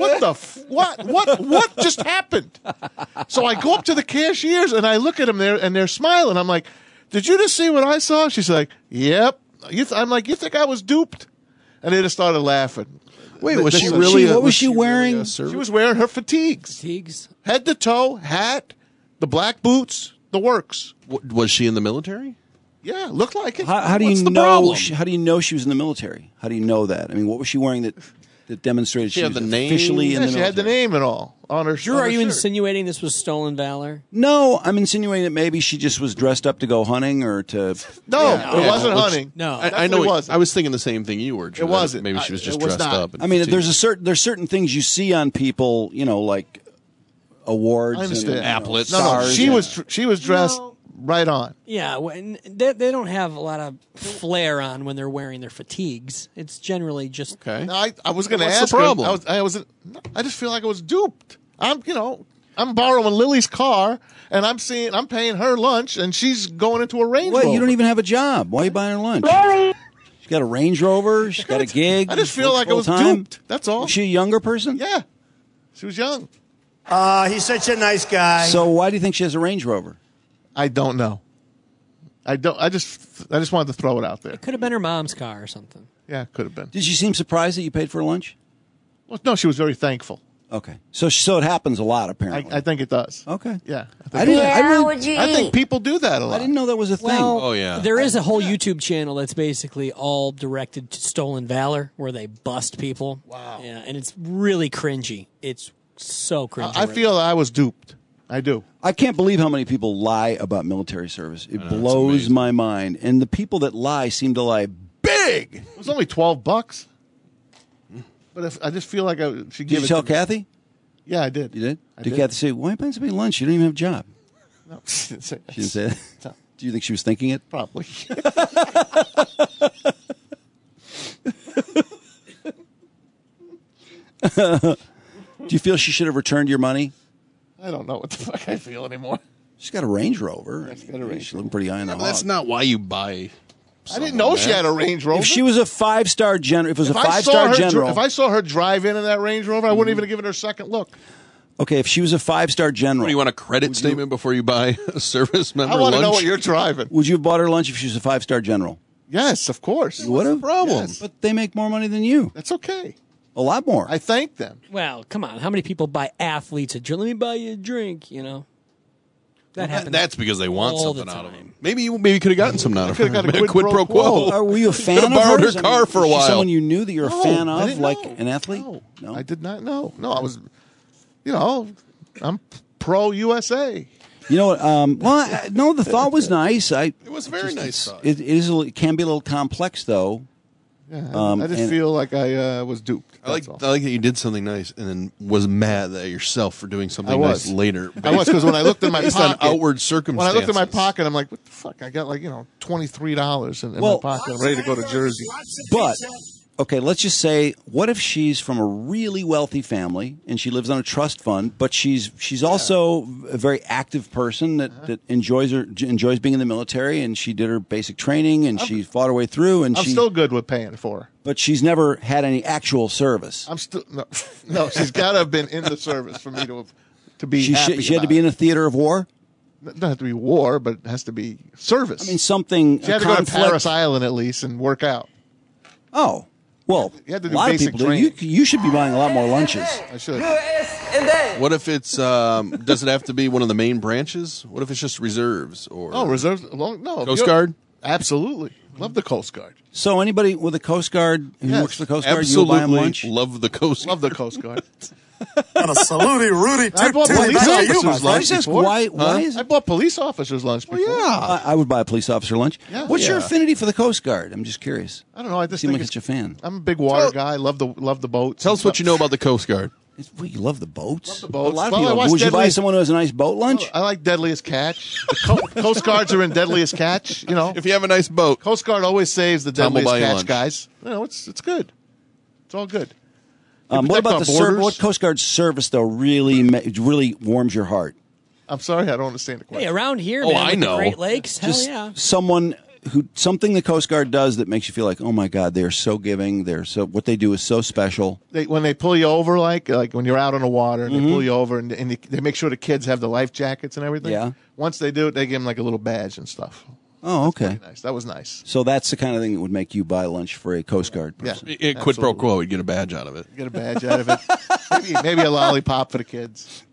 what just happened? So I go up to the cashiers and I look at them there, and they're smiling. I'm like, did you just see what I saw? She's like, yep. I'm like, you think I was duped? And they just started laughing. Wait, was she really? What was she wearing? She was wearing her fatigues, head to toe, hat, the black boots, the works. Was she in the military? Yeah, looked like it. How do What's you the know? problem? How do you know she was in the military? How do you know that? I mean, what was she wearing that demonstrated she had was the name? officially in Yeah, the she military? had the name and all on her. Drew, on are her you shirt. insinuating this was stolen valor? No, I'm insinuating that maybe she just was dressed up to go hunting or to. No, it wasn't Which- hunting. No. I know. Definitely wasn't. I was thinking the same thing you were. Drew, It wasn't. Maybe she was just It was dressed not. up. and I mean, fatigued. there's certain things you see on people, like awards. I understand. And, Applets. No, stars. she was dressed right on. Yeah, they don't have a lot of flair on when they're wearing their fatigues. It's generally just Okay. No, I was going to What's the ask her. problem? I just feel like I was duped. I'm borrowing Lily's car, and I'm paying her lunch, and she's going into a Range Rover. What? You don't even have a job. Why are you buying her lunch? She's got a Range Rover. She's got a gig. I just feel works like I was full-time. duped. That's all. Was she a younger person? Yeah, she was young. He's such a nice guy. So why do you think she has a Range Rover? I don't know. I just wanted to throw it out there. it could have been her mom's car or something. Yeah, it could have been. Did she seem surprised that you paid for her lunch? Well, no, she was very thankful. Okay, so it happens a lot apparently. I think it does. Okay, Yeah. I didn't. I think people do that a lot. I didn't know that was a thing. Well, Oh, yeah. there is a whole YouTube channel that's basically all directed to stolen valor, where they bust people. Wow. Yeah, and it's really cringy. It's so cringy. I feel I was duped. I do. I can't believe how many people lie about military service. It know, it's blows amazing. my mind. And the people that lie seem to lie big. It was only $12. But if I just feel like I should Did give you it tell to Kathy? Yeah, I did. You did? I Did did. Kathy say, why are you buying somebody lunch? You don't even have a job. No, she didn't say that. She didn't say that? No. Do you think she was thinking it? Probably. Do you feel she should have returned your money? I don't know what the fuck I feel anymore. She's got a Range Rover. She's got a Range She's looking pretty high on the But that's hog. not why you buy. I didn't know she had a Range Rover. If she was a 5-star general, if it was If a I saw 5-star her general. if I saw her drive in that Range Rover, I wouldn't even have given her a second look. Okay, if she was a 5-star general. What, do you want a credit statement before you buy a service member I want to know lunch? what you're driving. Would you have bought her lunch if she was a 5-star general? Yes, of course. You would have? problem? But they make more money than you. That's okay. A lot more. I thank them. Well, come on. How many people buy athletes a drink? Let me buy you a drink, you know? That happens. That's because they want all something the out of time. him. Maybe you could have gotten something out of her. Could have got a quid pro quo. Were you a fan of borrowed hers? her car for a was she while. someone you knew that you're a fan I of, didn't like know. an athlete? No, I did not know. No, I was, I'm pro USA. You know what? No, the thought was nice. It was a very nice thought. It can be a little complex, though. Yeah, I just feel like I was duped. I like that you did something nice and then was mad at yourself for doing something nice later. I was, because when I looked in my based pocket, on outward circumstances. when I looked in my pocket, I'm like, what the fuck? I got like, $23 in my pocket. I'm ready to go to Jersey. But, okay, let's just say, what if she's from a really wealthy family and she lives on a trust fund, but she's also a very active person that enjoys being in the military, and she did her basic training and she fought her way through, and I'm still good with paying for her. But she's never had any actual service. I'm still no. She's got to have been in the service for me to be happy. She had to be in a theater of war. It doesn't have to be war, but it has to be service. I mean, something. She had to go to Paris Island at least and work out. Oh, well, you had to a do lot of basic people training. do. You should be buying a lot more lunches. I should. What if it's? Does it have to be one of the main branches? What if it's just reserves or? Oh, reserves. No, Coast Guard. Absolutely, love the Coast Guard. So anybody with a Coast Guard who works for the Coast Guard, absolutely you buy them lunch? love the Coast Guard. Love the Coast Guard. And a saluty, Rudy. I bought police officers lunch before. Why is I bought police officers lunch before. I would buy a police officer lunch. Yeah. What's your Yeah. affinity for the Coast Guard? I'm just curious. I don't know. I just seem think like such a fan. I'm a big water guy. Love the boats. Tell us what you know about the Coast Guard. Well, you love the boats. Love the boats. A lot of Well, I people. watched Would you buy Deadliest- someone who has a nice boat lunch? I like Deadliest Catch. The Coast Guards are in Deadliest Catch. If you have a nice boat, Coast Guard always saves the Tom will Deadliest buy you Catch lunch. guys. It's good. It's all good. What protect about our the borders. what Coast Guard service though? Really warms your heart. I'm sorry, I don't understand the question. Hey, around here, Oh, man, I with know. the Great Lakes, hell Just yeah. something the Coast Guard does that makes you feel like, oh my God, they're so giving. What they do is so special. When they pull you over, like when you're out on the water and Mhm. they pull you over and they make sure the kids have the life jackets and everything. Yeah. Once they do it, they give them like a little badge and stuff. Oh, okay. Nice. That was nice. So that's the kind of thing that would make you buy lunch for a Coast Guard person. Yeah. Quid pro quo, you'd get a badge out of it. Get a badge out of it. maybe a lollipop for the kids.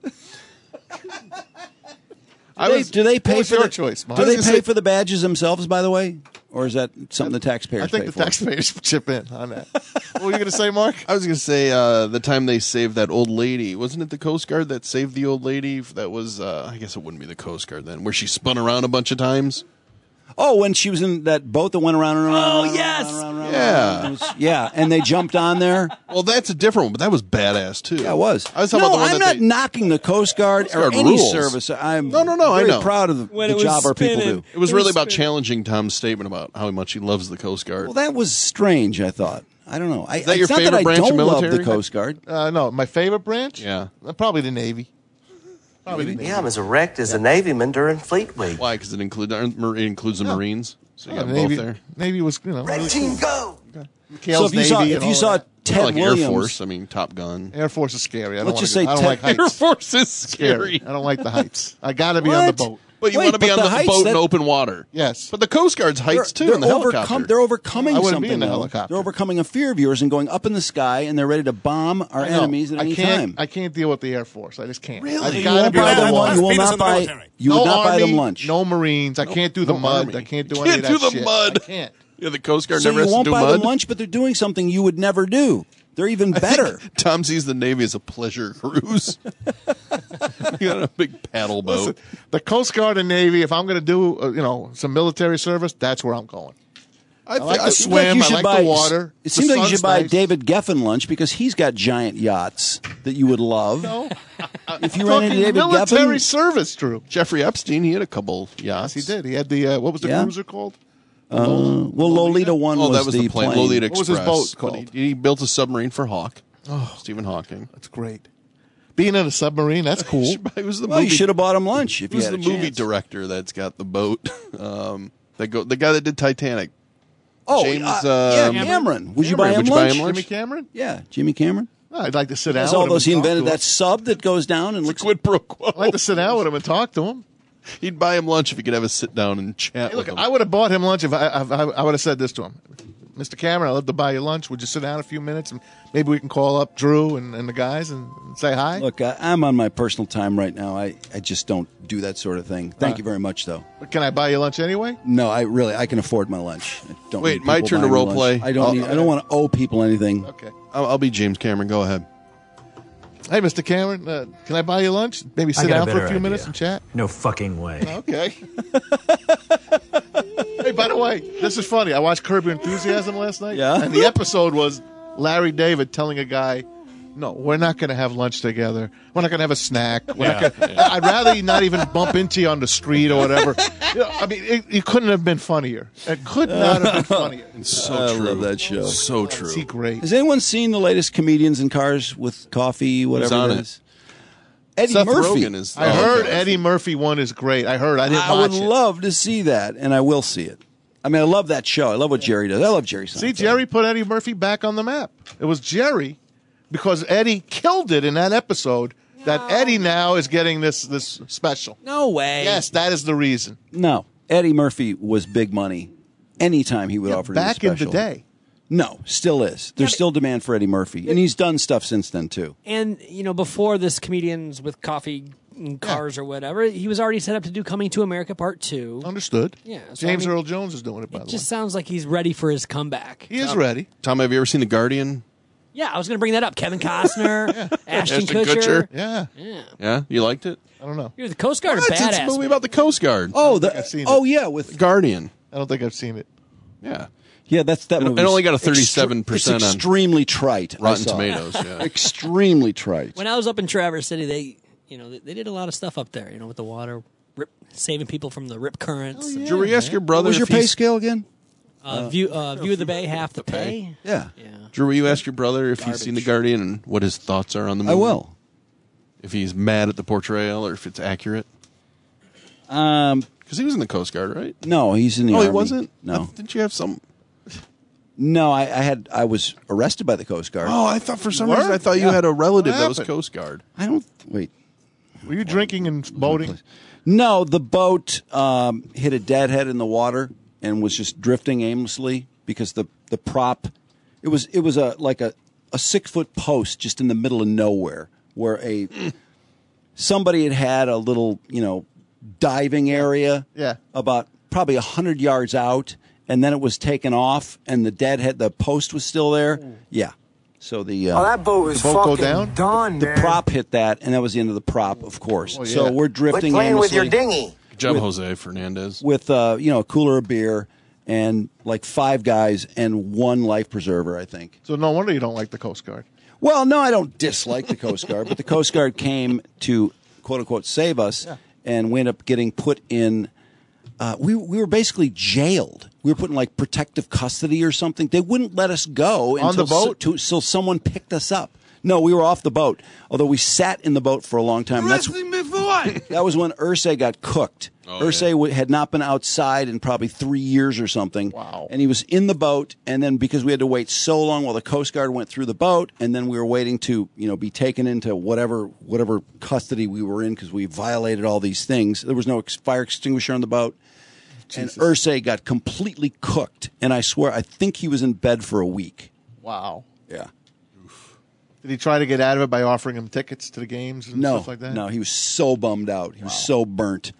Do they pay what was for your the, choice, Mark? Do I was they gonna pay say- for the badges themselves, by the way? Or is that something the taxpayers I think pay the for? taxpayers chip in on that. What were you going to say, Mark? I was going to say the time they saved that old lady. Wasn't it the Coast Guard that saved the old lady? That was, I guess it wouldn't be the Coast Guard then, where she spun around a bunch of times. Oh, when she was in that boat that went around and around. Oh, around, yes. around, around, Yeah. around. Yeah, and they jumped on there. Well, that's a different one, but that was badass too. Yeah, it was. I was talking about the one I'm that not knocking the Coast Guard Coast or Guard any rules. service. I'm No, I very know. proud of When the it was job our people spinning. do. It was really about challenging Tom's statement about how much he loves the Coast Guard. Well, that was strange, I thought. I don't know. Is that your it's not favorite that I branch of don't love military? the Coast Guard. No, my favorite branch? Yeah. Probably the Navy. Probably the Navy. Yeah, I was erect as a Navyman during Fleet Week. Why? Because it includes the Marines. So you got Navy, both there. Navy was, Red team, go! McHale's So if you Navy saw, and if you all saw that. Ted like Williams, Air Force. I mean, Top Gun. Air Force is scary. I don't Let's wanna just go- say I don't Ted- like heights. Air Force is scary. I don't like the heights. I got to be on the boat. But you Wait, want to be but on the the heights, boat in that- open water. Yes. But the Coast Guard's heights too in the helicopter. They're overcoming I wouldn't something. be in the though. helicopter. They're overcoming a fear of yours and going up in the sky, and they're ready to bomb our I know. enemies at I any can't, time. I can't deal with the Air Force. I just can't. Really? I've You gotta won't be buy on them the one. water. You will Beat us not in the buy. military. You would No not buy Army, them lunch. No Marines. I can't do the No mud. Army. I can't do You any can't of that do the shit. mud. I can't. Yeah, the Coast Guard So never you has to won't do buy mud. them lunch, but they're doing something you would never do. They're even better. Tom sees the Navy as a pleasure cruise. You got a big paddle boat. Listen, the Coast Guard and Navy, if I'm going to do, some military service, that's where I'm going. I like to swim. I like the water. It seems like you should buy nice. David Geffen lunch because he's got giant yachts that you would love. No. If you ran into David military Geffen, service, Drew. Jeffrey Epstein, he had a couple yachts. Yes, he did. He had the what was the Yeah. cruiser called? well, Lolita one Oh, was that was the plane. plane. Lolita What was his Express. boat But called? He built a submarine for Hawk. Oh, Stephen Hawking. that's great. Being in a submarine, that's cool. It was the Well, you movie. should have bought him lunch if you Who's had the a movie chance. director that's got the boat? The guy that did Titanic. Oh, James, yeah, Cameron. Would you buy him Would you buy lunch? him lunch? Jimmy Cameron? Yeah, Jimmy Cameron. No, I'd like to sit down. That's all with him those. He and talk invented to that sub that goes down and looks. Quid pro quo. him. I'd like to sit down with him and talk to him. He'd buy him lunch if he could have a sit down and chat Hey, with look, him. I would have bought him lunch if I would have said this to him. Mr. Cameron, I'd love to buy you lunch. Would you sit down a few minutes and maybe we can call up Drew and the guys and say hi? Look, I'm on my personal time right now. I just don't do that sort of thing. Thank you very much, though. But can I buy you lunch anyway? No, I can afford my lunch. I don't Wait, need my people turn to buying me role lunch. play. I don't want to owe people anything. Okay. I'll be James Cameron. Go ahead. Hey, Mr. Cameron, can I buy you lunch? Maybe sit down for a few minutes and chat? No fucking way. Okay. Hey, by the way, this is funny. I watched Curb Your Enthusiasm last night. Yeah? And the episode was Larry David telling a guy, no, we're not going to have lunch together. We're not going to have a snack. I'd rather you not even bump into you on the street or whatever. I mean, it couldn't have been funnier. It could not have been funnier. It's so I true. love that show. So true. Is he great? Has anyone seen the latest Comedians in Cars with Coffee, whatever on it it? is? Eddie Seth Murphy. Rogen is. I heard Eddie Murphy one is great. I heard. I didn't I watch would it. love to see that, and I will see it. I mean, I love that show. I love what Jerry does. I love Jerry Seinfeld. See, Jerry put Eddie Murphy back on the map. It was Jerry because Eddie killed it in that episode that Eddie now is getting this special. No way. Yes, that is the reason. No, Eddie Murphy was big money. Anytime he would offer to do a Back in special. the day. No, still is. There's still demand for Eddie Murphy, and he's done stuff since then too. And, before this Comedians with Coffee and Cars or whatever, he was already set up to do Coming to America Part 2. Understood. Yeah. So, James Earl Jones is doing it, by It the just way. sounds like he's ready for his comeback. He is ready. Tom, have you ever seen The Guardian? Yeah, I was going to bring that up. Kevin Costner, Ashton Kutcher. Yeah. Yeah, you liked it? I don't know. You're the Coast Guard What? are badass. It's a movie about the Coast Guard. Oh, I've seen it. yeah, with Guardian. I don't think I've seen it. Yeah. Yeah, that's that movie. It only got a 37% It's on extremely trite. I Rotten saw it. Tomatoes. Yeah. Extremely trite. When I was up in Traverse City, they did a lot of stuff up there, with the water, saving people from the rip currents. Did you ask your brother What was your if pay he's- scale again? View of the Bay, half the pay. Yeah. Drew, will you ask your brother if he's seen The Guardian and what his thoughts are on the movie? I will. If he's mad at the portrayal or if it's accurate. Because he was in the Coast Guard, right? No, he's in the Oh, Army. he wasn't? No. Didn't you have some? No, I was arrested by the Coast Guard. Oh, I thought for some reason I thought you had a relative that was Coast Guard. I don't. Wait. Were you drinking and boating? No, the boat hit a deadhead in the water and was just drifting aimlessly because the prop. It was a 6-foot post just in the middle of nowhere where somebody had a little diving area. Yeah. About probably 100 yards out, and then it was taken off, and the post was still there. Yeah. So that boat is fucking done, The man. prop hit that, and that was the end of the prop, of course. Oh, yeah. So we're drifting Quit playing with aimlessly your dinghy. Good job, Jose Fernandez. with a cooler of beer and like 5 guys and 1 life preserver, I think. So no wonder you don't like the Coast Guard. Well, no, I don't dislike the Coast Guard, but the Coast Guard came to quote unquote save us, and we ended up getting put in. We were basically jailed. We were put in like protective custody or something. They wouldn't let us go On the boat? until someone picked us up. No, we were off the boat. Although we sat in the boat for a long time. That was when Irsay got cooked. Irsay had not been outside in probably 3 years or something. Wow. And he was in the boat, and then because we had to wait so long while the Coast Guard went through the boat, and then we were waiting to be taken into whatever custody we were in because we violated all these things. There was no fire extinguisher on the boat. Jesus. And Irsay got completely cooked. And I swear, I think he was in bed for a week. Wow. Yeah. Did he try to get out of it by offering him tickets to the games and stuff like that? No, he was so bummed out. He was so burnt.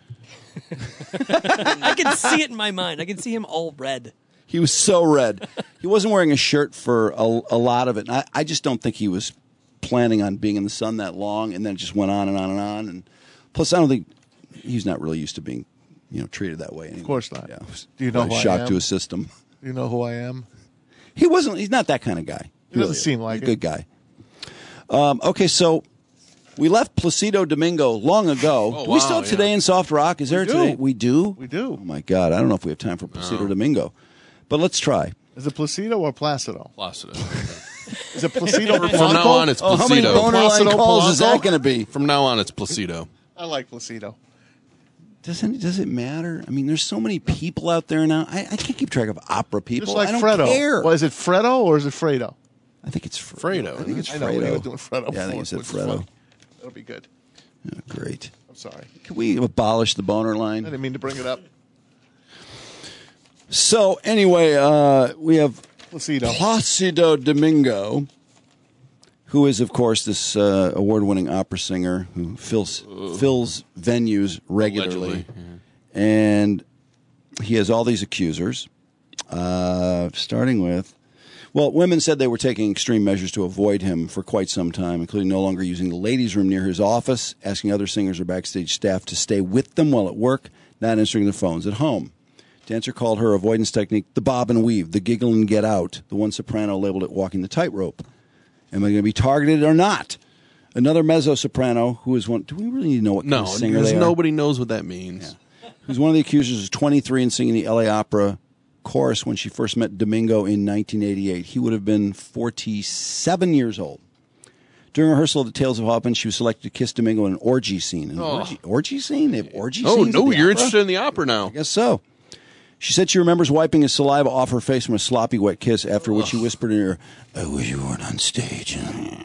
I can see it in my mind. I can see him all red. He was so red. He wasn't wearing a shirt for a lot of it. And I just don't think he was planning on being in the sun that long, and then it just went on and on and on. And plus, I don't think he's not really used to being treated that way anyway. Of course not. Yeah. Do you know who I shock am? to his system. Do you know who I am? He's not that kind of guy. He doesn't seem like He's a good guy. Okay, so we left Placido Domingo long ago. Do we still have Today in Soft Rock? Is there today? We do? We do. Oh, my God. I don't know if we have time for Placido Domingo. But let's try. Is it Placido or Placido? Placido. Is it Placido or From now on, it's Placido. How many boner line Placido calls is Polanco? that going to be? From now on, it's Placido. I like Placido. Does it matter? I mean, there's so many people out there now. I can't keep track of opera people. Just like I don't Fredo. care. Well, is it Fredo or is it Fredo? I think it's Fredo. I think it's I know when he Fredo. was doing Fredo. Yeah, I think before, he said which is Fredo. funny. That'll be good. Oh, great. I'm sorry. Can we abolish the boner I line? didn't mean to bring it up. So anyway, we have Placido Domingo, who is, of course, this award-winning opera singer who fills venues regularly. And he has all these accusers, starting with... Well, women said they were taking extreme measures to avoid him for quite some time, including no longer using the ladies' room near his office, asking other singers or backstage staff to stay with them while at work, not answering their phones at home. Dancer called her avoidance technique the bob and weave, the giggle and get out. The one soprano labeled it walking the tightrope. Am I going to be targeted or not? Another mezzo-soprano who is one... Do we really need to know what kind of singer they are? Nobody knows what that means. Yeah. Who's one of the accusers is 23 and singing the LA Opera chorus when she first met Domingo in 1988. He would have been 47 years old. During rehearsal of the Tales of Hoffman, she was selected to kiss Domingo in an orgy scene. Orgy scene? They have orgy scenes? Oh, no, you're opera? interested in the opera now. I guess so. She said she remembers wiping his saliva off her face from a sloppy, wet kiss, after which he whispered in her ear, I wish you weren't on stage.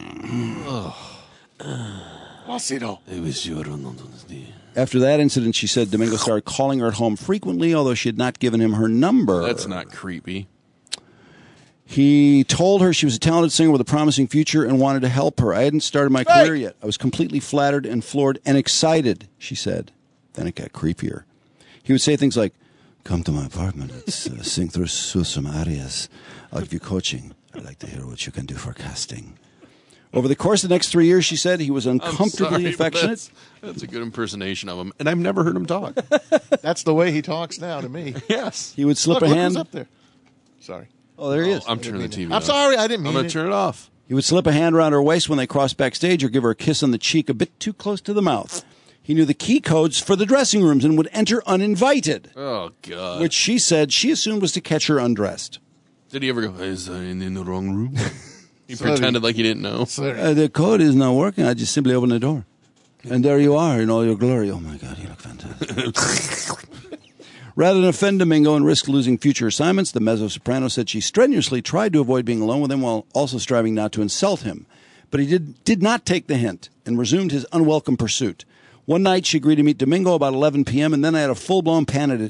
After that incident, she said Domingo started calling her at home frequently, although she had not given him her number. That's not creepy. He told her she was a talented singer with a promising future and wanted to help her. I hadn't started my career yet. I was completely flattered and floored and excited, she said. Then it got creepier. He would say things like, come to my apartment. Let's sing through some arias. I'll give you coaching. I'd like to hear what you can do for casting. Over the course of the next 3 years, she said, he was uncomfortably affectionate. That's a good impersonation of him. And I've never heard him talk. That's the way he talks now to me. Yes. He would slip a hand. Look up there. Sorry. Oh, there he is. I'm turning the TV off. I'm sorry. I didn't mean I'm going to turn it off. He would slip a hand around her waist when they crossed backstage or give her a kiss on the cheek a bit too close to the mouth. He knew the key codes for the dressing rooms and would enter uninvited. Oh, God. Which she said she assumed was to catch her undressed. Did he ever go, is I in the wrong room? He pretended like he didn't know. The code is not working. I just simply opened the door. And there you are in all your glory. Oh, my God, you look fantastic. Rather than offend Domingo and risk losing future assignments, the mezzo-soprano said she strenuously tried to avoid being alone with him while also striving not to insult him. But he did not take the hint and resumed his unwelcome pursuit. One night, she agreed to meet Domingo about 11 p.m., and then I had a full-blown panic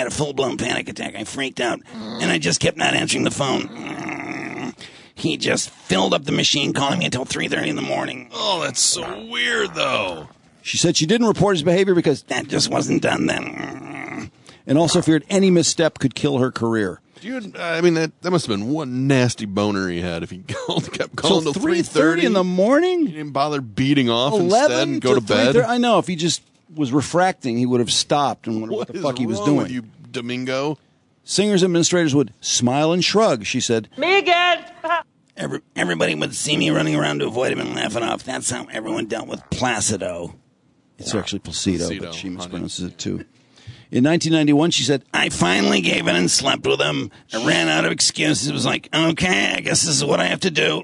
attack. I freaked out, and I just kept not answering the phone. He just filled up the machine, calling me until 3:30 in the morning. Oh, that's so weird, though. She said she didn't report his behavior because that just wasn't done then, and also feared any misstep could kill her career. Dude, I mean, that must have been one nasty boner he had if he kept calling till till 3:30 in the morning? He didn't bother beating off instead and go to bed? I know. If he just was refracting, he would have stopped and wondered what the fuck he was doing. With you, Domingo? Singers administrators would smile and shrug, she said. Me again! Everybody would see me running around to avoid him and laughing off. That's how everyone dealt with Placido. It's actually Placido, but she mispronounces it too. In 1991, she said, I finally gave in and slept with him. I ran out of excuses. It was like, okay, I guess this is what I have to do.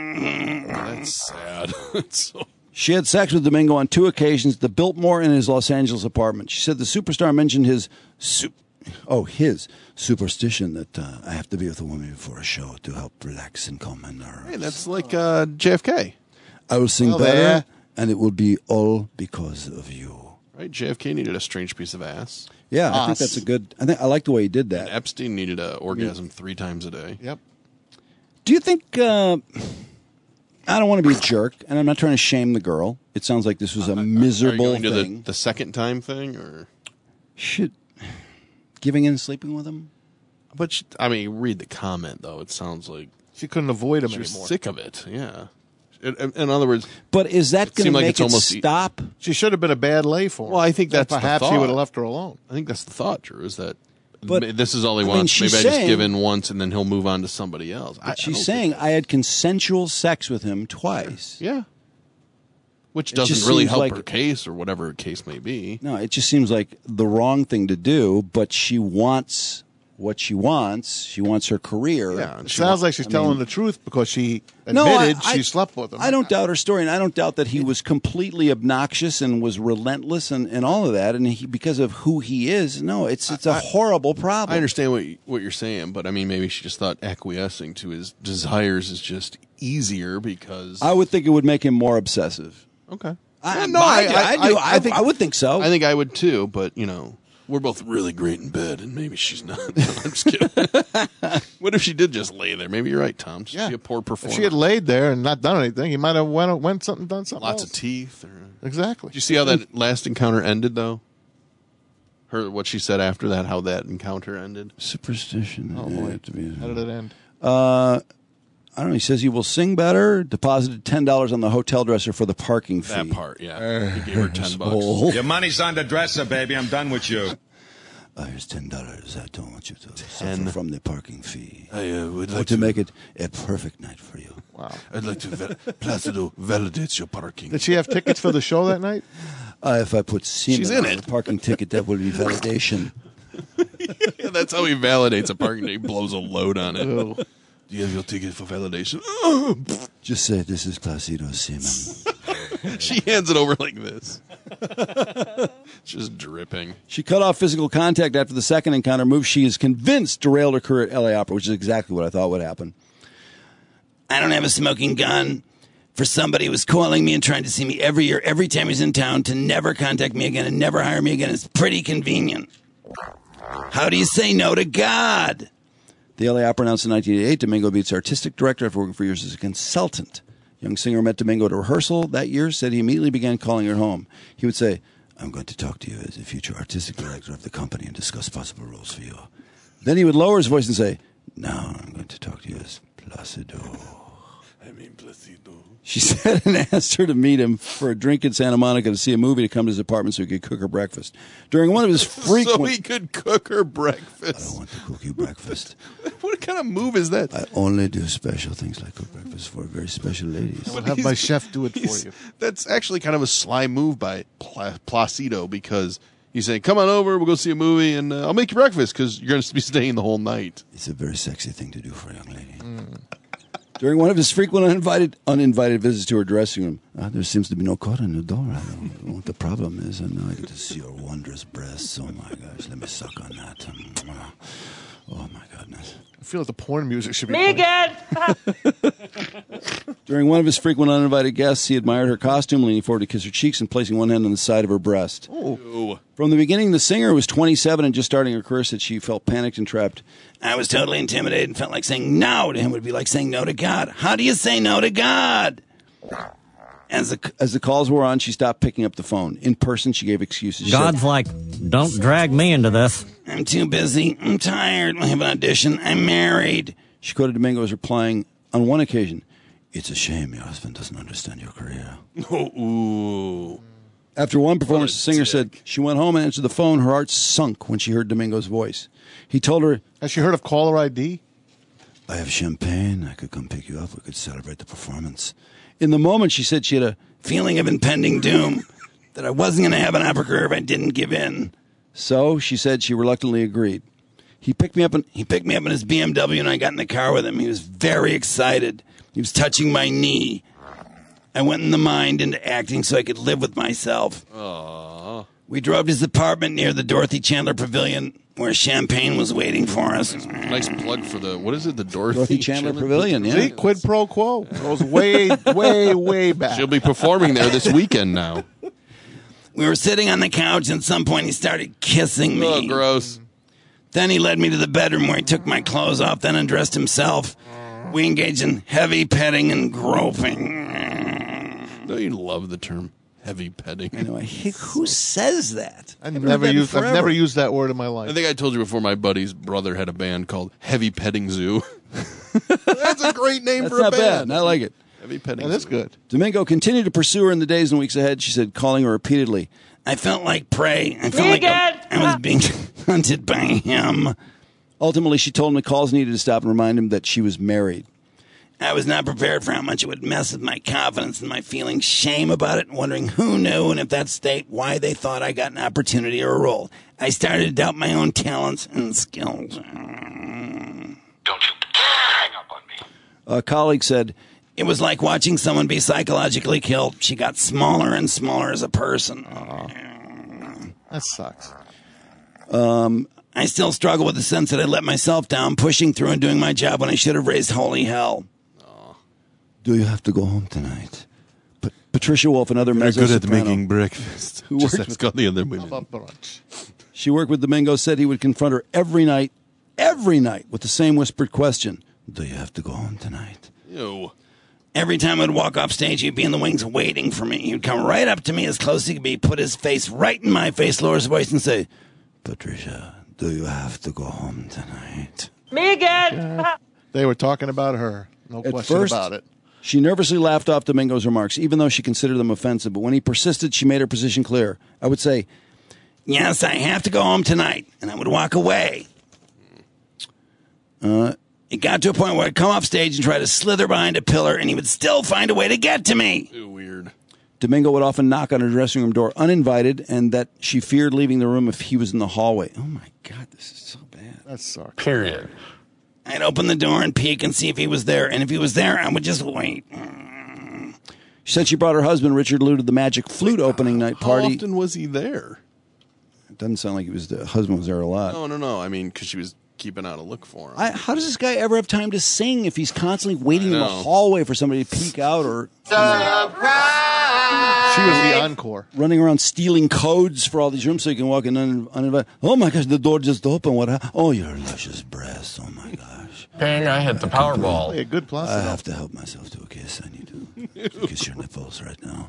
That's sad. She had sex with Domingo on 2 occasions at the Biltmore in his Los Angeles apartment. She said the superstar mentioned his superstition that I have to be with a woman before a show to help relax and calm my nerves. Hey, that's like JFK. I will sing better, and it will be all because of you. Right, JFK needed a strange piece of ass. Yeah, I think that's a good... I like the way he did that. And Epstein needed an orgasm 3 times a day. Yep. Do you think... I don't want to be a jerk, and I'm not trying to shame the girl. It sounds like this was a miserable thing. Are you going thing. to the second time thing, or... Giving in and sleeping with him? But, read the comment, though. It sounds like... She couldn't avoid him she was anymore. Sick of it, yeah. In other words... But is that going to make it stop? She should have been a bad lay for him. Well, I think that's perhaps the thought. He would have left her alone. I think that's the thought, Drew, is that this is all he wants. Maybe I just give in once and then he'll move on to somebody else. She's saying I had consensual sex with him twice. Yeah. Which doesn't really help her case or whatever her case may be. No, it just seems like the wrong thing to do, but she wants what she wants. She wants her career. Yeah, it sounds like she's telling the truth because she admitted she slept with him. I don't doubt her story, and I don't doubt that he was completely obnoxious and was relentless and all of that, and because of who he is. No, it's a horrible problem. I understand what you're saying, but maybe she just thought acquiescing to his desires is just easier because... I would think it would make him more obsessive. Okay. I would think so. I think I would too, but we're both really great in bed, and maybe she's not. No, I'm just kidding. What if she did just lay there? Maybe you're right, Tom. Just be a poor performer. If she had laid there and not done anything, he might have done something Lots else. of teeth. Exactly. Did you see how that last encounter ended, though? What she said after that, how that encounter ended? Superstition. Oh, boy. How did it end? I don't know. He says he will sing better. Deposited $10 on the hotel dresser for the parking fee. That part, yeah. He gave her $10. Your money's on the dresser, baby. I'm done with you. Here's $10. I don't want you to suffer from the parking fee. I would like to make it a perfect night for you. Wow. I'd like to Placido validates your parking. Did she have tickets for the show that night? If I put semen She's in on it. the parking ticket, that would be validation. Yeah, that's how he validates a parking. He blows a load on it. Oh. Do you have your ticket for validation? Just say, this is Placido semen. She hands it over like this. Just dripping. She cut off physical contact after the second encounter, move she is convinced derailed her career at LA Opera, which is exactly what I thought would happen. I don't have a smoking gun. For somebody who was calling me and trying to see me every year, every time he's in town, to never contact me again and never hire me again is pretty convenient. How do you say no to God? The LA Opera announced in 1988 Domingo would be its artistic director after working for years as a consultant. Young singer met Domingo at a rehearsal that year, said he immediately began calling her home. He would say, I'm going to talk to you as a future artistic director of the company and discuss possible roles for you. Then he would lower his voice and say, now I'm going to talk to you as Placido. Placido. She said and asked her to meet him for a drink in Santa Monica to see a movie to come to his apartment so he could cook her breakfast. During one of his frequent... So he could cook her breakfast. I don't want to cook you breakfast. What kind of move is that? I only do special things like cook breakfast for very special ladies. I'll have my chef do it for you. That's actually kind of a sly move by Placido because he's saying, come on over, we'll go see a movie, and I'll make you breakfast because you're going to be staying the whole night. It's a very sexy thing to do for a young lady. During one of his frequent uninvited visits to her dressing room, there seems to be no cord in the door. I don't know what the problem is. And now I get to see your wondrous breasts. Oh, my gosh. Let me suck on that. Oh, my goodness. I feel like the porn music should be Megan! During one of his frequent uninvited guests, he admired her costume, leaning forward to kiss her cheeks and placing one hand on the side of her breast. Ooh. From the beginning, the singer, who was 27 and just starting her career, said she felt panicked and trapped. I was totally intimidated and felt like saying no to him would be like saying no to God. How do you say no to God? As the calls wore on, she stopped picking up the phone. In person, she gave excuses. She God's said, like, don't drag me into this. I'm too busy. I'm tired. I have an audition. I'm married. She quoted Domingo as replying on one occasion, it's a shame your husband doesn't understand your career. Ooh. After one performance, the singer said she went home and answered the phone. Her heart sunk when she heard Domingo's voice. He told her, has she heard of caller ID? I have champagne. I could come pick you up. We could celebrate the performance. In the moment, she said she had a feeling of impending doom, that I wasn't going to have an opera career if I didn't give in. So, she said she reluctantly agreed. He picked me up in his BMW, and I got in the car with him. He was very excited. He was touching my knee. I went in the mind into acting so I could live with myself. Aww. We drove to his apartment near the Dorothy Chandler Pavilion, where champagne was waiting for us. Nice plug for the, what is it, the Dorothy Chandler Pavilion, yeah. See, quid pro quo. It goes way, way, way back. She'll be performing there this weekend now. We were sitting on the couch, and at some point he started kissing me. Oh, gross. Then he led me to the bedroom where he took my clothes off, then undressed himself. We engaged in heavy petting and groping. Don't you love the term heavy petting? I know. Who says that? I've never used that word in my life. I think I told you before my buddy's brother had a band called Heavy Petting Zoo. That's a great name for a band. That's not bad. I like it. Heavy Petting That's Zoo. good. Domingo continued to pursue her in the days and weeks ahead, she said, calling her repeatedly. I felt like prey. I felt like I was being hunted by him. Ultimately, she told him the calls needed to stop and remind him that she was married. I was not prepared for how much it would mess with my confidence and my feeling shame about it, wondering who knew, and if that state, why they thought I got an opportunity or a role. I started to doubt my own talents and skills. Don't you hang up on me. A colleague said, it was like watching someone be psychologically killed. She got smaller and smaller as a person. That sucks. I still struggle with the sense that I let myself down, pushing through and doing my job when I should have raised holy hell. Do you have to go home tonight? But Patricia Wolf, another mezzo-soprano, good at making breakfast. Just ask all the other women. She worked with Domingo, said he would confront her every night every night with the same whispered question, do you have to go home tonight? Ew. Every time I'd walk off stage, he'd be in the wings waiting for me. He'd come right up to me as close as he could be, put his face right in my face, lower his voice, and say, Patricia, do you have to go home tonight? Me again. They were talking about her. No question about it. She nervously laughed off Domingo's remarks, even though she considered them offensive. But when he persisted, she made her position clear. I would say, yes, I have to go home tonight. And I would walk away. It got to a point where I'd come off stage and try to slither behind a pillar, and he would still find a way to get to me. Ew, weird. Domingo would often knock on her dressing room door uninvited, and that she feared leaving the room if he was in the hallway. Oh, my God, this is so bad. That's sarcastic. Period. I'd open the door and peek and see if he was there, and if he was there, I would just wait. She said she brought her husband, Richard Liu, to the Magic Flute opening night party. How often was he there? It doesn't sound like the husband was there a lot. No. I mean, because she was keeping out a look for him. How does this guy ever have time to sing if he's constantly waiting in the hallway for somebody to peek out or... Surprise! She was the encore. Running around stealing codes for all these rooms so you can walk in uninvited. Oh, my gosh, the door just opened. What? Oh, your luscious breasts. Oh, my gosh. Bang, I hit the Powerball. Hey, good plus. I have to help myself to a kiss. I need to kiss your nipples right now.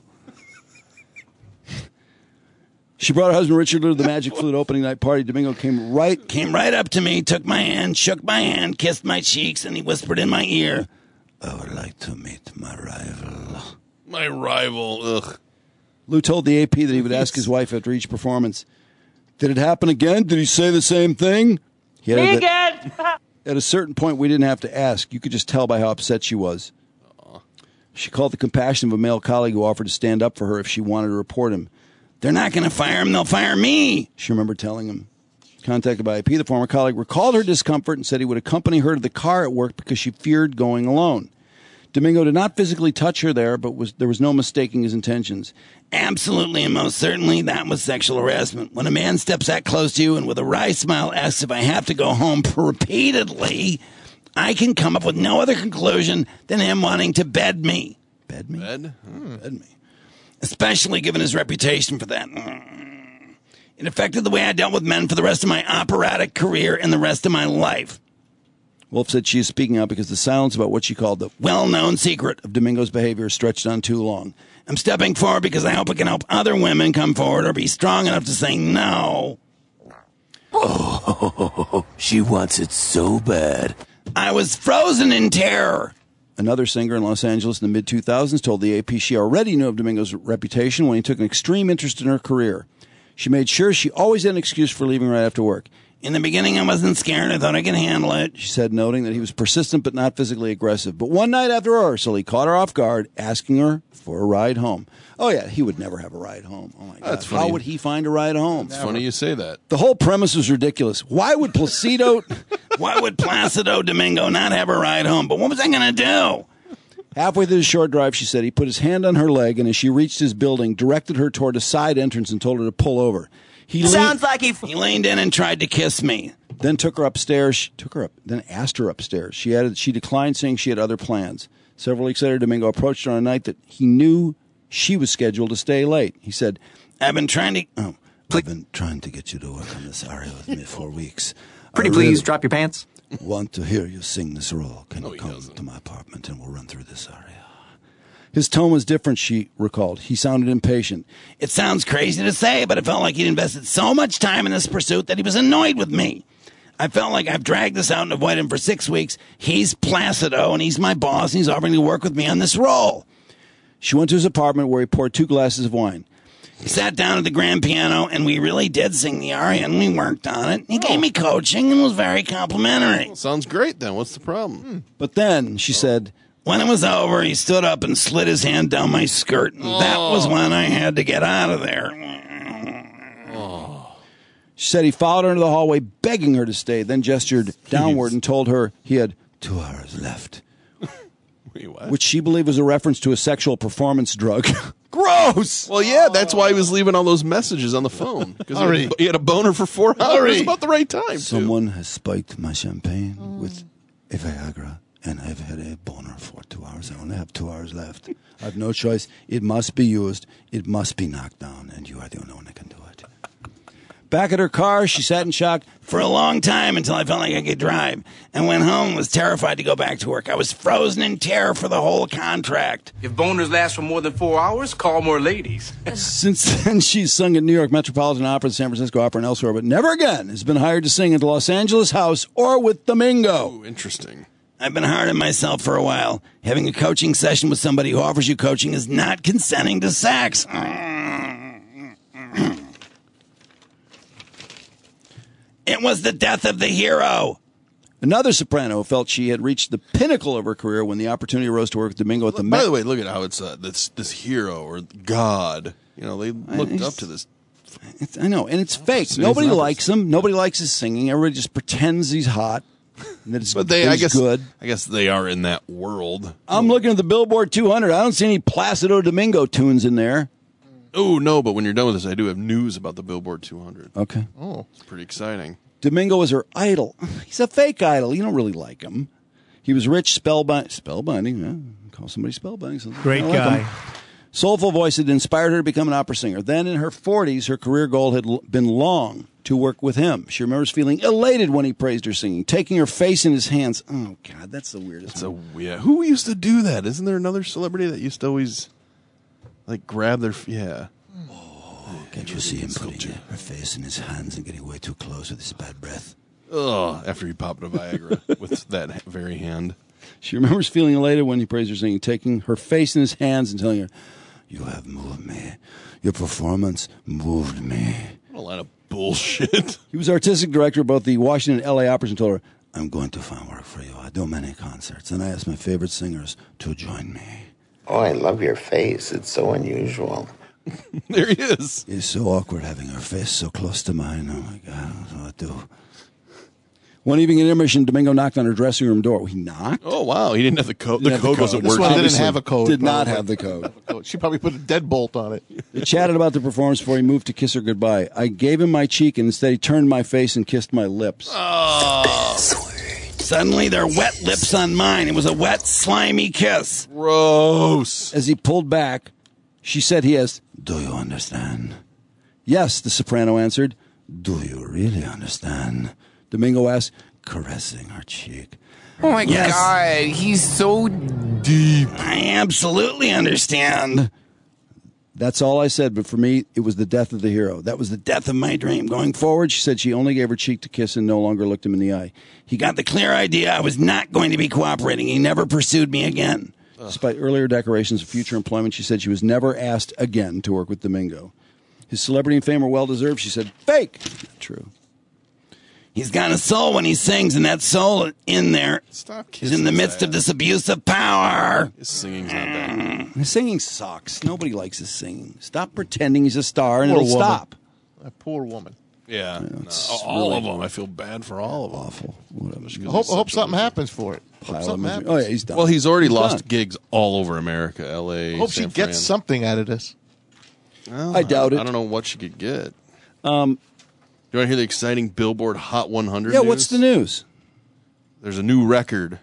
She brought her husband Richard to the Magic Flute opening night party. Domingo came right up to me, took my hand, shook my hand, kissed my cheeks, and he whispered in my ear, I would like to meet my rival. My rival, ugh. Lou told the AP that he would ask his wife after each performance, did it happen again? Did he say the same thing? Me again! At a certain point, we didn't have to ask. You could just tell by how upset she was. She called the compassion of a male colleague who offered to stand up for her if she wanted to report him. They're not going to fire him, they'll fire me, she remembered telling him. Contacted by IP, the former colleague recalled her discomfort and said he would accompany her to the car at work because she feared going alone. Domingo did not physically touch her there, but there was no mistaking his intentions. Absolutely and most certainly that was sexual harassment. When a man steps that close to you and with a wry smile asks if I have to go home repeatedly, I can come up with no other conclusion than him wanting to bed me. Bed me? Bed? Bed me. Especially given his reputation for that. It affected the way I dealt with men for the rest of my operatic career and the rest of my life. Wolf said she is speaking out because the silence about what she called the well-known secret of Domingo's behavior stretched on too long. I'm stepping forward because I hope it can help other women come forward or be strong enough to say no. Oh, she wants it so bad. I was frozen in terror. Another singer in Los Angeles in the mid-2000s told the AP she already knew of Domingo's reputation when he took an extreme interest in her career. She made sure she always had an excuse for leaving right after work. In the beginning, I wasn't scared. I thought I could handle it, she said, noting that he was persistent but not physically aggressive. But one night after rehearsal, he caught her off guard, asking her for a ride home. Oh, yeah, he would never have a ride home. Oh, my God. That's funny. How would he find a ride home? It's funny you say that. The whole premise was ridiculous. Why would Placido Domingo not have a ride home? But what was I going to do? Halfway through the short drive, she said, he put his hand on her leg, and as she reached his building, directed her toward a side entrance and told her to pull over. He leaned in and tried to kiss me. Then took her upstairs. Then asked her upstairs. She declined, saying she had other plans. Several weeks later, Domingo approached her on a night that he knew she was scheduled to stay late. He said, I've been trying to get you to work on this aria with me for weeks. Pretty please drop your pants. Want to hear you sing this role. Can you come to my apartment and we'll run through this aria? His tone was different, she recalled. He sounded impatient. It sounds crazy to say, but it felt like he'd invested so much time in this pursuit that he was annoyed with me. I felt like I've dragged this out and avoided him for 6 weeks. He's Placido, and he's my boss, and he's offering to work with me on this role. She went to his apartment where he poured 2 glasses of wine. He sat down at the grand piano, and we really did sing the aria, and we worked on it. He gave me coaching and was very complimentary. Well, sounds great, then. What's the problem? But then, she said, when it was over, he stood up and slid his hand down my skirt, and that was when I had to get out of there. She said he followed her into the hallway, begging her to stay, then gestured downward and told her he had 2 hours left. Wait, what? Which she believed was a reference to a sexual performance drug. Gross! Well, yeah, that's why he was leaving all those messages on the phone. Because he had a boner for 4 hours. It was about the right time, Someone has spiked my champagne with a Viagra, and I've had a boner for 2 hours. I only have 2 hours left. I have no choice. It must be used. It must be knocked down, and you are the only one that can do it. Back at her car, she sat in shock. For a long time until I felt like I could drive, and went home and was terrified to go back to work. I was frozen in terror for the whole contract. If boners last for more than 4 hours, call more ladies. Since then, she's sung at New York Metropolitan Opera, the San Francisco Opera, and elsewhere, but never again has been hired to sing at the Los Angeles House or with Domingo. Ooh, interesting. I've been hard on myself for a while. Having a coaching session with somebody who offers you coaching is not consenting to sex. It was the death of the hero. Another soprano felt she had reached the pinnacle of her career when the opportunity arose to work with Domingo at the By the way, look at how it's this hero or God. You know, they looked up to this. I know, and it's fake. Nobody likes him. Nobody likes his singing. Everybody just pretends he's hot. And that it's, But they, I guess, good. I guess they are in that world. I'm looking at the Billboard 200. I don't see any Placido Domingo tunes in there. Oh, no, but when you're done with this, I do have news about the Billboard 200. Okay. Oh. It's pretty exciting. Domingo was her idol. He's a fake idol. You don't really like him. He was rich, spellbinding. Yeah, call somebody spellbinding. So Great guy. Soulful voice had inspired her to become an opera singer. Then in her 40s, her career goal had been long to work with him. She remembers feeling elated when he praised her singing, taking her face in his hands. Oh, God, that's the weirdest one. Yeah. Who used to do that? Isn't there another celebrity that used to always, like, grab their... Yeah. Can't you see him putting her face in his hands and getting way too close with his bad breath? Ugh, after he popped a Viagra with that very hand. She remembers feeling elated when he praised her singing, taking her face in his hands and telling her, "You have moved me. Your performance moved me." What a lot of bullshit. He was artistic director of both the Washington and L.A. operas and told her, "I'm going to find work for you. I do many concerts, and I ask my favorite singers to join me." Oh, I love your face. It's so unusual. There he is. It's so awkward having her face so close to mine. Oh, my God. What do I do? One evening at intermission, Domingo knocked on her dressing room door. He knocked? Oh, wow. He didn't have the code. The code wasn't This working. one didn't have a code. Did not have the code. She probably put a deadbolt on it. They chatted about the performance before he moved to kiss her goodbye. I gave him my cheek, and instead he turned my face and kissed my lips. Oh. Suddenly, there were wet lips on mine. It was a wet, slimy kiss. Gross. As he pulled back, she said he asked, "Do you understand?" "Yes," the soprano answered. "Do you really understand?" Domingo asked, caressing her cheek. Oh, my God. He's so deep. "I absolutely understand." That's all I said, but for me, it was the death of the hero. That was the death of my dream. Going forward, she said she only gave her cheek to kiss and no longer looked him in the eye. He got the clear idea I was not going to be cooperating. He never pursued me again. Despite earlier declarations of future employment, she said she was never asked again to work with Domingo. His celebrity and fame are well-deserved. She said, fake. Not true. He's got a soul when he sings, and that soul in there is in the midst of this abuse of power. His singing's not bad. His singing sucks. Nobody likes his singing. Stop pretending he's a star, and Poor it'll woman. stop. That poor woman. Yeah. it's all really of them. I feel bad for all of them. Awful. I hope something happens for it. Hope something happens. Oh, yeah, he's done. Well, he's already He's lost done. gigs all over America, L.A., Hope she San gets Fran. something out of this. Well, I doubt it. I don't know what she could get. You want to hear the exciting Billboard Hot 100 Yeah, news? what's the news? There's a new record.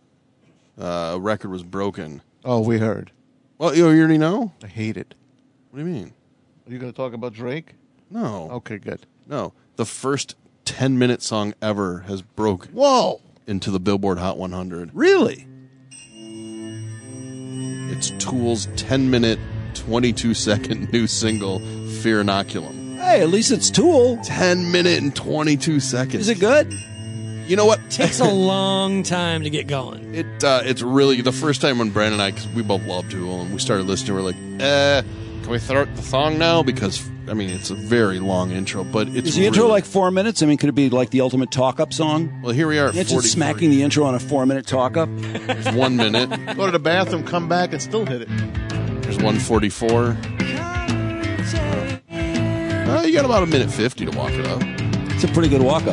A record was broken. Oh, we heard. Well, you already know? I hate it. What do you mean? Are you going to talk about Drake? No. Okay, good. No. The first 10-minute song ever has broke Whoa! into the Billboard Hot 100. Really? It's Tool's 10-minute, 22-second new single, Fear Inoculum. Hey, at least it's Tool. 10-minute and 22 seconds. Is it good? You know what? Takes a long time to get going. It's really the first time when Brandon and I, because we both love Tool, and we started listening, we're like, can we throw the song now? Because, I mean, it's a very long intro, but it's Is the intro really- like 4 minutes? I mean, could it be like the ultimate talk-up song? Well, here we are at Imagine 43. smacking the intro on a 4-minute talk-up. There's 1 minute. Go to the bathroom, come back, and still hit it. There's 144. You got about 1:50 to walk it up. It's a pretty good walk-up.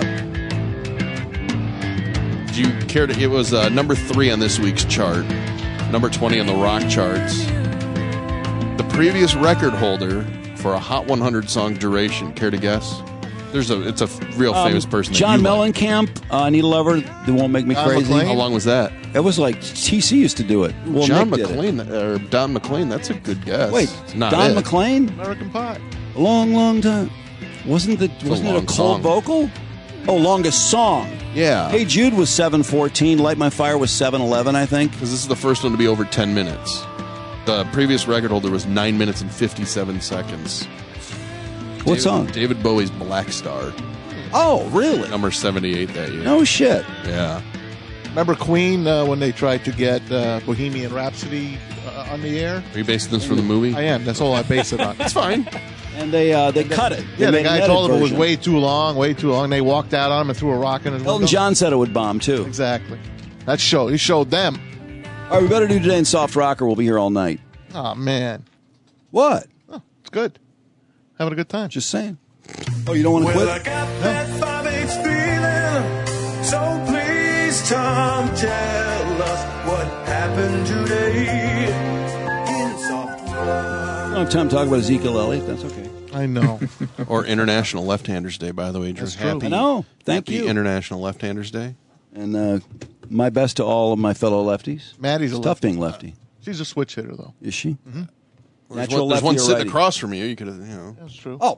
Do you care to? It was number 3 on this week's chart, number 20 on the rock charts. The previous record holder for a Hot 100 song duration. Care to guess? It's a real famous person. John that you like. Mellencamp, Need a Lover, They Won't Make Me Don Crazy. McLean? How long was that? It was like TC used to do it. Well, John Nick did it. McLean or Don McLean. That's a good guess. Wait, It's not Don it. McLean? American Pie. A long, long time. Wasn't it a long cold song. vocal? Oh, longest song. Yeah. Hey Jude was 7:14. Light My Fire was 7:11, I think. Because this is the first one to be over 10 minutes. The previous record holder was 9 minutes and 57 seconds. What song? David Bowie's Black Star. Oh, really? Number 78 that year. No shit. Yeah. Remember Queen when they tried to get Bohemian Rhapsody on the air? Are you basing this from the movie? I am. That's all I base it on. That's fine. And they cut it. Yeah, They the made an guy told edit him it was version. way too long. They walked out on him and threw a rock in his window. Elton John said it would bomb, too. Exactly. He showed them. All right, we better do Today in Soft Rocker. We'll be here all night. Oh, man. What? Oh, it's good. Having a good time. Just saying. Oh, you don't want to Well, quit? I got that 5/8 feeling, so please, Tom, tell us what happened today in Soft Rock. I don't have time to talk about Ezekiel Elliott. That's okay. I know. Or International Left-Handers Day, by the way, Drew. That's true. Happy, I know. Thank happy you. International Left-Handers Day. And my best to all of my fellow lefties. Maddie's a It's tough lefty. being lefty. She's a switch hitter, though. Is she? Mm-hmm. There's Natural one lefty or sitting righty? across from you. You could have, you know. That's true. Oh.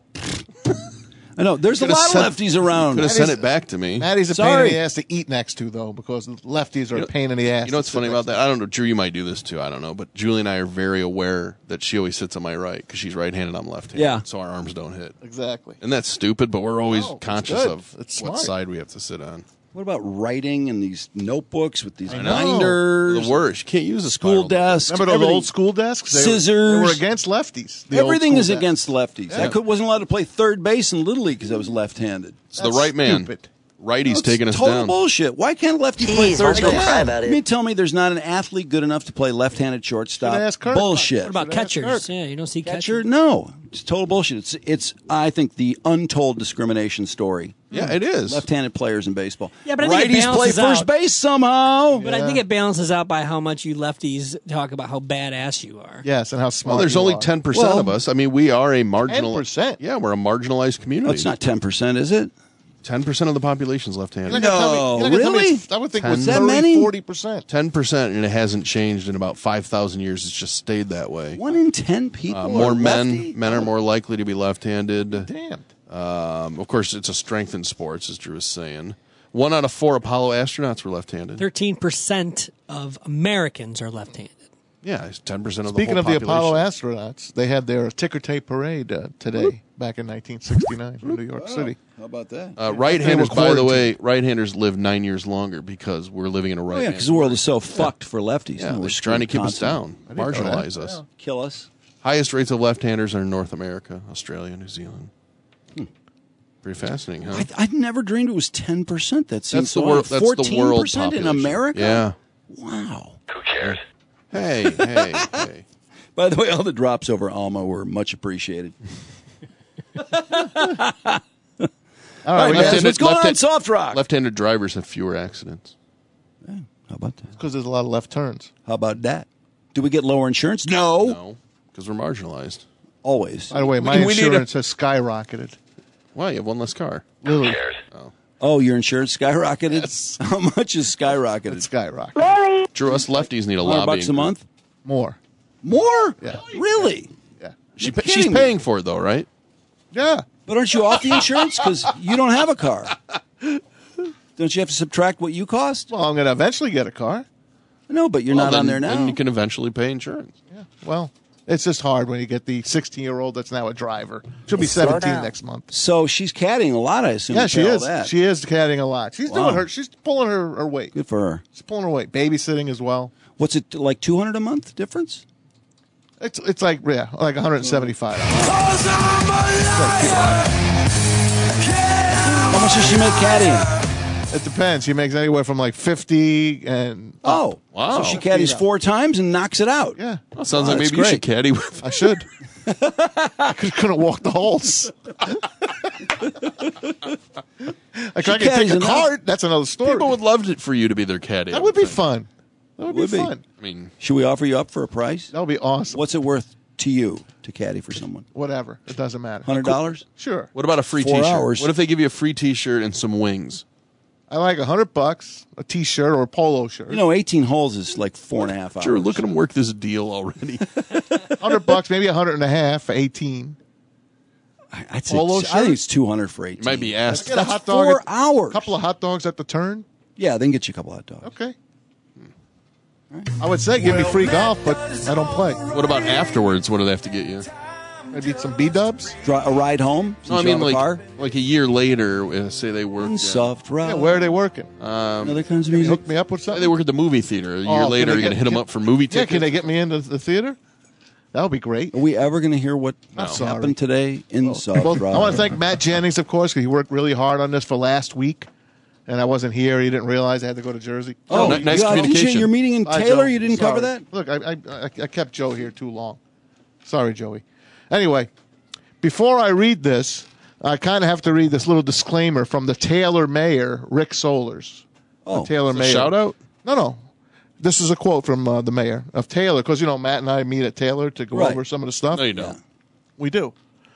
I know. There's a Coulda lot sent- of lefties around. Could have sent it back to me. Maddie's a pain Sorry. in the ass to eat next to, though, because lefties are a pain in the ass. You know what's funny about that? I don't know. Drew, you might do this too. I don't know. But Julie and I are very aware that she always sits on my right because she's right-handed. I'm left-handed. Yeah. So our arms don't hit. Exactly. And that's stupid, but we're always No, it's conscious good. of It's what smart. side we have to sit on. What about writing and these notebooks with these I know. binders? The worst. You can't use a School spiral. desks. Remember those everything. old school desks? Scissors. They were against lefties. The old Everything school is desks. against lefties. Yeah. I wasn't allowed to play third base in Little League because I was left-handed. It's the right man. Stupid. Righty's That's taking us total down. bullshit. Why can't a lefty play Jeez, third why don't base? you cry about it? You mean tell me there's not an athlete good enough to play left-handed shortstop? Should ask Kurt. Bullshit. What about Should ask catchers? Kirk. Yeah, you don't see Catcher? catchers. No, it's total bullshit. It's I think the untold discrimination story. Yeah, it is. Left-handed players in baseball. Yeah, but I think it righties play balances first out. base somehow. But I think it balances out by how much you lefties talk about how badass you are. Yes, and how smart Well, there's you only are. 10% Well, of us. I mean, we are a marginal. 10%? Yeah, we're a marginalized community. No, it's not 10%, is it? 10% of the population is left-handed. You're not gonna tell me- you're not gonna tell me really? it's- I would think it was 10. 30, That many? 40%. 10%, and it hasn't changed in about 5,000 years. It's just stayed that way. 1 in 10 people More are men. lefty? Men are more likely to be left-handed. Damn. Of course, it's a strength in sports, as Drew was saying. 1 out of 4 Apollo astronauts were left-handed. 13% of Americans are left-handed. Yeah, it's 10% of Speaking the of whole the Apollo population. astronauts, they had their ticker tape parade today, back in 1969 in New York City. How about that? Right-handers, They were by the quarantined. way, right-handers live 9 years longer because we're living in a Oh, right-handed yeah, because the world is so fucked for lefties. Yeah, No, they're we're trying to screwed keep us constantly. down, marginalize us. Kill us. Highest rates of left-handers are in North America, Australia, New Zealand. Pretty fascinating, huh? I'd never dreamed it was 10%. That seems That's the so world. high. That's the world 14% in population. America? Yeah. Wow. Who cares? Hey, hey. By the way, all the drops over Alma were much appreciated. All All right, right, guys, what's going on in Soft Rock? Left-handed drivers have fewer accidents. How about that? because there's a lot of left turns. How about that? Do we get lower insurance? No. No, because we're marginalized. Always. By the way, my We need a- insurance has skyrocketed. Why? You have one less car. Literally. Oh, your insurance skyrocketed? Yes. How much is skyrocketed? It's skyrocketed. Drew, us lefties need a $100 lobbying a month? More. More? Yeah. Really? Yeah. She's kidding me. paying for it, though, right? Yeah. But aren't you off the insurance? Because you don't have a car. Don't you have to subtract what you cost? Well, I'm going to eventually get a car. No, but you're Well, not then- on there now. Then you can eventually pay insurance. Yeah. Well, it's just hard when you get the 16-year-old that's now a driver. She'll be 17 next month. So she's caddying a lot, I assume. Yeah, to she pay all is. that. She is caddying a lot. She's Wow. doing her. She's pulling her weight. Good for her. She's pulling her weight. Babysitting as well. What's it, like $200 a month difference? It's like 175. How much does she make caddying? It depends. She makes anywhere from like 50 and Oh, Wow. So she caddies 4 times and knocks it out. yeah. Well, sounds like that's maybe you great. should caddy with. I should. I couldn't walk the holes. Like I can caddies take a enough. cart. That's another story. People would love it for you to be their caddy. That would be fun. That would Would be be. fun. I mean, Should we offer you up for a price? That would be awesome. What's it worth to you to caddy for someone? Whatever. It doesn't matter. $100? Sure. what about a free 4 T-shirt? hours. What if they give you a free T-shirt and some wings? I like $100, a T-shirt or a polo shirt. You know, 18 holes is like 4.5 hours. Sure, look at them work this deal already. $100, maybe $100.50 for 18. I'd say Polo I shirt? think it's $200 for 18. You might be asked. Get a That's hot dog 4 hours. A couple of hot dogs at the turn. Yeah, they can get you a couple hot dogs. Okay. I would say give me free golf, but I don't play. What about afterwards? What do they have to get you? Maybe some B-dubs. A ride home? No, I mean like a year later. Say they work. Soft ride. Yeah, where are they working? Other kinds of Can you music. hook me up with something? They work at the movie theater. A year later, you're going to hit them up for movie tickets. Yeah, can they get me into the theater? That would be great. Are we ever going to hear what happened today in Soft Ride? I want to thank Matt Jennings, of course, because he worked really hard on this for last week. And I wasn't here. He didn't realize I had to go to Jersey. Oh, nice communication. Your meeting in Bye, Taylor, Joe. you didn't Sorry. cover that? Look, I kept Joe here too long. Sorry, Joey. Anyway, before I read this, I kind of have to read this little disclaimer from the Taylor mayor, Rick Solers. Oh, Taylor mayor. Shout out? No. This is a quote from the mayor of Taylor, because, Matt and I meet at Taylor to go over some of the stuff. No, you don't. We do.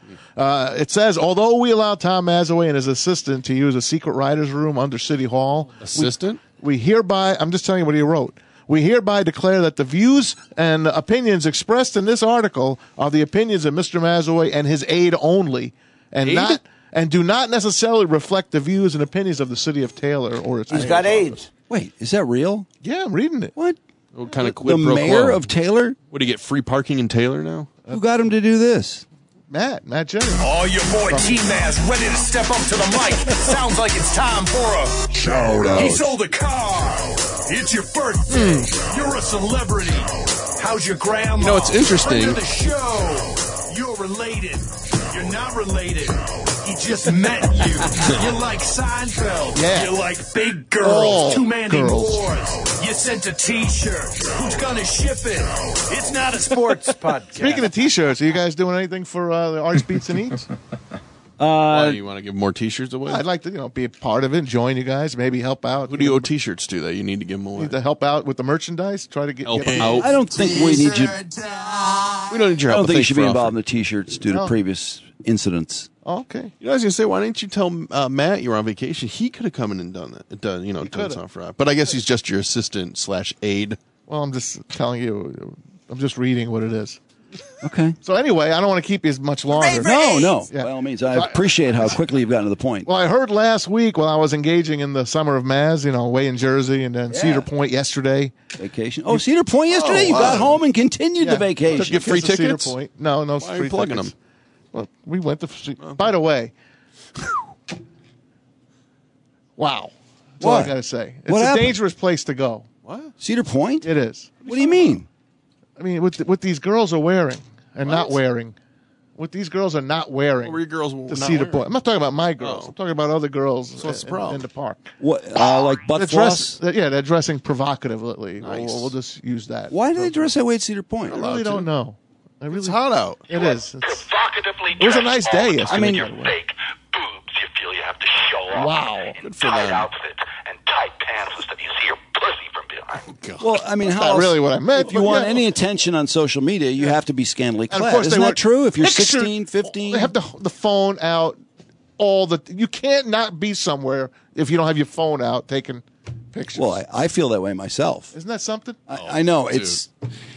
It says, although we allowed Tom Mazaway and his assistant to use a secret writer's room under City Hall. Assistant? We hereby, I'm just telling you what he wrote. We hereby declare that the views and opinions expressed in this article are the opinions of Mr. Mazaway and his aide only, and do not necessarily reflect the views and opinions of the city of Taylor or its. He's got AIDS. Wait, is that real? Yeah, I'm reading it. What? What kind of The quid pro mayor quo? of Taylor? What do you get? Free parking in Taylor now? Who got him to do this? Matt Jennings. Oh, your boy T-Maz ready to step up to the mic. Sounds like it's time for a shout out. He sold a car. It's your birthday. You're a celebrity. How's your grandma? You know, it's interesting. Friend of the show. You're related. You're not related. He just met you. You're like Seinfeld. Yeah. You're like big girls. All Too many girls. wars. You sent a T-shirt. Who's gonna ship it? It's not a sports podcast. Speaking of T-shirts, are you guys doing anything for the Arts Beats and Eats? Why, do you want to give more T-shirts away? I'd like to, be a part of it, join you guys, maybe help out. Who do you owe T-shirts to that you need to give them away? Need to help out with the merchandise. Try to get Help get out. I don't think we need you. We don't need your I help. don't think you Thanks should for be involved in offering. the T-shirts due to No. previous incidents. Oh, okay. You know, I was gonna say, why didn't you tell Matt you were on vacation? He could have come in and done that. Done Soft Ride. But I guess he's just your assistant / aide. Well, I'm just telling you. I'm just reading what it is. Okay. So anyway, I don't want to keep you as much longer. No. Yeah. By all means, I appreciate how quickly you've gotten to the point. Well, I heard last week while I was engaging in the summer of Maz, away in Jersey, and then Cedar Point yesterday. Vacation. Oh, Cedar Point yesterday. You wow. got home and continued the vacation. Took the free kids to Cedar tickets? Point. No, Why are free you plugging tickets. them? Well, we went to. By the way, wow. That's all I What? got to say. It's What a happened? dangerous place to go. What? Cedar Point? It is. What do you mean? I mean, what these girls are wearing and not wearing. What these girls are not wearing. What were your girls to not Cedar wearing? Point. I'm not talking about my girls. Oh. I'm talking about other girls So what's the problem? in the park. What? Like butt They're floss? they're dressing provocatively. Nice. We'll just use that. Why do they dress that way at Cedar Point? I really don't know. It's hot out. It is. Provocatively It was a dressed nice day all the yesterday. time I mean- with your fake boobs you feel you have to show off. Wow. Good for Tight them. outfits and tight pants and stuff. You see your pussy from behind. Well, I mean, how not else- really what I meant, If you but want yeah. any attention on social media, you have to be scantily And of clad. course, Isn't they that were true? If you're picture- 16, 15? They have the phone out all the. You can't not be somewhere if you don't have your phone out taking pictures. Well, I feel that way myself. Isn't that something? I know. It's,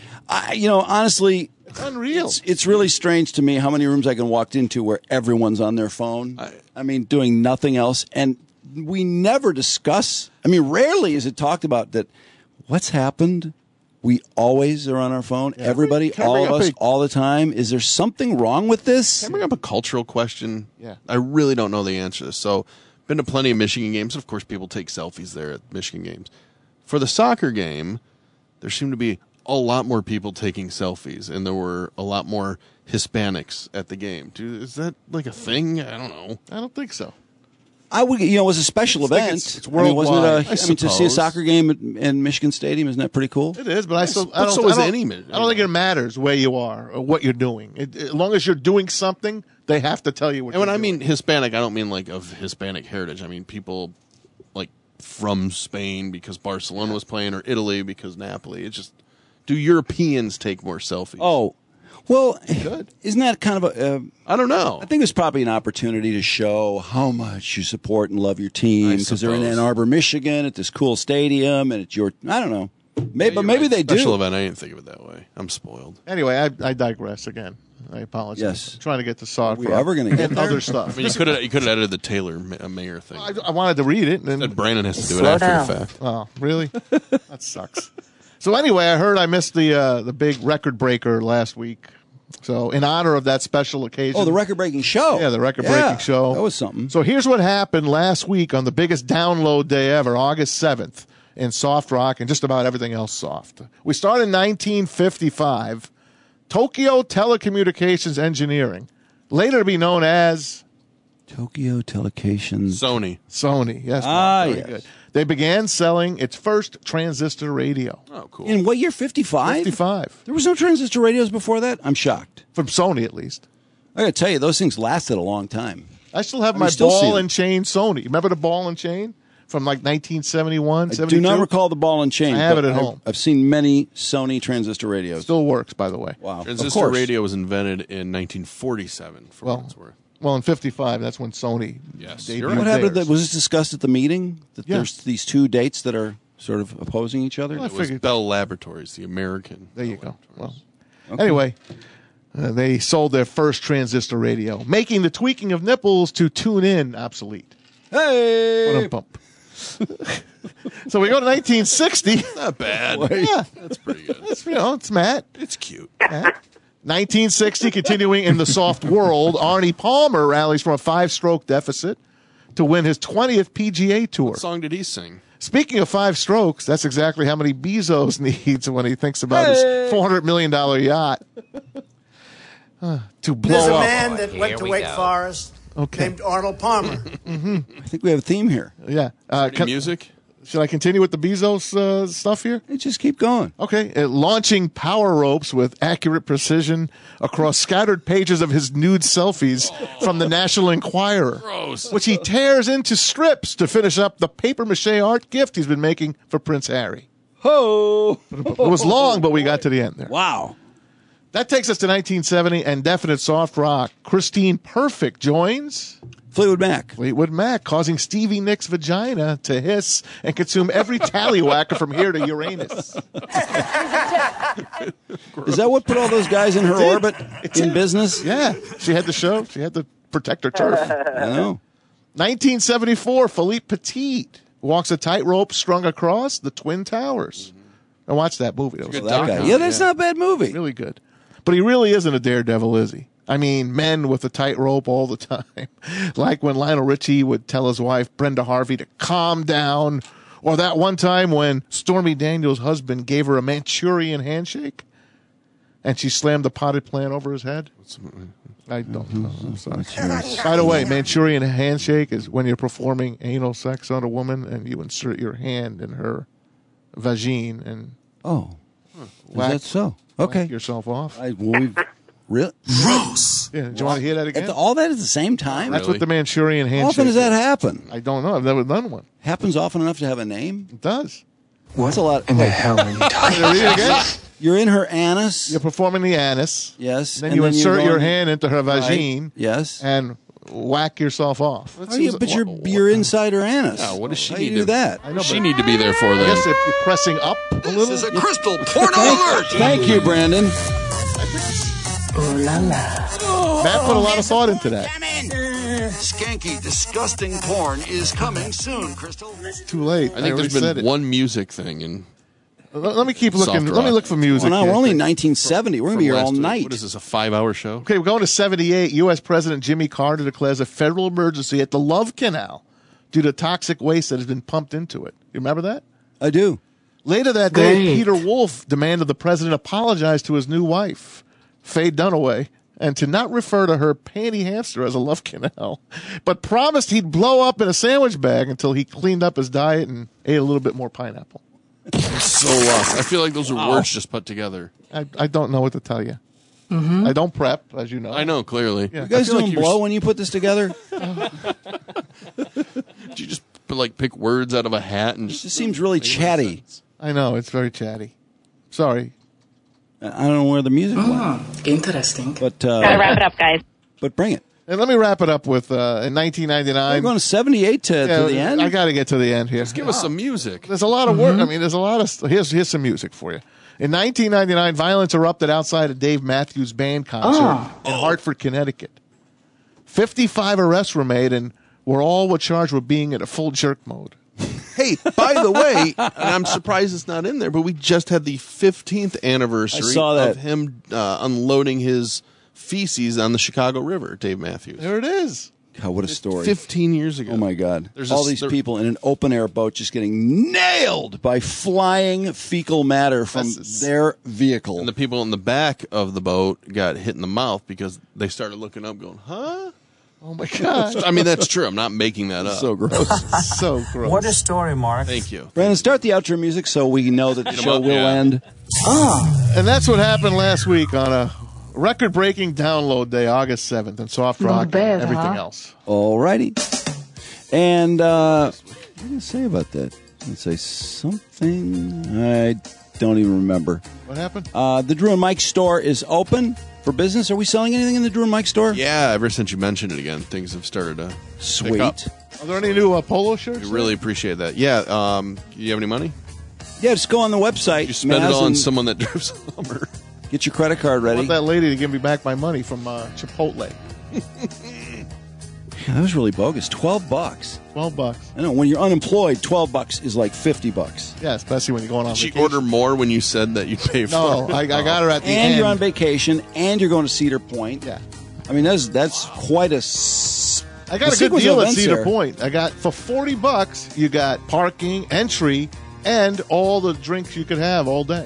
honestly, It's unreal. it's really strange to me how many rooms I can walk into where everyone's on their phone. I mean, doing nothing else. And we never discuss. I mean, rarely is it talked about that what's happened. We always are on our phone. Everybody, Can I all bring of up us, a- all the time. Is there something wrong with this? Can I bring up a cultural question? Yeah. I really don't know the answer to this. So, been to plenty of Michigan games. Of course, people take selfies there at Michigan games. For the soccer game, there seemed to be a lot more people taking selfies, and there were a lot more Hispanics at the game. Is that like a thing? I don't know. I don't think so. I would, it was a special I think event. it's I mean, wasn't worldwide. it? I To see a suppose. soccer game in Michigan Stadium, isn't that pretty cool? It is, but I so don't. is I don't- any I don't think it matters where you are or what you're doing. As long as you're doing something, they have to tell you what. And when you're I mean doing. Hispanic, I don't mean like of Hispanic heritage. I mean people like from Spain because Barcelona was playing, or Italy because Napoli. It's just, do Europeans take more selfies? Oh, well, isn't that kind of a? I don't know. I think there's probably an opportunity to show how much you support and love your team because they're in suppose. Ann Arbor, Michigan, at this cool stadium, and it's your. I don't know. Maybe, but maybe they Special do. event. I didn't think of it that way. I'm spoiled. Anyway, I digress again. I apologize. Yes. I'm trying to get to soft Are we rock ever gonna get and there? other I stuff. mean, you could have edited the Taylor Mayer thing. I wanted to read it. And then, Said Brandon has to do it Slow after down. the fact. oh, really? That sucks. So anyway, I heard I missed the big record breaker last week. So in honor of that special occasion. Oh, the record-breaking show. Yeah, the record-breaking Yeah, show. That was something. So here's what happened last week on the biggest download day ever, August 7th, in soft rock and just about everything else soft. We started in 1955. Tokyo Telecommunications Engineering, later to be known as Tokyo Telecations. Sony. Yes, Ah, very yes. good. They began selling its first transistor radio. Oh, cool. In what year? 55? 55. There was no transistor radios before that? I'm shocked. From Sony, at least. I got to tell you, those things lasted a long time. I still have I my still see ball them. and chain Sony. Remember the ball and chain from like 1971, I 72? do not recall the ball and chain. I have but it at home. I've seen many Sony transistor radios. Still works, by the way. Wow. Of Transistor course. radio was invented in 1947, for what it's worth. Well, in 55, that's when Sony Yes. debuted You're What happened? theirs. Was this discussed at the meeting? That Yeah. there's these two dates that are sort of opposing each other? Well, I It was figured- Bell Laboratories, the American. There you go. Well, Okay. anyway, they sold their first transistor radio, making the tweaking of nipples to tune in obsolete. Hey! Bump. So we go to 1960. Not bad. Yeah, That's pretty good. it's Matt. It's cute. 1960, continuing in the soft world, Arnie Palmer rallies from a 5-stroke deficit to win his 20th PGA Tour. What song did he sing? Speaking of 5 strokes, that's exactly how many Bezos needs when he thinks about his $400 million yacht to blow There's a up. man that went to Wake Forest named Arnold Palmer. I think we have a theme here. Yeah. Any music? Should I continue with the Bezos stuff here? Hey, just keep going. Okay. Launching power ropes with accurate precision across scattered pages of his nude selfies from the National Enquirer, Gross. which he tears into strips to finish up the papier-mâché art gift he's been making for Prince Harry. Ho! It was long, but we got to the end there. Wow. That takes us to 1970 and definite soft rock. Christine Perfect joins Fleetwood Mac. Fleetwood Mac, causing Stevie Nicks' vagina to hiss and consume every tallywhacker from here to Uranus. Is that what put all those guys in her orbit in business? Yeah, she had to show. She had to protect her turf. I know. 1974, Philippe Petit walks a tightrope strung across the Twin Towers. I watched that movie. That was Good That guy. doc. Yeah, that's not a bad movie. really good. But he really isn't a daredevil, is he? I mean, men with a tightrope all the time. Like when Lionel Richie would tell his wife, Brenda Harvey, to calm down. Or that one time when Stormy Daniels' husband gave her a Manchurian handshake and she slammed the potted plant over his head. I don't know. I'm sorry. By the way, Manchurian handshake is when you're performing anal sex on a woman and you insert your hand in her vagine and Oh. Is whack, that so? Okay. whack yourself off. Really? Gross. Yeah, do you want to hear that again? All that at the same time? That's what the Manchurian How handshake often does that is. happen? I don't know. I've never done one. Happens often enough to have a name? It does. What's a lot? In the hell are you talking about? Read it again? You're in her anus. You're performing the anus. Yes. Then and you you're insert your going- hand into her Right. vagine. Yes. And whack yourself off. Oh, yeah, but you're inside her anus. Yeah, what does she How need you do to that? I know, She but need to be there for I that. guess if you're pressing up a little. This is a crystal porno alert. Thank you, Brandon. Matt put a lot of thought into that. Skanky, disgusting porn is coming soon, Crystal. Too late. I think already there's said been it. one music thing, and Let me keep looking. Soft Let me rock. look for music. Well, no, here. we're only in 1970. We're going to be here all last week. night. What is this, a 5-hour show? Okay, we're going to 78. U.S. President Jimmy Carter declares a federal emergency at the Love Canal due to toxic waste that has been pumped into it. You remember that? I do. Later that day, Peter Wolf demanded the president apologize to his new wife, Faye Dunaway, and to not refer to her panty hamster as a love canal, but promised he'd blow up in a sandwich bag until he cleaned up his diet and ate a little bit more pineapple. So lost. I feel like those are words just put together. I don't know what to tell you. I don't prep, as you know. I know, clearly. Yeah. You guys I feel doing like blow when you put this together? Did you just pick words out of a hat and It just seems really chatty. I know, it's very chatty. Sorry. I don't know where the music went. Interesting. But Gotta wrap it up, guys. But bring it. And let me wrap it up with in We're 1999. going to 78 to the end. I got to get to the end here. just give us some music. There's a lot of work. I mean, there's a lot of. Here's some music for you. In 1999, violence erupted outside a Dave Matthews Band concert in Hartford, Connecticut. 55 arrests were made, and were all were charged with being in a full jerk mode. Hey, by the way, and I'm surprised it's not in there, but we just had the 15th anniversary of him unloading his feces on the Chicago River, Dave Matthews. There it is. God, what a story. 15 years ago. Oh, my God. All these people in an open-air boat just getting nailed by flying fecal matter from their vehicle. And the people in the back of the boat got hit in the mouth because they started looking up going, huh? Oh, my God. I mean, that's true. I'm not making that up. So gross. So gross. What a story, Mark. Thank you. Brandon, start the outro music so we know that the show will end. And that's what happened last week on a record-breaking download day, August 7th, and soft rock and everything else. All righty. And what are you going to say about that? I'm going to say something. I don't even remember. What happened? The Drew and Mike store is open for business. Are we selling anything in the Drew and Mike store? Yeah, ever since you mentioned it again, things have started to Sweet. pick up. Are there any new polo shirts? We really appreciate that. Yeah, you have any money? Yeah, just go on the website. You spend it all on someone that drives a Hummer. Get your credit card ready. I want that lady to give me back my money from Chipotle. Yeah, that was really bogus. $12. $12. I know. When you're unemployed, $12 is like $50. Yeah, especially when you're going on Did vacation. she order more when you said that you'd pay for No, it? I got her at the end. And you're on vacation, and you're going to Cedar Point. Yeah. I mean, that's quite a... I got a good deal at Cedar Point. I got, for $40, you got parking, entry, and all the drinks you could have all day.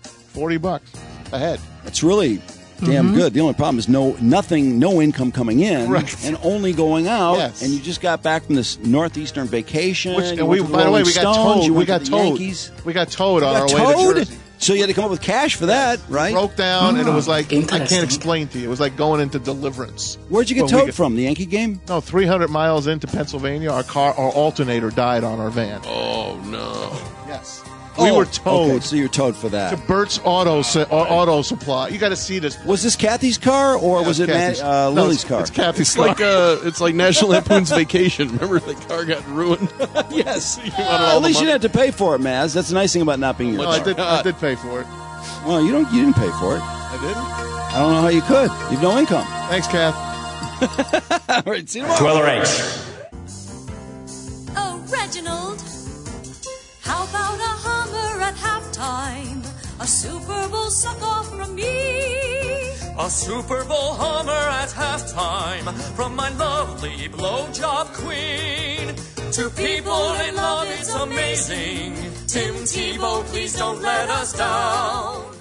$40 a head. That's really damn good. The only problem is no income coming in, Right. and only going out. Yes. And you just got back from this northeastern vacation. Which, you and went we, to by the way, we got Stones, towed. you We went got to the towed. Yankees. We got towed on You our got way to towed? Jersey. So you had to come up with cash for that, right? Broke down, and it was like, I can't Interesting. explain to you. It was like going into Deliverance. Where'd you get But we towed from? The Yankee game? No, 300 miles into Pennsylvania, our alternator died on our van. Oh, no. Yes. We were towed. Okay, so you're towed for that. To Burt's Auto Supply. You got to see this. Was this Kathy's car, or was it Kathy's. No, Lily's car? It's Kathy's It's like National Lampoon's Vacation. Remember the car got ruined? Yes. At least you didn't have to pay for it, Maz. That's the nice thing about not being your No, car. I did pay for it. Well, you didn't pay for it. I didn't? I don't know how you could. You have no income. Thanks, Kath. All right, see you tomorrow. 12 or 8. Oh, Reginald, how about a Hummer at halftime? A Super Bowl suck-off from me. A Super Bowl Hummer at halftime from my lovely blowjob queen. To people in love, it's amazing. Tim Tebow, please don't let us down.